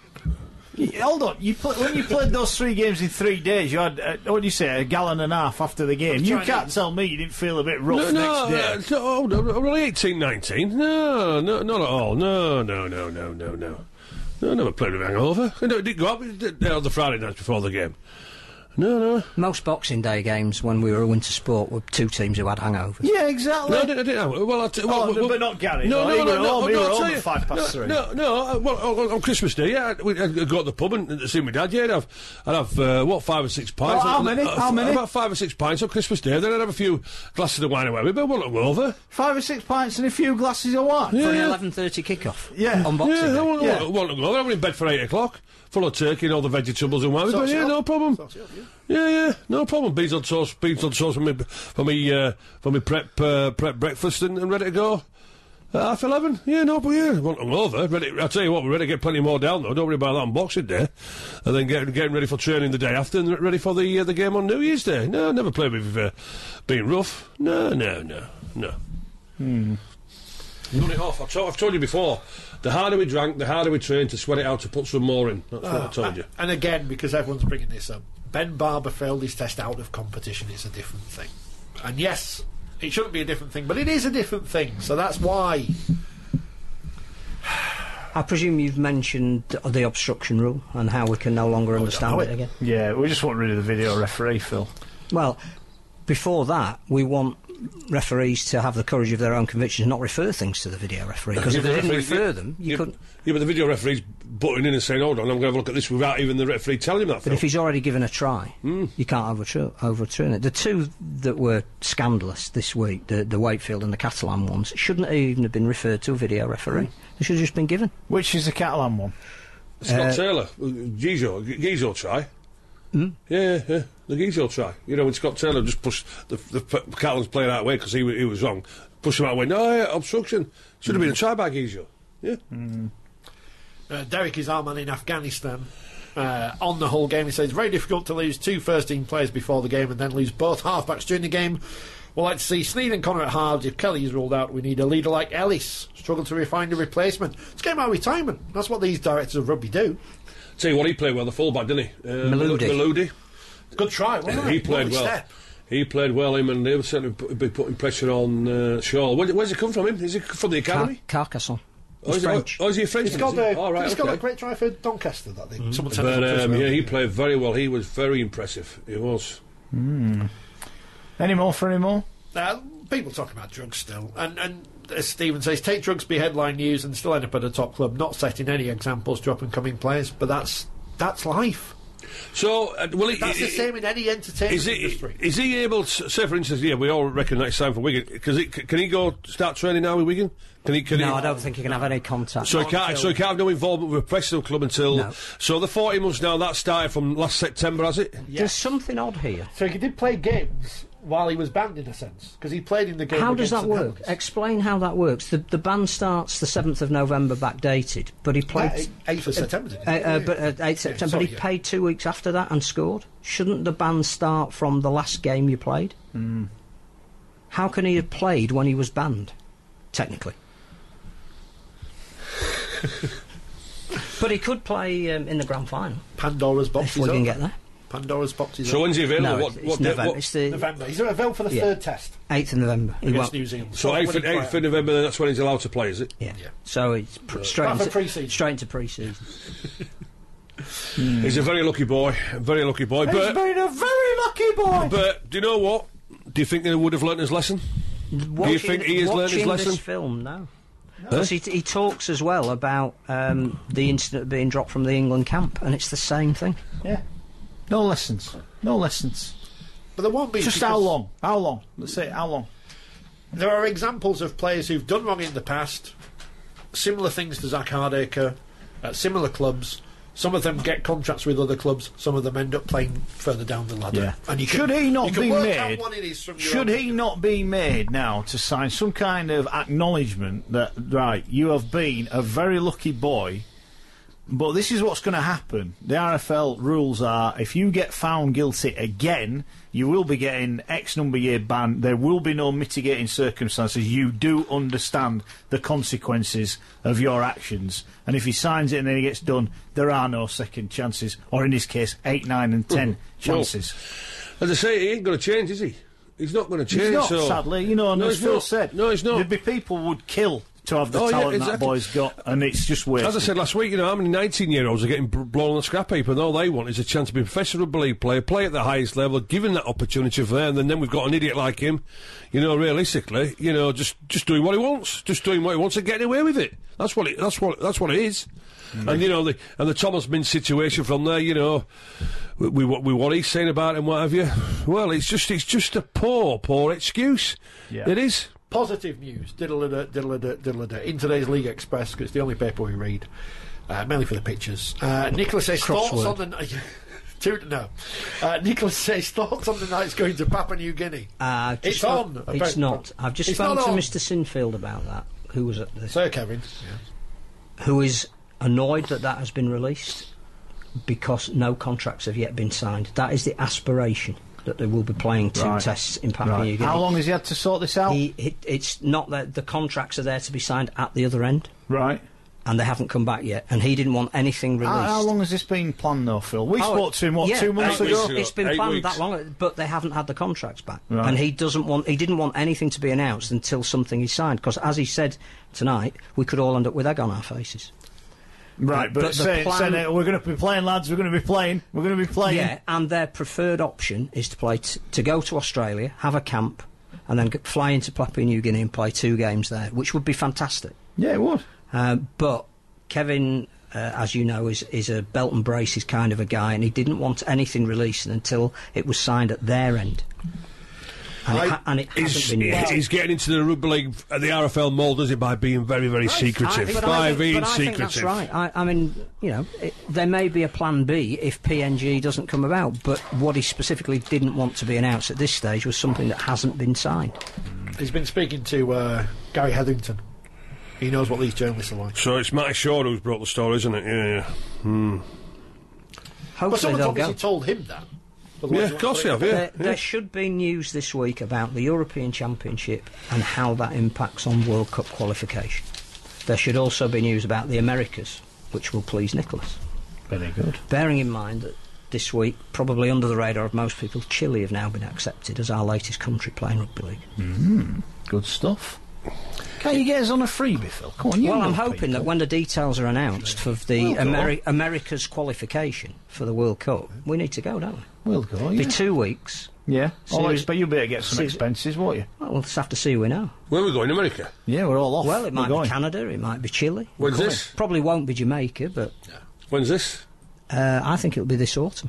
You, hold on, you play, when you played those three games in three days, you had, uh, what do you say, a gallon and a half after the game. You trying can't to- tell me you didn't feel a bit rough No, no, next day. uh, oh, no, I'm only eighteen, nineteen. No, no, not at all. No, no, no, no, no, no. No, I never played with hangover. I no, didn't go out on the Friday nights before the game. No, no. Most Boxing Day games when we were a winter sport were two teams who had hangovers. Yeah, exactly. No, I didn't. I didn't have, well, I t- well, Oh, well, but not Gary. No, though. no, He no, were no, home, no, he no, were I'll home tell at you. five past no, three. No, no, uh, well, on, on Christmas Day, yeah, I'd, we'd- I'd go to the pub and, and see my dad, yeah, I'd have, I'd have uh, what, five or six pints. Oh, how Uh, many? uh, How many? About five or six pints on Christmas Day, then I'd have a few glasses of wine away with me, but I wouldn't go over. Five or six pints and a few glasses of wine. For an Yeah. eleven thirty kick-off Yeah. on Boxing Yeah, I Day. wouldn't, Yeah. I wouldn't go over. I'm in bed for eight o'clock, full of turkey and all the vegetables and wine. But Sorts it yeah, out. no problem. Sorts it out, yeah. Yeah, yeah, no problem. Beans on toast, beans on toast for me, for me, uh, for me prep, uh, prep breakfast and, and ready to go. At half eleven, yeah, no, but yeah, want them over. Ready, I'll tell you what, we're ready to get plenty more down though. Don't worry about that on Boxing Day, and then getting getting ready for training the day after and ready for the uh, the game on New Year's Day. No, never played with uh, being rough. No, no, no, no. Hmm. Run it off. I've told, I've told you before. The harder we drank, the harder we trained to sweat it out to put some more in. That's what I told you. And again, because everyone's bringing this up, Ben Barber failed his test out of competition. It's a different thing. And yes, It shouldn't be a different thing, but it is a different thing, so that's why. I presume you've mentioned the obstruction rule and how we can no longer understand it again. Yeah, we just want rid of the video referee, Phil. Well, before that, we want referees to have the courage of their own convictions and not refer things to the video referee, because Yeah, if they the didn't referee- refer yeah, them, you yeah, couldn't. Yeah, but the video referee's butting in and saying, hold on, I'm going to have a look at this without even the referee telling him that. But Phil. if he's already given a try, Mm. you can't overturn, overturn it. The two that were scandalous this week, the, the Wakefield and the Catalan ones, shouldn't even have been referred to a video referee. They should have just been given. Which is the Catalan one? Scott uh, Taylor, Gizo, Gizo try. Hmm? Yeah, yeah, the Gizo try. You know, when Scott Taylor just pushed the, the Catalans playing out of the way because he, wa- he was wrong, pushed him out of the way. No, yeah, obstruction. Should have been a try by Gizo. Yeah. Mm. Uh, Derek is our man in Afghanistan. Uh, on the whole game, he says, very difficult to lose two first-team players before the game and then lose both half-backs during the game. We'll like to see Sneed and Connor at halves. If Kelly is ruled out, we need a leader like Ellis. Struggle to refine a replacement. It's game out retirement. That's what these directors of rugby do. Tell you what, he played well, the fullback, didn't he? Uh, Meludi. Meludi. Good try, wasn't it? He played Lovely well. Step. He played well, him, and they were certainly put, be putting pressure on uh, Shaw. Where, where's he come from, him? Is he from the academy? Car- Carcassonne. Oh, He's is he- French. oh, is he a Frenchman? He's got, is he? a, Oh, right, he's got okay. a great try for Doncaster, that thing. Someone sent it But to us um, as well. yeah, he played very well. He was very impressive. He was. Any more for any more? Uh, people talk about drugs still, and and as Stephen says, take drugs be headline news and still end up at a top club. Not setting any examples to up and coming players, but that's that's life. So, uh, will he? That's the same in any entertainment Is he, industry. is he able to, say for instance, yeah, we all reckon that it's time for Wigan. Cause he, can he go start training now with Wigan? Can he? Can No, he, I don't think he can have any contact. So he can't. So he can't have no involvement with a professional club until. No. So the forty months now that started from last September, has it? There's something odd here. So he did play games while he was banned, in a sense, because he played in the game. How does against that St work? Helens. Explain how that works. The the ban starts the seventh of November, backdated, but he played. Uh, eighth of September, didn't Uh, he? uh, but uh, eighth September, sorry, but he yeah. paid two weeks after that and scored. Shouldn't the ban start from the last game you played? Mm. How can he have played when he was banned? Technically. But he could play um, in the grand final Pandora's box if is we can open. get there. Pandora's box is So open. when's he available? No, what, it's, it's what, day- November. what- It's the November. He's available for the Yeah. third test eighth of November. He against won't- New Zealand. so eighth, when he eighth tried- of November, then that's when he's allowed to play, is it? Yeah. Yeah. So it's pr- straight Apart from into pre-season. straight into pre-season. He's a very lucky boy, a very lucky boy. He's But, been a very lucky boy. but do you know what? Do you think he would have learnt his lesson? Watching, think he has learned his watching lesson? This film, no. Because he, he talks as well about um, the incident being dropped from the England camp, and it's the same thing. Yeah. No lessons. No lessons. But there won't be. Just because how long? How long? Let's say how long? There are examples of players who've done wrong in the past, similar things to Zach Hardacre, at similar clubs. Some of them get contracts with other clubs. Some of them end up playing further down the ladder. Yeah. And you Should can, he not you can be work made? out what it is from your Should own- he not be made now to sign some kind of acknowledgement that, right, you have been a very lucky boy, but this is what's going to happen. The R F L rules are, if you get found guilty again, you will be getting X number year ban. There will be no mitigating circumstances. You do understand the consequences of your actions. And if he signs it and then he gets done, there are no second chances. Or in this case, eight, nine and ten chances. As I say, he ain't going to change, is he? He's not going to change. He's not, so. sadly. You know, and No, as he's Phil not. said, No, he's not. there'd be people would kill to have the Oh, yeah, talent that exactly. boy's got, and it's just wasted. As I said last week, you know, how many nineteen-year-olds are getting br- blown on the scrap heap, and all they want is a chance to be a professional rugby league player, play at the highest level, given that opportunity for them, and then we've got an idiot like him, you know, realistically, you know, just just doing what he wants, just doing what he wants and getting away with it. That's what it. That's what. That's what it is. Mm. And you know, the and the Thomas Min situation from there, you know, we, we we what he's saying about him, what have you? Well, it's just it's just a poor, poor excuse. Yeah. It is. Positive news, diddle-a-da, diddle-a-da, diddle-a-da, in today's League Express, because it's the only paper we read, uh, mainly for the pictures. Uh, Nicholas says thoughts Crossword. on the... N- Two, no. Uh, Nicholas says thoughts on the night's going to Papua New Guinea. Uh, just It's spoke- on, It's apparently. not. I've just It's spoken not to on. Mister Sinfield about that, who was at the, Sir Kevin. who is annoyed that that has been released because no contracts have yet been signed. That is the aspiration, that they will be playing two Right. tests in Papua Right. New Guinea. How long has he had to sort this out? He, it, it's not that the contracts are there to be signed at the other end. Right. and they haven't come back yet, and he didn't want anything released. How, how long has this been planned, though, Phil? We Oh, spoke to him, what, yeah, two months eight ago? weeks It's been Eight planned weeks. that long, but they haven't had the contracts back, Right. and he doesn't want. He didn't want anything to be announced until something is signed, because as he said tonight, we could all end up with egg on our faces. Right, but, But the say, plan- saying it, we're going to be playing, lads, we're going to be playing, we're going to be playing. Yeah, and their preferred option is to play t- to go to Australia, have a camp, and then g- fly into Papua New Guinea and play two games there, which would be fantastic. Yeah, it would. Uh, but Kevin, uh, as you know, is is a belt and braces kind of a guy, and he didn't want anything released until it was signed at their end. And, I- it, ha- and it He's, hasn't been yet. he's getting into the rugby league, uh, the R F L mould, does he, by being very, very secretive. I, but by I think, being but I secretive. think that's right. I, I mean, you know, it, there may be a plan B if P N G doesn't come about, but what he specifically didn't want to be announced at this stage was something that hasn't been signed. He's been speaking to uh, Gary Hetherington. He knows what these journalists are like. So it's Matty Shaw who's brought the story, isn't it? Yeah, yeah. Hmm. But Hopefully someone's they'll obviously go. told him that. Otherwise Yeah, he of won't course put they it have, on. yeah. There, there should be news this week about the European Championship and how that impacts on World Cup qualification. There should also be news about the Americas, which will please Nicholas. Very good. Bearing in mind that this week, probably under the radar of most people, Chile have now been accepted as our latest country playing rugby league. Good stuff. Can't you get us on a freebie, Phil? Come on, you Well, know I'm hoping people. that when the details are announced for the We'll go. Ameri- America's qualification for the World Cup, we need to go, don't we? We'll go, It'll yeah. be two weeks. Yeah. Oh, Series- expect you'll be able to get some series- expenses, won't you? Well, we'll just have to see who we know. Where are we going? America? Yeah, we're all off. Well, it We're might going. be Canada, it might be Chile. When's this? Probably won't be Jamaica, but When's this? uh, I think it'll be this autumn.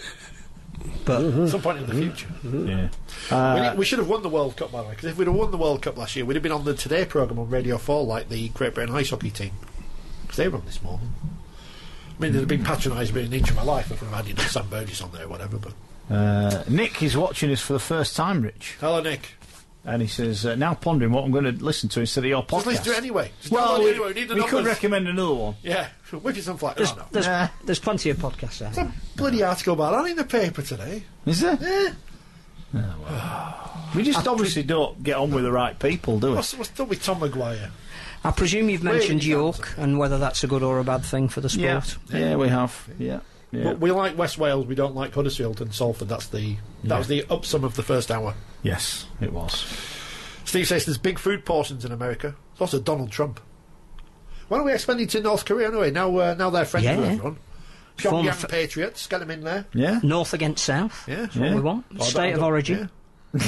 But At some point in the future. Yeah. we, Uh, need- we should have won the World Cup, by the way, because if we'd have won the World Cup last year, we'd have been on the Today programme on Radio four like the Great Britain ice hockey team. Because they were on this morning. I mean, they'd have been patronised being an inch of my life if we'd have had, you know, Sam Burgess on there or whatever, but... uh, Nick is watching us for the first time, Rich. Hello, Nick. And he says, uh, now pondering what I'm going to listen to instead of your podcast. Just listen to it anyway. Just Well, download it we, anyway. We need the we could numbers. recommend another one. Yeah. Whip it some flat. there's, Oh, no. there's, Nah. there's plenty of podcasts out There's there. a bloody article about that in the paper today. Is there? Yeah. We just obviously don't get on with the right people, do we? What's, what's done with Tom Maguire? I presume you've Where mentioned did you York and whether that's a good or a bad thing for the Yeah. sport. Yeah, we have. Yeah. Yeah. But we like West Wales, we don't like Huddersfield and Salford. That's the that Yeah. was the upsum of the first hour. Yes, it was. Steve says there's big food portions in America. There's also Donald Trump. Why don't we expand it to North Korea anyway? Now, uh, now they're friends Yeah. with everyone. Former Pyongyang f- Patriots, get them in there. Yeah. North against South. Yeah. That's what Yeah. we want. Oh, State that- of origin. Yeah.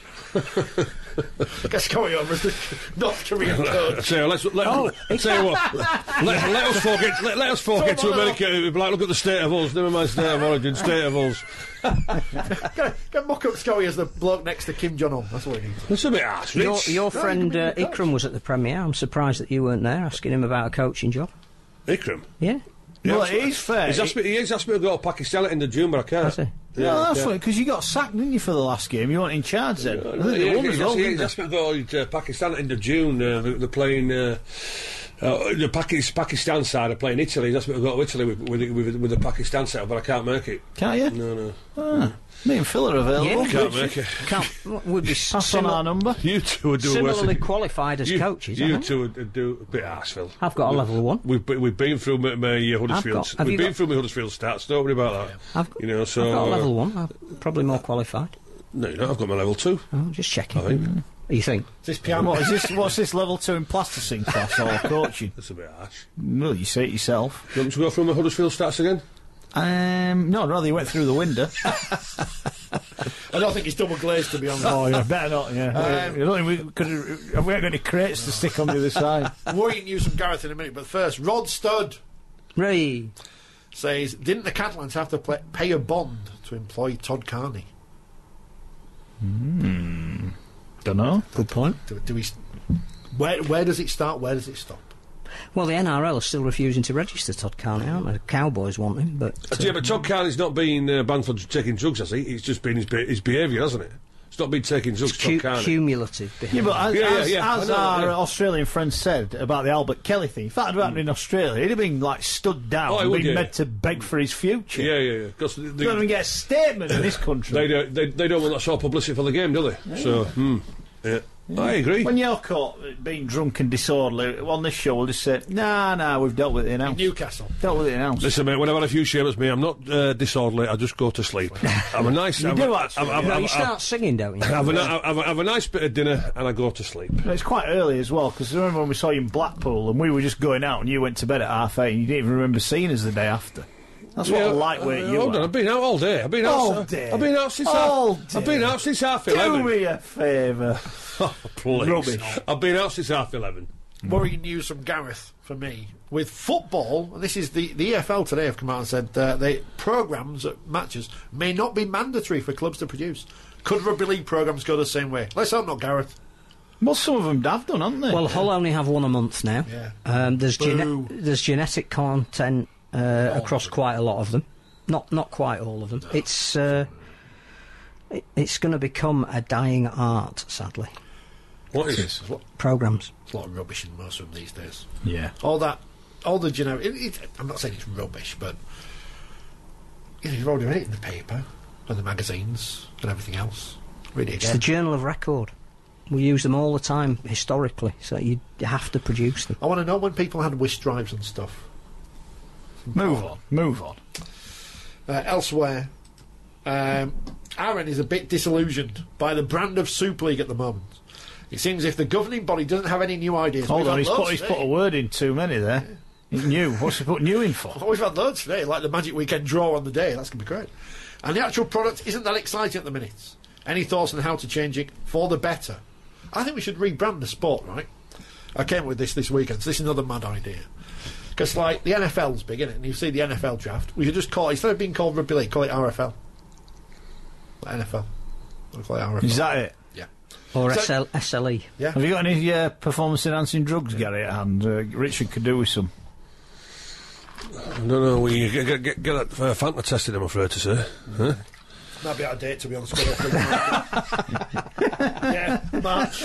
Guess going over as the North Korean coach. So let's let, Oh. let, tell you what, let, let us forget let, let us forget to Come on. America. We'd be like, look at the state of us. Never mind state of origin, state of us. Get, get muck up Scully as the bloke next to Kim Jong Un. That's what we need. It's a bit harsh, Your, Rich. your friend uh, good coach. Ikram was at the premiere. I'm surprised that you weren't there asking him about a coaching job. Ikram. Yeah, Well, that's- it is fair. He's asked me, he has asked me to go to Pakistan at the end of June, but I can't. has he? Yeah, that's yeah. funny, because you got sacked, didn't you, for the last game? You weren't in charge then. I think Yeah, they won he's as well, asked- didn't he's they? asked me to go to Pakistan at the end of June. Uh, they're, they're playing. Uh, uh, the Pakis, Pakistan side are playing Italy. He's asked me to go to Italy with, with, with, with the Pakistan setup, but I can't make it. Can't you? No, no. Ah, me and Phil are available. Yeah. Can't make it. Can't, would be Pass on our number. You two would do worse. similarly than- qualified as you, coaches. I You think. two would do a bit arse, Phil. I've got a level one. We've been, we've been through my, my uh, Huddersfield. got- have We've you been got- through my Huddersfield stats. Don't worry about that. I've got, You know, so I've got a uh, level one. I'm probably more qualified. No, you don't. I've got my level two. Oh, just checking. I think You think? Is this piano? What is this? What's this level two in plasticine class or coaching? that's a bit harsh. Well, you say it yourself. Do you want me to go through my Huddersfield stats again? Um, no, I'd rather you went through the window. I don't think he's double glazed, to be honest. Oh, yeah, better not. Yeah, Um, I don't think we could. Have we got any crates to stick on the other side? Worrying news from Gareth in a minute, but first, Rod Studd Ray. says, didn't the Catalans have to play, pay a bond to employ Todd Carney? Don't know. Good point. Do, do we? s- Where where does it start? Where does it stop? Well, the N R L are still refusing to register Todd Carney, aren't they? The Cowboys want him, but Uh, yeah, but Todd Carney's not been uh, banned for taking drugs, has he? It's just been his, be- his behaviour, hasn't it? It's not been taking drugs, cu- Todd Carney. cumulative Yeah, behaviour. but as, Yeah, yeah, as, yeah. as I know, our yeah. Australian friend said about the Albert Kelly thing, if that had happened in Australia, he'd have been like stood down Oh, he and would, been yeah. made to beg for his future. Yeah, yeah, yeah. Because You don't even they, get a statement in this country. they, don't, they, they don't want that sort of publicity for the game, do they? So, hmm, yeah. I agree. When you're caught being drunk and disorderly on this show, we'll just say, nah, nah, we've dealt with it in house. Newcastle. Dealt with it in house. Listen, mate, when I've had a few shares, me, I'm not uh, disorderly. I just go to sleep. I'm a nice. You I'm do a, actually. I'm- I'm- No, I'm- you start singing, don't you? Have a, ni- have, a, have a nice bit of dinner and I go to sleep. It's quite early as well, because I remember when we saw you in Blackpool and we were just going out and you went to bed at half eight and you didn't even remember seeing us the day after. That's what Yeah, a lightweight uh, you hold are. on, I've been out all day. I've been All out. day. I've been out since All half. day. I've been out since half Do eleven. me a favour. Oh, please. Rubbish. I've been out since half eleven. Worrying news from Gareth for me with football. And this is the the E F L today have come out and said uh, the programmes at matches may not be mandatory for clubs to produce. Could rugby league programmes go the same way? Let's hope not, Gareth. Well, some of them have done, haven't they? Well, Hull only have one a month now. Yeah. Um, there's Boo. gene- there's genetic content uh, across quite a lot of them. Not not quite all of them. It's uh, it, it's going to become a dying art, sadly. What is this? Programmes. There's a lot of rubbish in most of them these days. yeah. All that, all the generic. It, it, I'm not saying it's rubbish, but you know, you've already read it in the paper and the magazines and everything else. Read it It's the again. Journal of Record. We use them all the time historically, so you, you have to produce them. I want to know when people had wish drives and stuff. Move on. Move on. Uh, elsewhere, um, Aaron is a bit disillusioned by the brand of Super League at the moment. It seems if the governing body doesn't have any new ideas. Hold We've on, had he's loads put, he's today. put a word in too many there. New. What's he put new in for? Oh, we've had loads today, like the Magic Weekend draw on the day. That's going to be great. And the actual product isn't that exciting at the minute. Any thoughts on how to change it for the better? I think we should rebrand the sport, right? I came with this this weekend, so this is another mad idea. Because, like, the N F L's big, isn't it? And you see the N F L draft. We should just call it, instead of being called Rugby League, call it R F L. N F L. We'll call it R F L. Is that it? Yeah. Or So- S L, S L E. Yeah. Have you got any uh, performance-enhancing drugs, Gary, at hand? Uh, Richard could do with some. I don't know. We get, get, get, get that uh, Fanta tested, I'm afraid to say. Huh? That'd be out of date, to be honest. Yeah, March.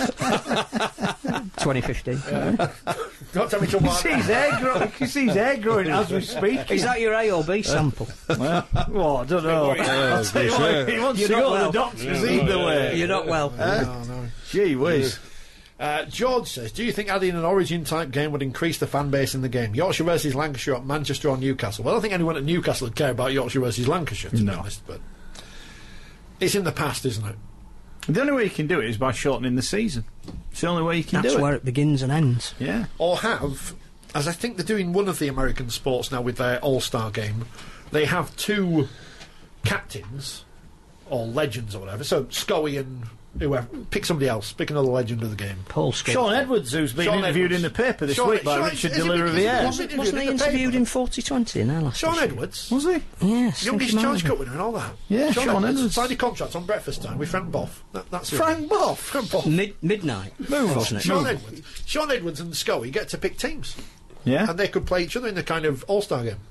twenty fifteen. Don't tell me till March. See his hair growing. You can see his hair growing as we speak. Is that your A or B sample? Well, well, I don't know. I'll tell you what, he wants You're to not go well. to the doctors either way. You're not well. No, no. Gee whiz. Uh, George says, do you think adding an Origin-type game would increase the fan base in the game? Yorkshire versus Lancashire at Manchester or Newcastle? Well, I don't think anyone at Newcastle would care about Yorkshire versus Lancashire, to be No. honest, but it's in the past, isn't it? The only way you can do it is by shortening the season. It's the only way you can That's do where it. it begins and ends. Yeah. Or have, as I think they're doing one of the American sports now with their All-Star game, they have two captains, or legends or whatever, so Scully and whoever, pick somebody else, pick another legend of the game. Paul Scully. Sean Edwards, who's been Sean interviewed Edwards. in the paper this Sean- week by Sean- Richard is he- de la is he- Riviere. wasn't Wasn't he in the interviewed paper? in forty twenty in there last Sean year? Edwards? Was he? Yes. I think Youngest he might Challenge have Cup winner and all that. Yeah, Sean Edwards. Signed a contract on breakfast time with Frank Boff. That, that's it. Frank Boff. Frank Boff. been. Mid- midnight, wasn't it? Sean Edwards. Sean Edwards and Scully get to pick teams, Yeah. and they could play each other in the kind of All-Star game.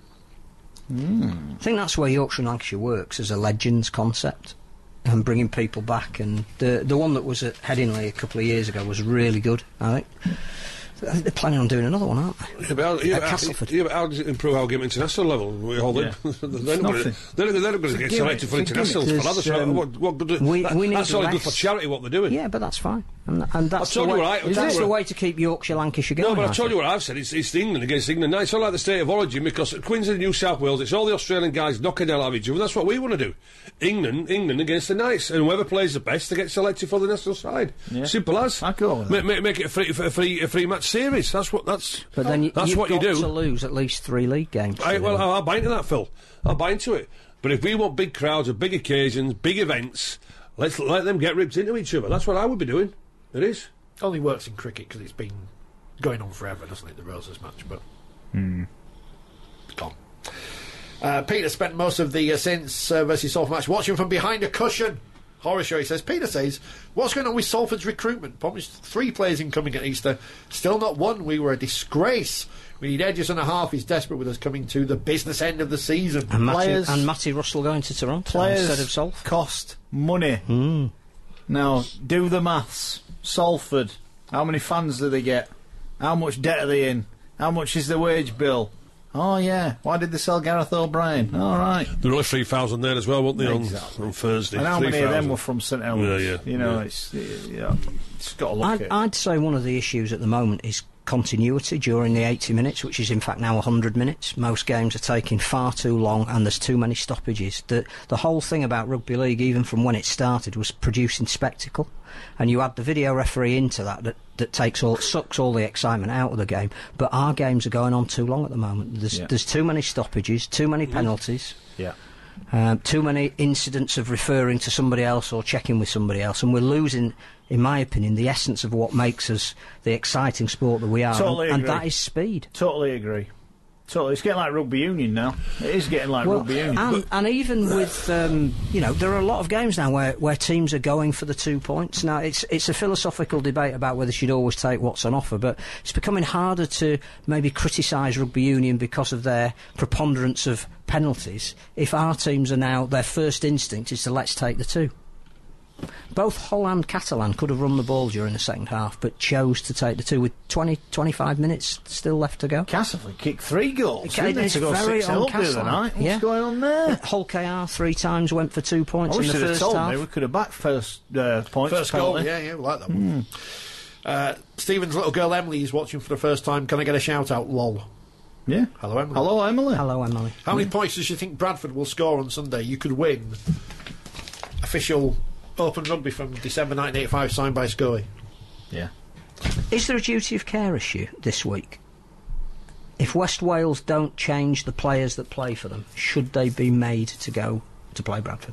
I think that's where Yorkshire and Lancashire works as a legends concept and bringing people back. And the the one that was at Headingley a couple of years ago was really good, I think. I think they're planning on doing another one, aren't they? Yeah, but how, yeah, At but how- Castleford. yeah, but how does it improve our game at international level? We all Yeah. they're, not gonna, nothing. they're, they're not going to get Forgive selected it, for forgive internationals. it. For that. That's There's, what, um, what, what good, we- that, we need that's only good less. for charity. What they're doing. Yeah, but that's fine. And, and that's, I've told the you way, what I- I've that's told the you- way to keep Yorkshire Lancashire going. No, but I I've told think. you what I've said. It's, it's England against England. Now, it's not like the state of origin because Queensland and New South Wales, it's all the Australian guys knocking down each other. That's what we want to do. England, England against the Knights, and whoever plays the best, they get selected for the national side. Yeah. Simple as. I go with make, make, make it a free, a free, a free match series. That's what. That's. But then you, that's you've what got you do. to lose at least three league games. I, to well, do it. I'll, I'll buy into that, Phil. I'll buy into it. But if we want big crowds, of big occasions, big events, let's let them get ripped into each other. That's what I would be doing. It is. Only works in cricket because it's been going on forever, doesn't it? The Roses match, but gone. Uh, Peter spent most of the uh, Saints uh, versus Salford match watching from behind a cushion. Horror show, he says. Peter says, what's going on with Salford's recruitment? Promised three players incoming at Easter. Still not one. We were a disgrace. We need edges and a half. He's desperate with us coming to the business end of the season. and, Matty, players- and Matty Russell going to Toronto Players instead of Salford. cost money. Mm. Now, do the maths. Salford, how many fans do they get? How much debt are they in? How much is the wage bill? Oh, yeah. Why did they sell Gareth O'Brien? All right. There were only three thousand there as well, weren't they, Exactly. on, on Thursday? And how many of them three thousand. were from St Helens? Yeah, yeah, You know, yeah. it's yeah, it's got to look I'd, at. I'd say one of the issues at the moment is continuity during the eighty minutes, which is in fact now one hundred minutes. Most games are taking far too long and there's too many stoppages. The, the whole thing about rugby league, even from when it started, was producing spectacle. And you add the video referee into that, that, that takes all, sucks all the excitement out of the game. But our games are going on too long at the moment. There's, Yeah. there's too many stoppages, too many penalties. Yeah. Um, too many incidents of referring to somebody else or checking with somebody else, and we're losing, in my opinion, the essence of what makes us the exciting sport that we are, Totally and, and agree. that is speed. Totally agree. Totally. It's getting like rugby union now. It is getting like Well, rugby union. and, and even with, um, you know, there are a lot of games now where, where teams are going for the two points. Now, it's it's a philosophical debate about whether you should always take what's on offer, but it's becoming harder to maybe criticise rugby union because of their preponderance of penalties if our teams are now, their first instinct is to let's take the two. Both Hull and Catalan could have run the ball during the second half, but chose to take the two with twenty, twenty-five minutes still left to go. Castleford kicked three goals. Okay, didn't they, it's to go very six nil on the other Castle. night. What's Yeah. going on there? Hull K R three times went for two I points in wish the they'd have first told half. me. We could have backed first uh, points. First goal, penalty. yeah, yeah, we like that one. Uh, Stephen's little girl Emily is watching for the first time. Can I get a shout out? Lol. Yeah. Hello, Emily. Hello, Emily. Hello, Emily. How many points does you think Bradford will score on Sunday? You could win official Open Rugby from December nineteen eighty-five, signed by Scully. Yeah. Is there a duty of care issue this week? If West Wales don't change the players that play for them, should they be made to go to play Bradford?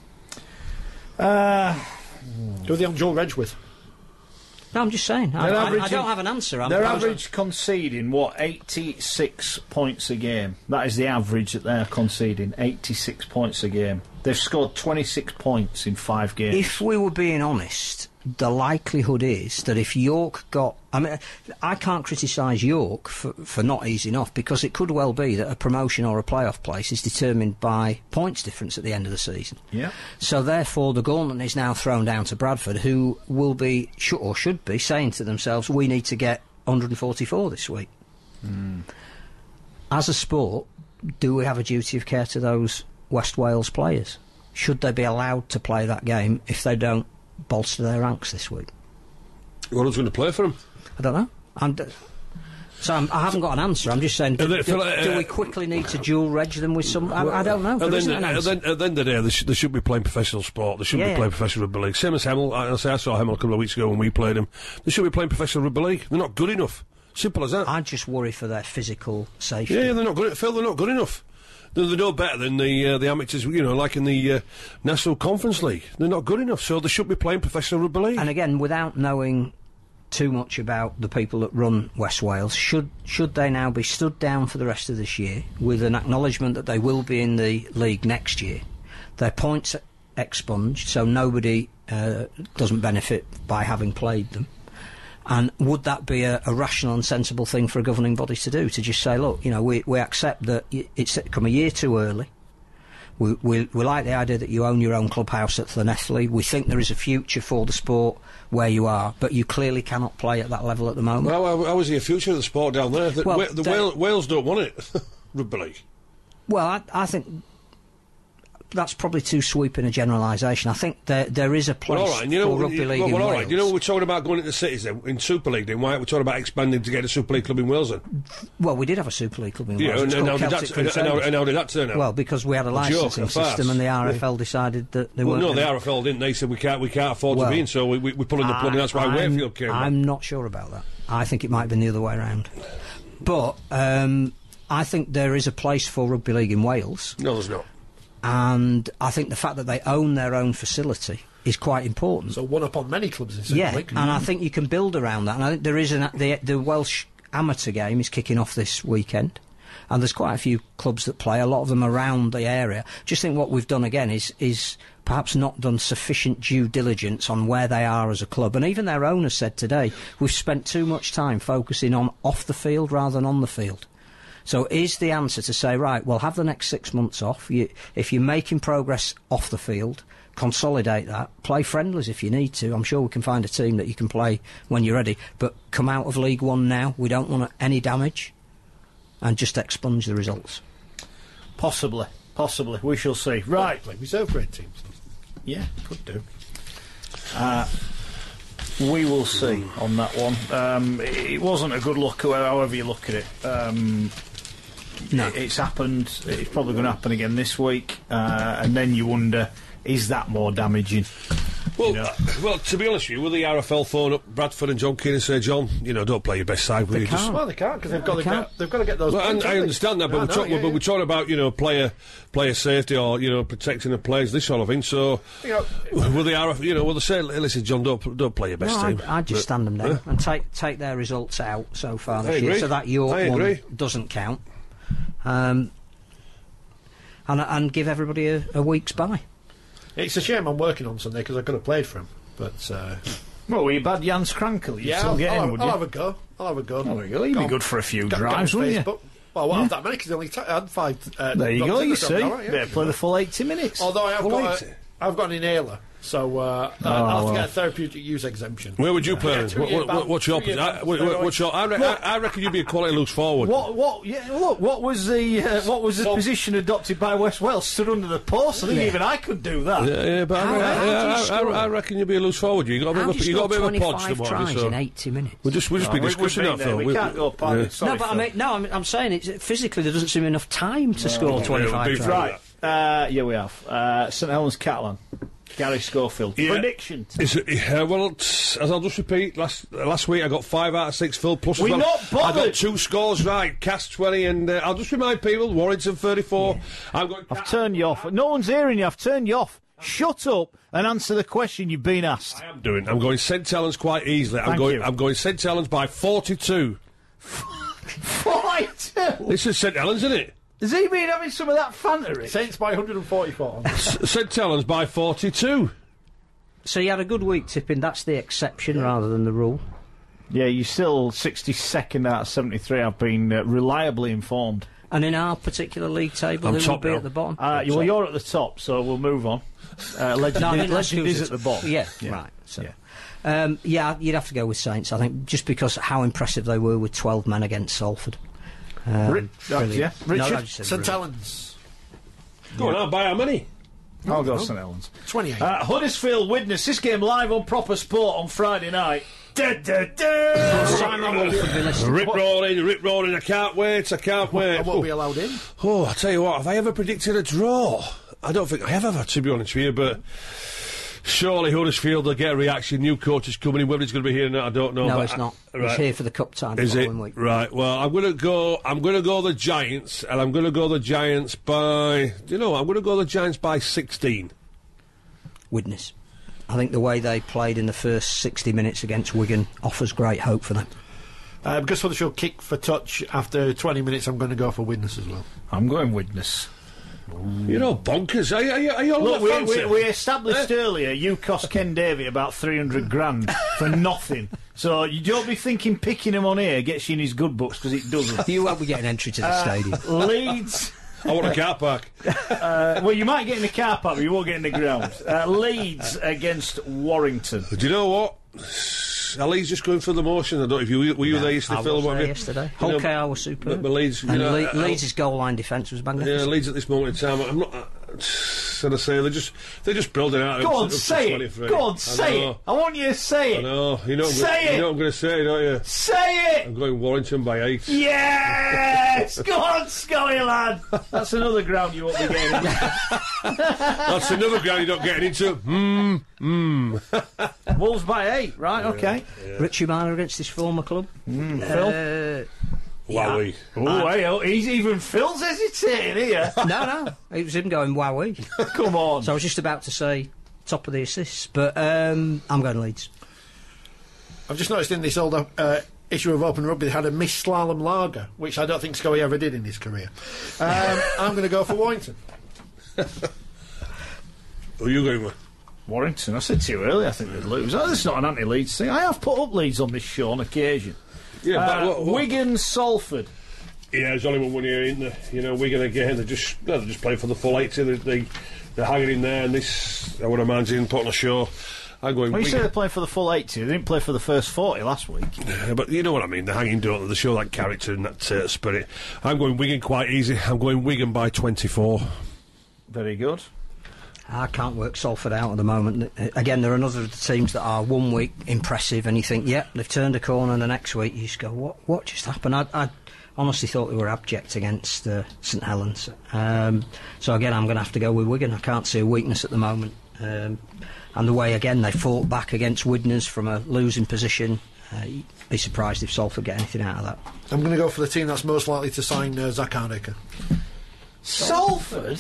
Uh, Who are they on dual reg with? No, I'm just saying. I, Their I, I average- don't have an answer. I'm Their I was- average conceding, what, eighty-six points a game. That is the average that they're conceding, eighty-six points a game. They've scored twenty-six points in five games. If we were being honest, the likelihood is that if York got... I mean, I can't criticise York for, for not easing off, because it could well be that a promotion or a playoff place is determined by points difference at the end of the season. Yeah. So therefore the gauntlet is now thrown down to Bradford, who will be, should, or should be, saying to themselves, we need to get one hundred forty-four this week. Mm. As a sport, do we have a duty of care to those West Wales players? Should they be allowed to play that game if they don't bolster their ranks this week? Well, who's going to play for them? I don't know. I'm d- so I'm, I haven't got an answer. I'm just saying, do, And then, do, Phil, uh, do we quickly need to dual reg them with some... I, I don't know. There And isn't then, an and answer. then, at the end of the day, they, sh- they should be playing professional sport. They shouldn't Yeah, be playing yeah. professional rugby league. Same as Hemel. I, I say I saw Hemel a couple of weeks ago when we played him. They should be playing professional rugby league. They're not good enough. Simple as that. I just worry for their physical safety. Yeah, they're not good. Phil, they're not good enough. They're, they're no better than the uh, the amateurs, you know, like in the uh, National Conference League. They're not good enough, so they should be playing professional rugby league. And again, without knowing too much about the people that run West Wales, should should they now be stood down for the rest of this year with an acknowledgement that they will be in the league next year, their points expunged, so nobody uh, doesn't benefit by having played them? And would that be a, a rational and sensible thing for a governing body to do, to just say, look, you know, we, we accept that y- it's come a year too early. We, we, we like the idea that you own your own clubhouse at Llanelli. We think there is a future for the sport where you are, but you clearly cannot play at that level at the moment. Well, how, how is the future of the sport down there? The, Well, Wa- the they- Wales, Wales don't want it, rugby league. Well, I, I think that's probably too sweeping a generalisation. I think there there is a place Well, all right, and you know, for rugby you- league well, in well, all Wales. right. You know, we're talking about going into cities then, in Super League. Then why aren't we talking about expanding to get a Super League club in Wales then? Well, we did have a Super League club in Yeah, Wales. and, It's and, called how did Celtic that, and, and, how, Crusaders. and how did that turn out? Well, because we had a A joke, licensing a farce. system, and the R F L decided that they well, weren't. no, the gonna- R F L didn't. They said we can't, we can't afford Well, to be in, so we, we, we're pulling the plug, and that's why I'm, Wakefield came. back. I'm not sure about that. I think it might have been the other way around. But um, I think there is a place for rugby league in Wales, No, there's not. and I think the fact that they own their own facility is quite important. So one up on many clubs in Super Yeah, League. and I think you can build around that. And I think there is an the the Welsh amateur game is kicking off this weekend, and there's quite a few clubs that play. A lot of them around the area. Just think what we've done again is is perhaps not done sufficient due diligence on where they are as a club. And even their owners said today, we've spent too much time focusing on off the field rather than on the field. So is the answer to say, right, well, have the next six months off. You, if you're making progress off the field, consolidate that. Play friendlies if you need to. I'm sure we can find a team that you can play when you're ready. But come out of League One now. We don't want any damage. and just expunge the results. Possibly, possibly. We shall see. Right. Play reserve grade teams. Yeah, could do. Uh, we will see on that one. Um, it, it wasn't a good look, however you look at it. Um, No. it- It's happened. It's probably going to happen again this week. Uh, and then you wonder, is that more damaging? Well, You know. well, to be honest with you, will the R F L phone up Bradford and John Keane and say, John, you know, don't play your best side, will They you? Just- can't. Well, they can't because they've got to can't. get they've got to get those. Well, and points, I haven't they? understand that, but, I we're, know, talk- yeah, but yeah. we're talking about, you know, player player safety or, you know, protecting the players, this sort of thing. So, You know, will the R F L, you know, will they say, listen, John, don't don't play your best No, team? I'd, I'd just But- stand them down Yeah. and take take their results out so far I this year, agree. so that your I one agree. doesn't count, um, and and give everybody a, a week's bye. it's a shame I'm working on Sunday because I could have played for him, but uh, Well, were you bad Jans Krankel? You'd yeah, still I'll, get I'll, in, have, would I'll you? have a go. I'll have a go. Oh, there you go. You'd be on. good for a few Go- go drives, on wouldn't you? Facebook. Well, I won't have that many because I only t- I had five. Uh, There you got go, ten you or something, see. all right, yeah. Better play the full eighty minutes. Although I have Well, got, wait. a, I've got an inhaler, so uh, Oh, I'll have to well. get a therapeutic use exemption. Where would you play? Yeah, then? two What- year what- ban, what's your two year position? ban, I, what- what- what's your? I, re- I, I reckon you'd be a quality loose forward. What? What? Yeah. Look. What was the? Uh, what was the Tom- position adopted by West Wales? Stood under the post. I think even I could do that. Yeah, yeah, but How- I, how do you I, I, score? I, I reckon you'd be a loose forward. You got a bit How of do a, you you got a bit score of a podge twenty-five tomorrow. tries So in eighty minutes? we'll just we'll just Oh, be we- we've discussing been that. there. Phil. We We- can't go past yeah. it. Sorry, No, but I Phil. mean, no, I'm, I'm saying it's physically there doesn't seem enough time to score yeah, twenty-five it'll be tries. Right. Uh, yeah, we have. Uh, St Helens Catalan. Gary Schofield. Yeah. Prediction. Is it, yeah, well, it's- as I'll just repeat, last last week I got five out of six, Phil, plus as We're well. not I got bothered. two scores right, Cast twenty, and uh, I'll just remind people, Warrington thirty-four. I'm going. I've turned you off. No one's hearing you. I've turned you off. Shut up and answer the question you've been asked. I'm doing. I'm going Saint Helens quite easily. I'm Thank going. you. I'm going Saint Helens by forty-two. forty-two. This is Saint Helens, isn't it? Has he been having some of that Fanta, Rich? Saints by one hundred forty-four. Saint Helens by forty-two. So you had a good week tipping. That's the exception rather than the rule. Yeah, you're still sixty-second out of seventy-three. I've been uh, reliably informed. And in our particular league table, I'm who top would be now. at the bottom? Uh, well, you're at the top, so we'll move on. Uh, Legend, No, I mean, Legend who's is at the bottom. Yeah, Yeah. right. So, Yeah. yeah. Um, yeah, you'd have to go with Saints. I think just because how impressive they were with twelve men against Salford. Um, Ri- uh, brilliant. yeah, No, Richard? I just said St brilliant. Helens Go on, I'll buy how many? I'll go St Helens. twenty-eight. Uh, Huddersfield witness this game live on Proper Sport on Friday night. Da, da, da. Simon Wolf would be listening. Rip rolling, rip rolling. I can't wait. I can't wait. I won't Oh. be allowed in. Oh, I tell you what, have I ever predicted a draw? I don't think I have ever, to be honest with you, but surely Huddersfield will get a reaction. New coach is coming in, whether he's going to be here or not, I don't know. No, but it's I- not. right. It's here for the cup tie the Is it? following week. Right, well, I'm going to go, I'm going to go the Giants, and I'm going to go the Giants by, do you know what, I'm going to go the Giants by sixteen. Witness. I think the way they played in the first sixty minutes against Wigan offers great hope for them. Uh, because Huddersfield kick for touch after twenty minutes, I'm going to go for witness as well. I'm going witness. You're all bonkers. Are you, are you, are you all Look, we, fancy? we, we established earlier you cost Ken Davey about three hundred grand for nothing. So you don't be thinking picking him on here gets you in his good books, because it doesn't. You won't be getting entry to the stadium. Leeds. I want a car park. Uh, well, you might get in the car park, but you won't get in the ground. Uh, Leeds against Warrington. Do you know what? Ali's just going through the motion. I don't know if you were you there yesterday, I Phil. was weren't there you? yesterday. You know, Whole K R was But, superb. but Leeds, you and know, Le- I- Leeds' goal line defence was Yeah, magnificent. Leeds at this moment in time. I'm not. Uh, should I say they're just they're just building out. Go up on, to- up to say it. twenty-three. Go on, I say know. it. I want you to say I it. know. You know. what I'm Say gonna, it. You know what I'm going to say, don't you? Say it. I'm going Warrington by eight. Yes! Go on, Scully lad. That's another ground you won't be getting into. That's another ground you're not getting into. Hmm. Hmm. Wolves by eight, right? Okay. Richie Miner against his former club. Phil. Uh, Wowie. Oh, hey, oh, he's even Phil's hesitating here. no, no, it was him going wowee. Come on. So I was just about to say top of the assists, but um, I'm going Leeds. I've just noticed in this old uh, issue of Open Rugby they had a Miss Slalom Lager, which I don't think Scully ever did in his career. Um, I'm going to go for Warrington. Who are you going with? Warrington, I said to you earlier, I think they'd lose. Oh, this is not an anti-Leeds thing. I have put up Leeds on this show on occasion. Yeah, Uh, but what, what, Wigan, Salford. yeah, there's only one here, isn't there? You know, Wigan again. They're just no, they're just playing for the full eighty. They, they they're hanging in there, and this I would imagine putting a show. I'm going Well, you say Wigan. they're playing for the full eighty. They didn't play for the first forty last week. Yeah, but you know what I mean. The hanging don't they show that character and that uh, spirit. I'm going Wigan quite easy. I'm going Wigan by twenty-four. Very good. I can't work Salford out at the moment. Uh, Again, there are another teams that are one week impressive, and you think, yep, they've turned a corner, and the next week you just go, what what just happened? I, I honestly thought they were abject against uh, St Helens. Um, so again, I'm going to have to go with Wigan. I can't see a weakness at the moment. Um, and the way, again, they fought back against Widnes from a losing position, uh, you'd be surprised if Salford get anything out of that. I'm going to go for the team that's most likely to sign uh, Zach Hardacre. Salford?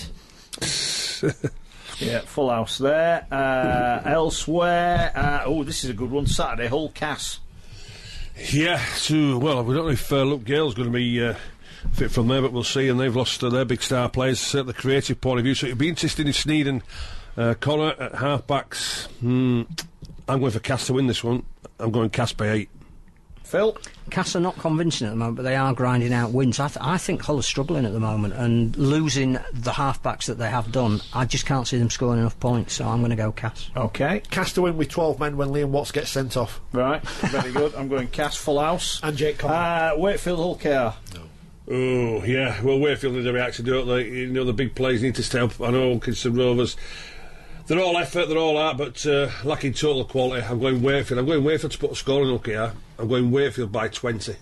Yeah, full house there. Uh, elsewhere, uh, oh, this is a good one. Saturday, Hull Cass. Yeah, so, well, we don't know if uh, Luke Gale's going to be uh, fit from there, but we'll see. And they've lost uh, their big star players at the creative point of view. So it'd be interesting if Sneed and uh, Connor at half-backs. Hmm, I'm going for Cass to win this one. I'm going Cass by eight. Phil? Cass are not convincing at the moment, but they are grinding out wins. I, th- I think Hull are struggling at the moment, and losing the half-backs that they have done, I just can't see them scoring enough points, so I'm going to go Cass. Okay. Cass to win with twelve men when Liam Watts gets sent off. Right, very good. I'm going Cass, full house. And Jake Conlon. Uh, Wakefield, Hull K R. Oh, yeah. Well, Wakefield need a reaction, don't they? You know, the big players need to step up. I know Kingston Rovers, they're all effort, they're all art, but uh, lacking total quality. I'm going Wakefield. I'm going Wakefield to put a score in Hull K R. I'm going Wakefield by twenty.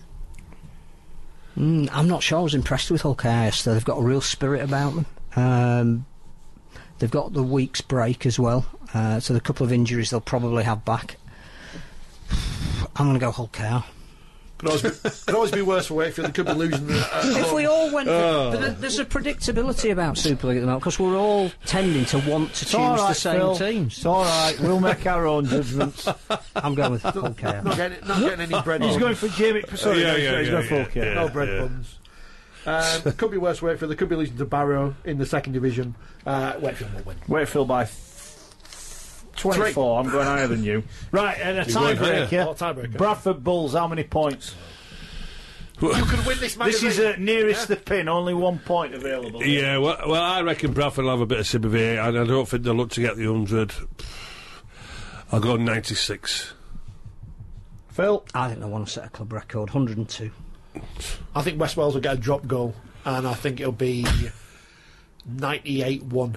Mm, I'm not sure I was impressed with Hull K R yesterday. They've got a real spirit about them. Um, they've got the week's break as well, uh, so the couple of injuries they'll probably have back. I'm going to go Hull K R. Could always, be, could always be worse for Wakefield. They could be losing the, uh, If we all went, but there- there's a predictability about Super League at the moment because we're all tending to want to It's choose all right, the same Phil. teams. It's all right. We'll make our own judgments. I'm going with Hull K R. not, getting, not getting any bread He's buns. going for Jamie. Sorry, Yeah, no, yeah, sorry, he's yeah, going for yeah, Hull K R. yeah. No bread buns. Um, could be worse for Wakefield. They could be losing to Barrow in the second division. Uh, Wakefield will win. Wakefield by th- twenty-four. I'm going higher than you. Right, and a You're going higher. tiebreaker. Oh, tiebreaker. Bradford Bulls, how many points? You could win this magazine. This is uh, nearest the pin, only one point available. Yeah, well, well, I reckon Bradford will have a bit of sympathy, and I don't think they'll look to get the one hundred. I'll go ninety-six. Phil? I think they want to set a club record, one hundred and two. I think West Wales will get a drop goal, and I think it'll be ninety-eight one.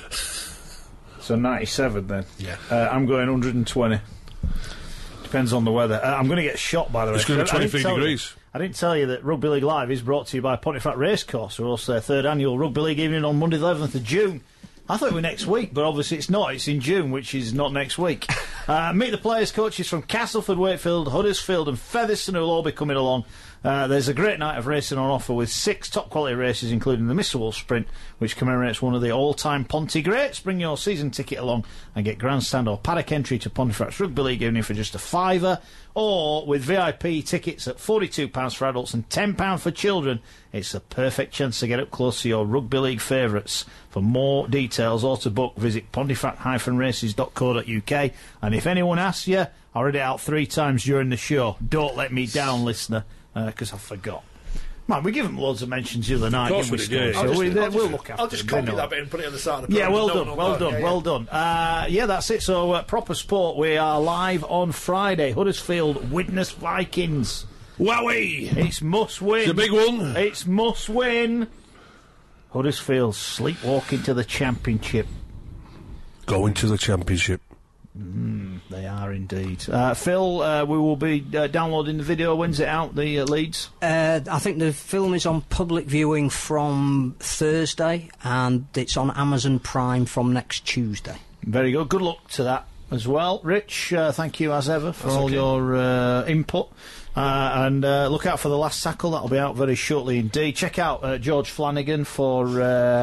So ninety-seven then. Yeah. Uh, I'm going one hundred and twenty. Depends on the weather. Uh, I'm going to get shot, by the way. It's going to be I didn't twenty-three tell you- degrees. I didn't tell you that Rugby League Live is brought to you by Pontefract Racecourse, who hosts their third annual Rugby League evening on Monday the eleventh of June. I thought it was next week, but obviously it's not. It's in June, which is not next week. Uh, meet the players, coaches from Castleford, Wakefield, Huddersfield and Featherstone who will all be coming along. Uh, there's a great night of racing on offer with six top-quality races, including the Mister Wolf Sprint, which commemorates one of the all-time Ponty greats. Bring your season ticket along and get grandstand or paddock entry to Pontefract's Rugby League evening for just a fiver, or with V I P tickets at forty-two pounds for adults and ten pounds for children. It's the perfect chance to get up close to your Rugby League favourites. For more details or to book, visit pontefract dash races dot co dot uk. And if anyone asks you, I read it out three times during the show. Don't let me down, listener, because uh, I forgot. Man, we give them loads of mentions the other night. Of course didn't we, we did, Steve? yeah. So I'll we, just- they- I'll we'll just- look after I'll just them, they copy know. that bit and put it on the side of the Yeah, programme. well No done, one will well know. done, Yeah, well yeah. done. Uh, yeah, that's it. So, uh, proper sport. We are live on Friday. Huddersfield, Widnes Vikings. Wowee! It's must win. It's a big one. It's must win. Huddersfield sleepwalking to the championship. Going to the championship. They are indeed. Uh, Phil, uh, we will be uh, downloading the video. When's it out, the uh, Leeds? Uh, I think the film is on public viewing from Thursday, and it's on Amazon Prime from next Tuesday. Very good. Good luck to that as well. Rich, uh, thank you as ever for That's all okay. your uh, input. Uh, and uh, look out for The Last Tackle. That'll be out very shortly indeed. Check out uh, George Flanagan for uh,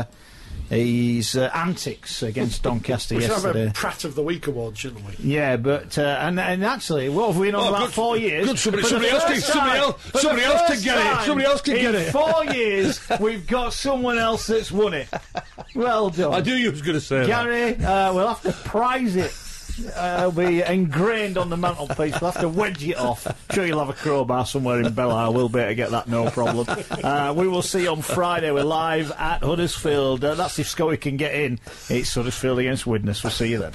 his uh, antics against Doncaster We should have yesterday. a Pratt of the Week award, shouldn't we? Yeah, but uh, and and actually, what have we been on Oh, about good- four years? good, somebody- For the somebody else first can- somebody time- else- for the somebody else can first get it, time somebody else can in get it. Four years, we've got someone else that's won it. Well done, I knew you was going to say that. Gary. Uh, we'll have to prize it. Uh, it'll be ingrained on the mantelpiece. We'll have to wedge it off. Sure, you'll have a crowbar somewhere in Bella. We'll be able to get that, no problem. Uh, we will see you on Friday. We're live at Huddersfield. Uh, that's if Scotty can get in. It's Huddersfield against Widnes. We'll see you then.